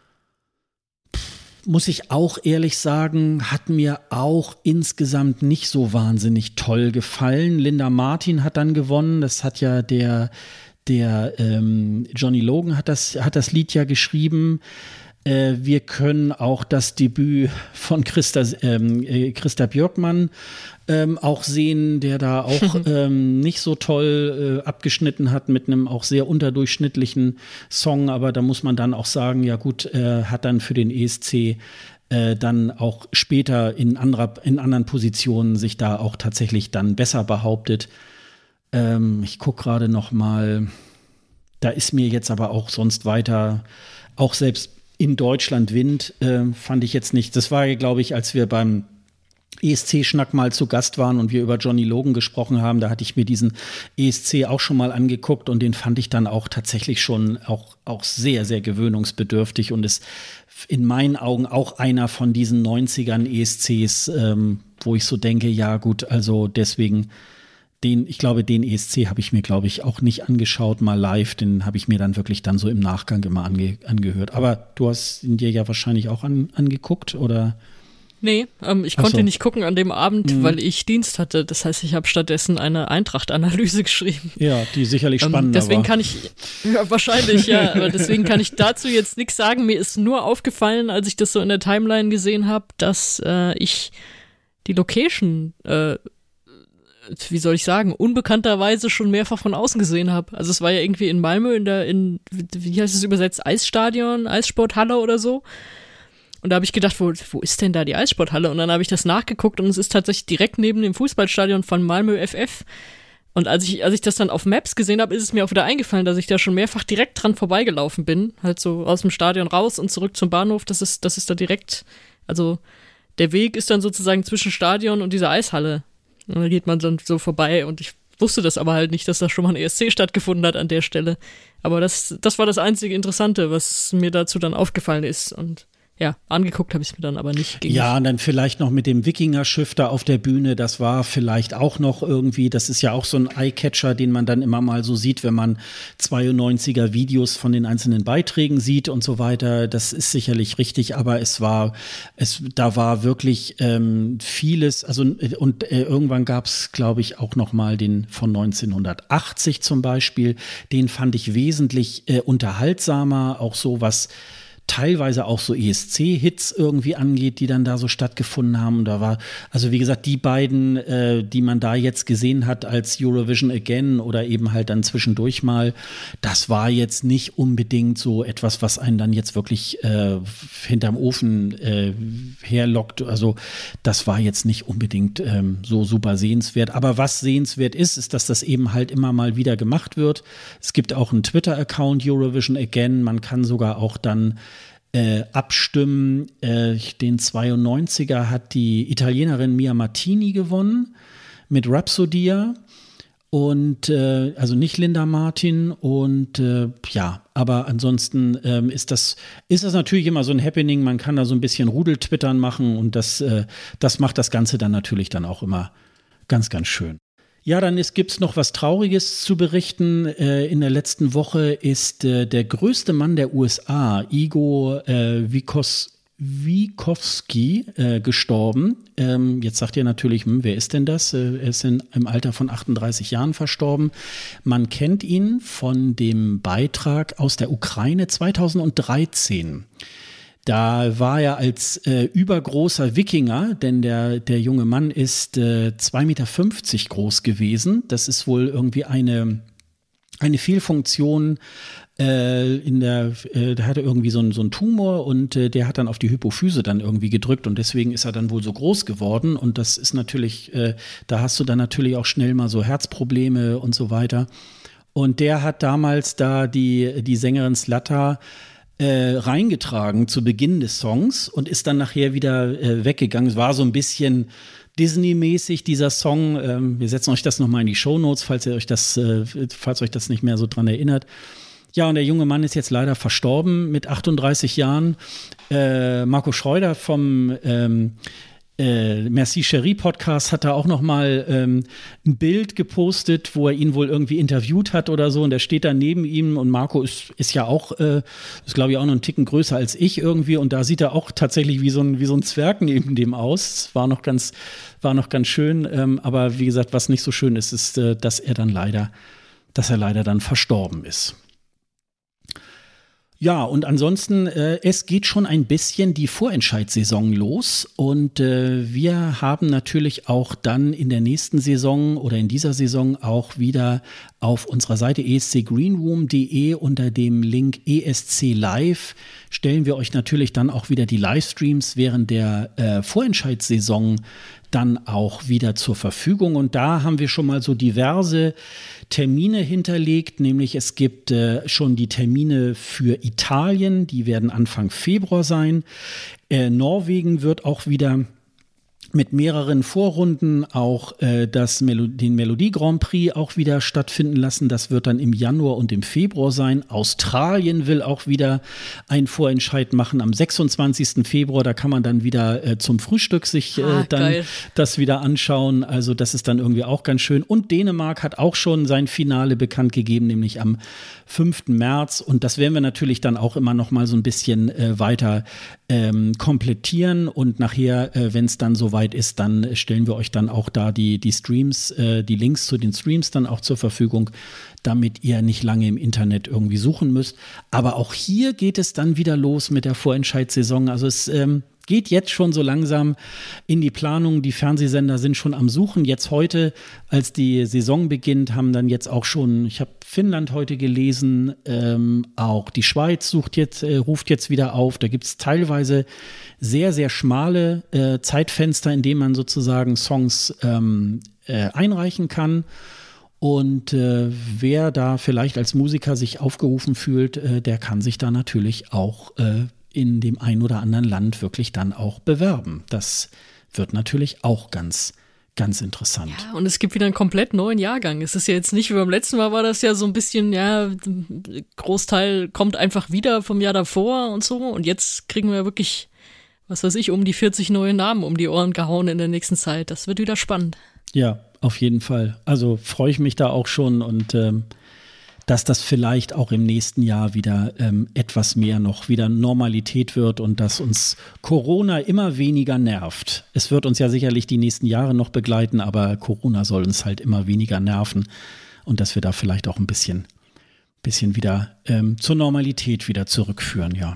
muss ich auch ehrlich sagen, hat mir auch insgesamt nicht so wahnsinnig toll gefallen. Linda Martin hat dann gewonnen, das hat ja der, der ähm, Johnny Logan hat das, hat das Lied ja geschrieben. Äh, wir können auch das Debüt von Christa, ähm, äh, Christa Björkman ähm, auch sehen, der da auch ähm, nicht so toll äh, abgeschnitten hat mit einem auch sehr unterdurchschnittlichen Song. Aber da muss man dann auch sagen, ja gut, äh, hat dann für den E S C äh, dann auch später in, anderer, in anderen Positionen sich da auch tatsächlich dann besser behauptet. Ähm, ich gucke gerade noch mal, da ist mir jetzt aber auch sonst weiter, auch selbst in Deutschland Wind, äh, fand ich jetzt nicht. Das war, glaube ich, als wir beim E S C-Schnack mal zu Gast waren und wir über Johnny Logan gesprochen haben, da hatte ich mir diesen E S C auch schon mal angeguckt und den fand ich dann auch tatsächlich schon auch, auch sehr, sehr gewöhnungsbedürftig und ist in meinen Augen auch einer von diesen neunzigern E S Cs, ähm, wo ich so denke, ja gut, also deswegen den, ich glaube, den E S C habe ich mir, glaube ich, auch nicht angeschaut, mal live, den habe ich mir dann wirklich dann so im Nachgang immer ange, angehört. Aber du hast ihn dir ja wahrscheinlich auch an, angeguckt, oder? Nee, ähm, ich Ach konnte so. nicht gucken an dem Abend, mhm. weil ich Dienst hatte. Das heißt, ich habe stattdessen eine Eintracht-Analyse geschrieben. Ja, die sicherlich spannender ähm, deswegen war. kann ich, ja, wahrscheinlich, ja, aber deswegen kann ich dazu jetzt nichts sagen. Mir ist nur aufgefallen, als ich das so in der Timeline gesehen habe, dass äh, ich die Location, äh, wie soll ich sagen, unbekannterweise schon mehrfach von außen gesehen habe. Also es war ja irgendwie in Malmö in der, in, wie heißt es übersetzt, Eisstadion, Eissporthalle oder so. Und da habe ich gedacht, wo, wo ist denn da die Eissporthalle? Und dann habe ich das nachgeguckt und es ist tatsächlich direkt neben dem Fußballstadion von Malmö F F. Und als ich, als ich das dann auf Maps gesehen habe, ist es mir auch wieder eingefallen, dass ich da schon mehrfach direkt dran vorbeigelaufen bin. Halt so aus dem Stadion raus und zurück zum Bahnhof. Das ist, das ist da direkt, also der Weg ist dann sozusagen zwischen Stadion und dieser Eishalle. Und da geht man dann so vorbei und ich wusste das aber halt nicht, dass da schon mal ein E S C stattgefunden hat an der Stelle. Aber das, das war das einzige Interessante, was mir dazu dann aufgefallen ist. Und ja, angeguckt habe ich es mir dann aber nicht. Ja, und dann vielleicht noch mit dem Wikinger-Schiff da auf der Bühne, das war vielleicht auch noch irgendwie, das ist ja auch so ein Eye-Catcher, den man dann immer mal so sieht, wenn man zweiundneunziger Videos von den einzelnen Beiträgen sieht und so weiter. Das ist sicherlich richtig, aber es war, es, da war wirklich ähm, vieles, also und äh, irgendwann gab es, glaube ich, auch noch mal den von neunzehnhundertachtzig zum Beispiel, den fand ich wesentlich äh, unterhaltsamer, auch so was teilweise auch so E S C-Hits irgendwie angeht, die dann da so stattgefunden haben. Und da war, also wie gesagt, die beiden, äh, die man da jetzt gesehen hat als Eurovision Again oder eben halt dann zwischendurch mal, das war jetzt nicht unbedingt so etwas, was einen dann jetzt wirklich äh, hinterm Ofen äh, herlockt. Also das war jetzt nicht unbedingt ähm, so super sehenswert. Aber was sehenswert ist, ist, dass das eben halt immer mal wieder gemacht wird. Es gibt auch einen Twitter-Account Eurovision Again. Man kann sogar auch dann Äh, abstimmen. Äh, den zweiundneunziger hat die Italienerin Mia Martini gewonnen mit Rhapsodia und äh, also nicht Linda Martin und äh, ja, aber ansonsten ähm, ist das ist das natürlich immer so ein Happening. Man kann da so ein bisschen Rudeltwittern machen und das äh, das macht das Ganze dann natürlich dann auch immer ganz ganz schön. Ja, dann gibt es noch was Trauriges zu berichten. Äh, in der letzten Woche ist äh, der größte Mann der U S A, Igor äh, Wikos, Wikowski, äh, gestorben. Ähm, jetzt sagt ihr natürlich, hm, wer ist denn das? Äh, er ist in, im Alter von achtunddreißig Jahren verstorben. Man kennt ihn von dem Beitrag aus der Ukraine zweitausenddreizehn. Da war er als äh, übergroßer Wikinger, denn der, der junge Mann ist äh, zwei Meter fünfzig groß gewesen. Das ist wohl irgendwie eine, eine Fehlfunktion äh, in der, äh, da hatte irgendwie so einen so einen Tumor und äh, der hat dann auf die Hypophyse dann irgendwie gedrückt und deswegen ist er dann wohl so groß geworden und das ist natürlich, äh, da hast du dann natürlich auch schnell mal so Herzprobleme und so weiter. Und der hat damals da die, die Sängerin Zlata Äh, reingetragen zu Beginn des Songs und ist dann nachher wieder äh, weggegangen. Es war so ein bisschen Disney-mäßig, dieser Song. Ähm, wir setzen euch das nochmal in die Shownotes, falls ihr euch das, äh, falls euch das nicht mehr so dran erinnert. Ja, und der junge Mann ist jetzt leider verstorben mit achtunddreißig Jahren. Äh, Marco Schreuder vom ähm, Äh, Merci Chérie Podcast hat da auch noch mal ähm, ein Bild gepostet, wo er ihn wohl irgendwie interviewt hat oder so und der steht da neben ihm und Marco ist, ist ja auch, äh, ist glaube ich auch noch einen Ticken größer als ich irgendwie und da sieht er auch tatsächlich wie so ein, wie so ein Zwerg neben dem aus. War noch ganz, war noch ganz schön, ähm, aber wie gesagt, was nicht so schön ist, ist, äh, dass er dann leider, dass er leider dann verstorben ist. Ja, und ansonsten, äh, es geht schon ein bisschen die Vorentscheidssaison los und äh, wir haben natürlich auch dann in der nächsten Saison oder in dieser Saison auch wieder auf unserer Seite e s c greenroom punkt de unter dem Link E S C Live stellen wir euch natürlich dann auch wieder die Livestreams während der äh, Vorentscheidssaison dann auch wieder zur Verfügung. Und da haben wir schon mal so diverse Termine hinterlegt, nämlich es gibt äh, schon die Termine für Italien, die werden Anfang Februar sein. Äh, Norwegen wird auch wieder mit mehreren Vorrunden auch äh, das Melo- den Melodie Grand Prix auch wieder stattfinden lassen. Das wird dann im Januar und im Februar sein. Australien will auch wieder einen Vorentscheid machen am sechsundzwanzigsten Februar. Da kann man dann wieder äh, zum Frühstück sich äh, Ah, dann geil. das wieder anschauen. Also das ist dann irgendwie auch ganz schön. Und Dänemark hat auch schon sein Finale bekannt gegeben, nämlich am fünften März. Und das werden wir natürlich dann auch immer noch mal so ein bisschen äh, weiter ähm, komplettieren. Und nachher, äh, wenn es dann soweit ist, dann stellen wir euch dann auch da die, die Streams, äh, die Links zu den Streams dann auch zur Verfügung, damit ihr nicht lange im Internet irgendwie suchen müsst. Aber auch hier geht es dann wieder los mit der Vorentscheidssaison. Also es ähm, geht jetzt schon so langsam in die Planung. Die Fernsehsender sind schon am Suchen. Jetzt heute, als die Saison beginnt, haben dann jetzt auch schon, ich habe Finnland heute gelesen, ähm, auch die Schweiz sucht jetzt, äh, ruft jetzt wieder auf. Da gibt es teilweise sehr, sehr schmale äh, Zeitfenster, in denen man sozusagen Songs ähm, äh, einreichen kann. Und äh, wer da vielleicht als Musiker sich aufgerufen fühlt, äh, der kann sich da natürlich auch äh, in dem ein oder anderen Land wirklich dann auch bewerben. Das wird natürlich auch ganz, ganz interessant. Ja, und es gibt wieder einen komplett neuen Jahrgang. Es ist ja jetzt nicht wie beim letzten Mal, war das ja so ein bisschen, ja, Großteil kommt einfach wieder vom Jahr davor und so. Und jetzt kriegen wir wirklich, was weiß ich, um die vierzig neue Namen um die Ohren gehauen in der nächsten Zeit. Das wird wieder spannend. Ja, auf jeden Fall. Also freue ich mich da auch schon und ähm, dass das vielleicht auch im nächsten Jahr wieder ähm, etwas mehr noch wieder Normalität wird und dass uns Corona immer weniger nervt. Es wird uns ja sicherlich die nächsten Jahre noch begleiten, aber Corona soll uns halt immer weniger nerven und dass wir da vielleicht auch ein bisschen, bisschen wieder ähm, zur Normalität wieder zurückführen, ja.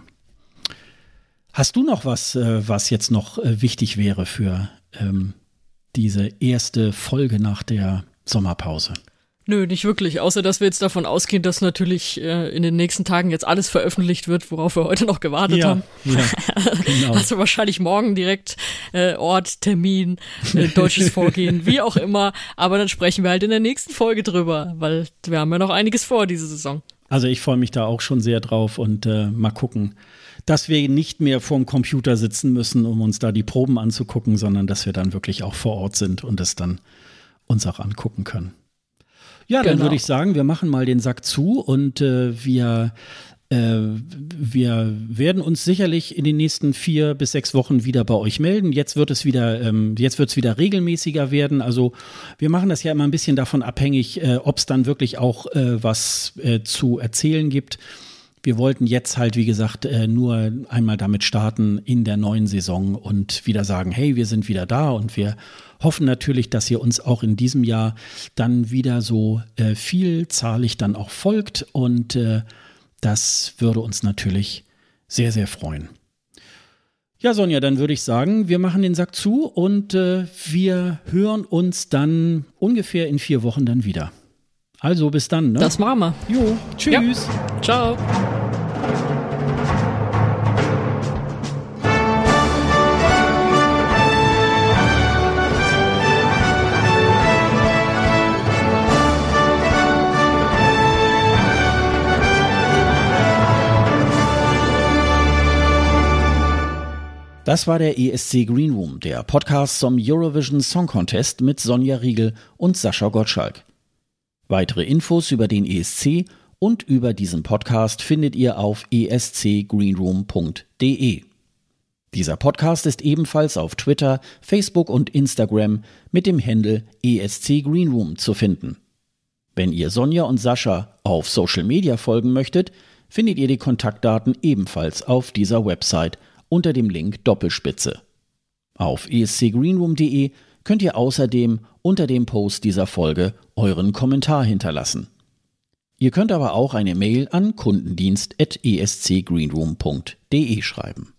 Hast du noch was, äh, was jetzt noch äh, wichtig wäre für ähm, diese erste Folge nach der Sommerpause? Nö, nicht wirklich, außer dass wir jetzt davon ausgehen, dass natürlich äh, in den nächsten Tagen jetzt alles veröffentlicht wird, worauf wir heute noch gewartet ja, haben. Ja, genau. Also wahrscheinlich morgen direkt äh, Ort, Termin, äh, deutsches Vorgehen, wie auch immer. Aber dann sprechen wir halt in der nächsten Folge drüber, weil wir haben ja noch einiges vor diese Saison. Also ich freue mich da auch schon sehr drauf und äh, mal gucken, dass wir nicht mehr vorm Computer sitzen müssen, um uns da die Proben anzugucken, sondern dass wir dann wirklich auch vor Ort sind und es dann uns auch angucken können. Ja, dann Genau. würde ich sagen, wir machen mal den Sack zu und äh, wir, äh, wir werden uns sicherlich in den nächsten vier bis sechs Wochen wieder bei euch melden. Jetzt wird es wieder, ähm, jetzt wird es wieder regelmäßiger werden. Also wir machen das ja immer ein bisschen davon abhängig, äh, ob es dann wirklich auch äh, was äh, zu erzählen gibt. Wir wollten jetzt halt, wie gesagt, äh, nur einmal damit starten in der neuen Saison und wieder sagen, hey, wir sind wieder da und wir hoffen natürlich, dass ihr uns auch in diesem Jahr dann wieder so äh, vielzahlig dann auch folgt und äh, das würde uns natürlich sehr, sehr freuen. Ja, Sonja, dann würde ich sagen, wir machen den Sack zu und äh, wir hören uns dann ungefähr in vier Wochen dann wieder. Also bis dann, ne? Das machen wir. Jo, tschüss. Ja. Ciao. Das war der E S C Green Room, der Podcast zum Eurovision Song Contest mit Sonja Riegel und Sascha Gottschalk. Weitere Infos über den E S C und über diesen Podcast findet ihr auf e s c greenroom punkt d e. Dieser Podcast ist ebenfalls auf Twitter, Facebook und Instagram mit dem Handle E S C Greenroom zu finden. Wenn ihr Sonja und Sascha auf Social Media folgen möchtet, findet ihr die Kontaktdaten ebenfalls auf dieser Website unter dem Link Doppelspitze. Auf e s c greenroom punkt d e könnt ihr außerdem unter dem Post dieser Folge euren Kommentar hinterlassen. Ihr könnt aber auch eine Mail an kundendienst at e s c greenroom punkt d e schreiben.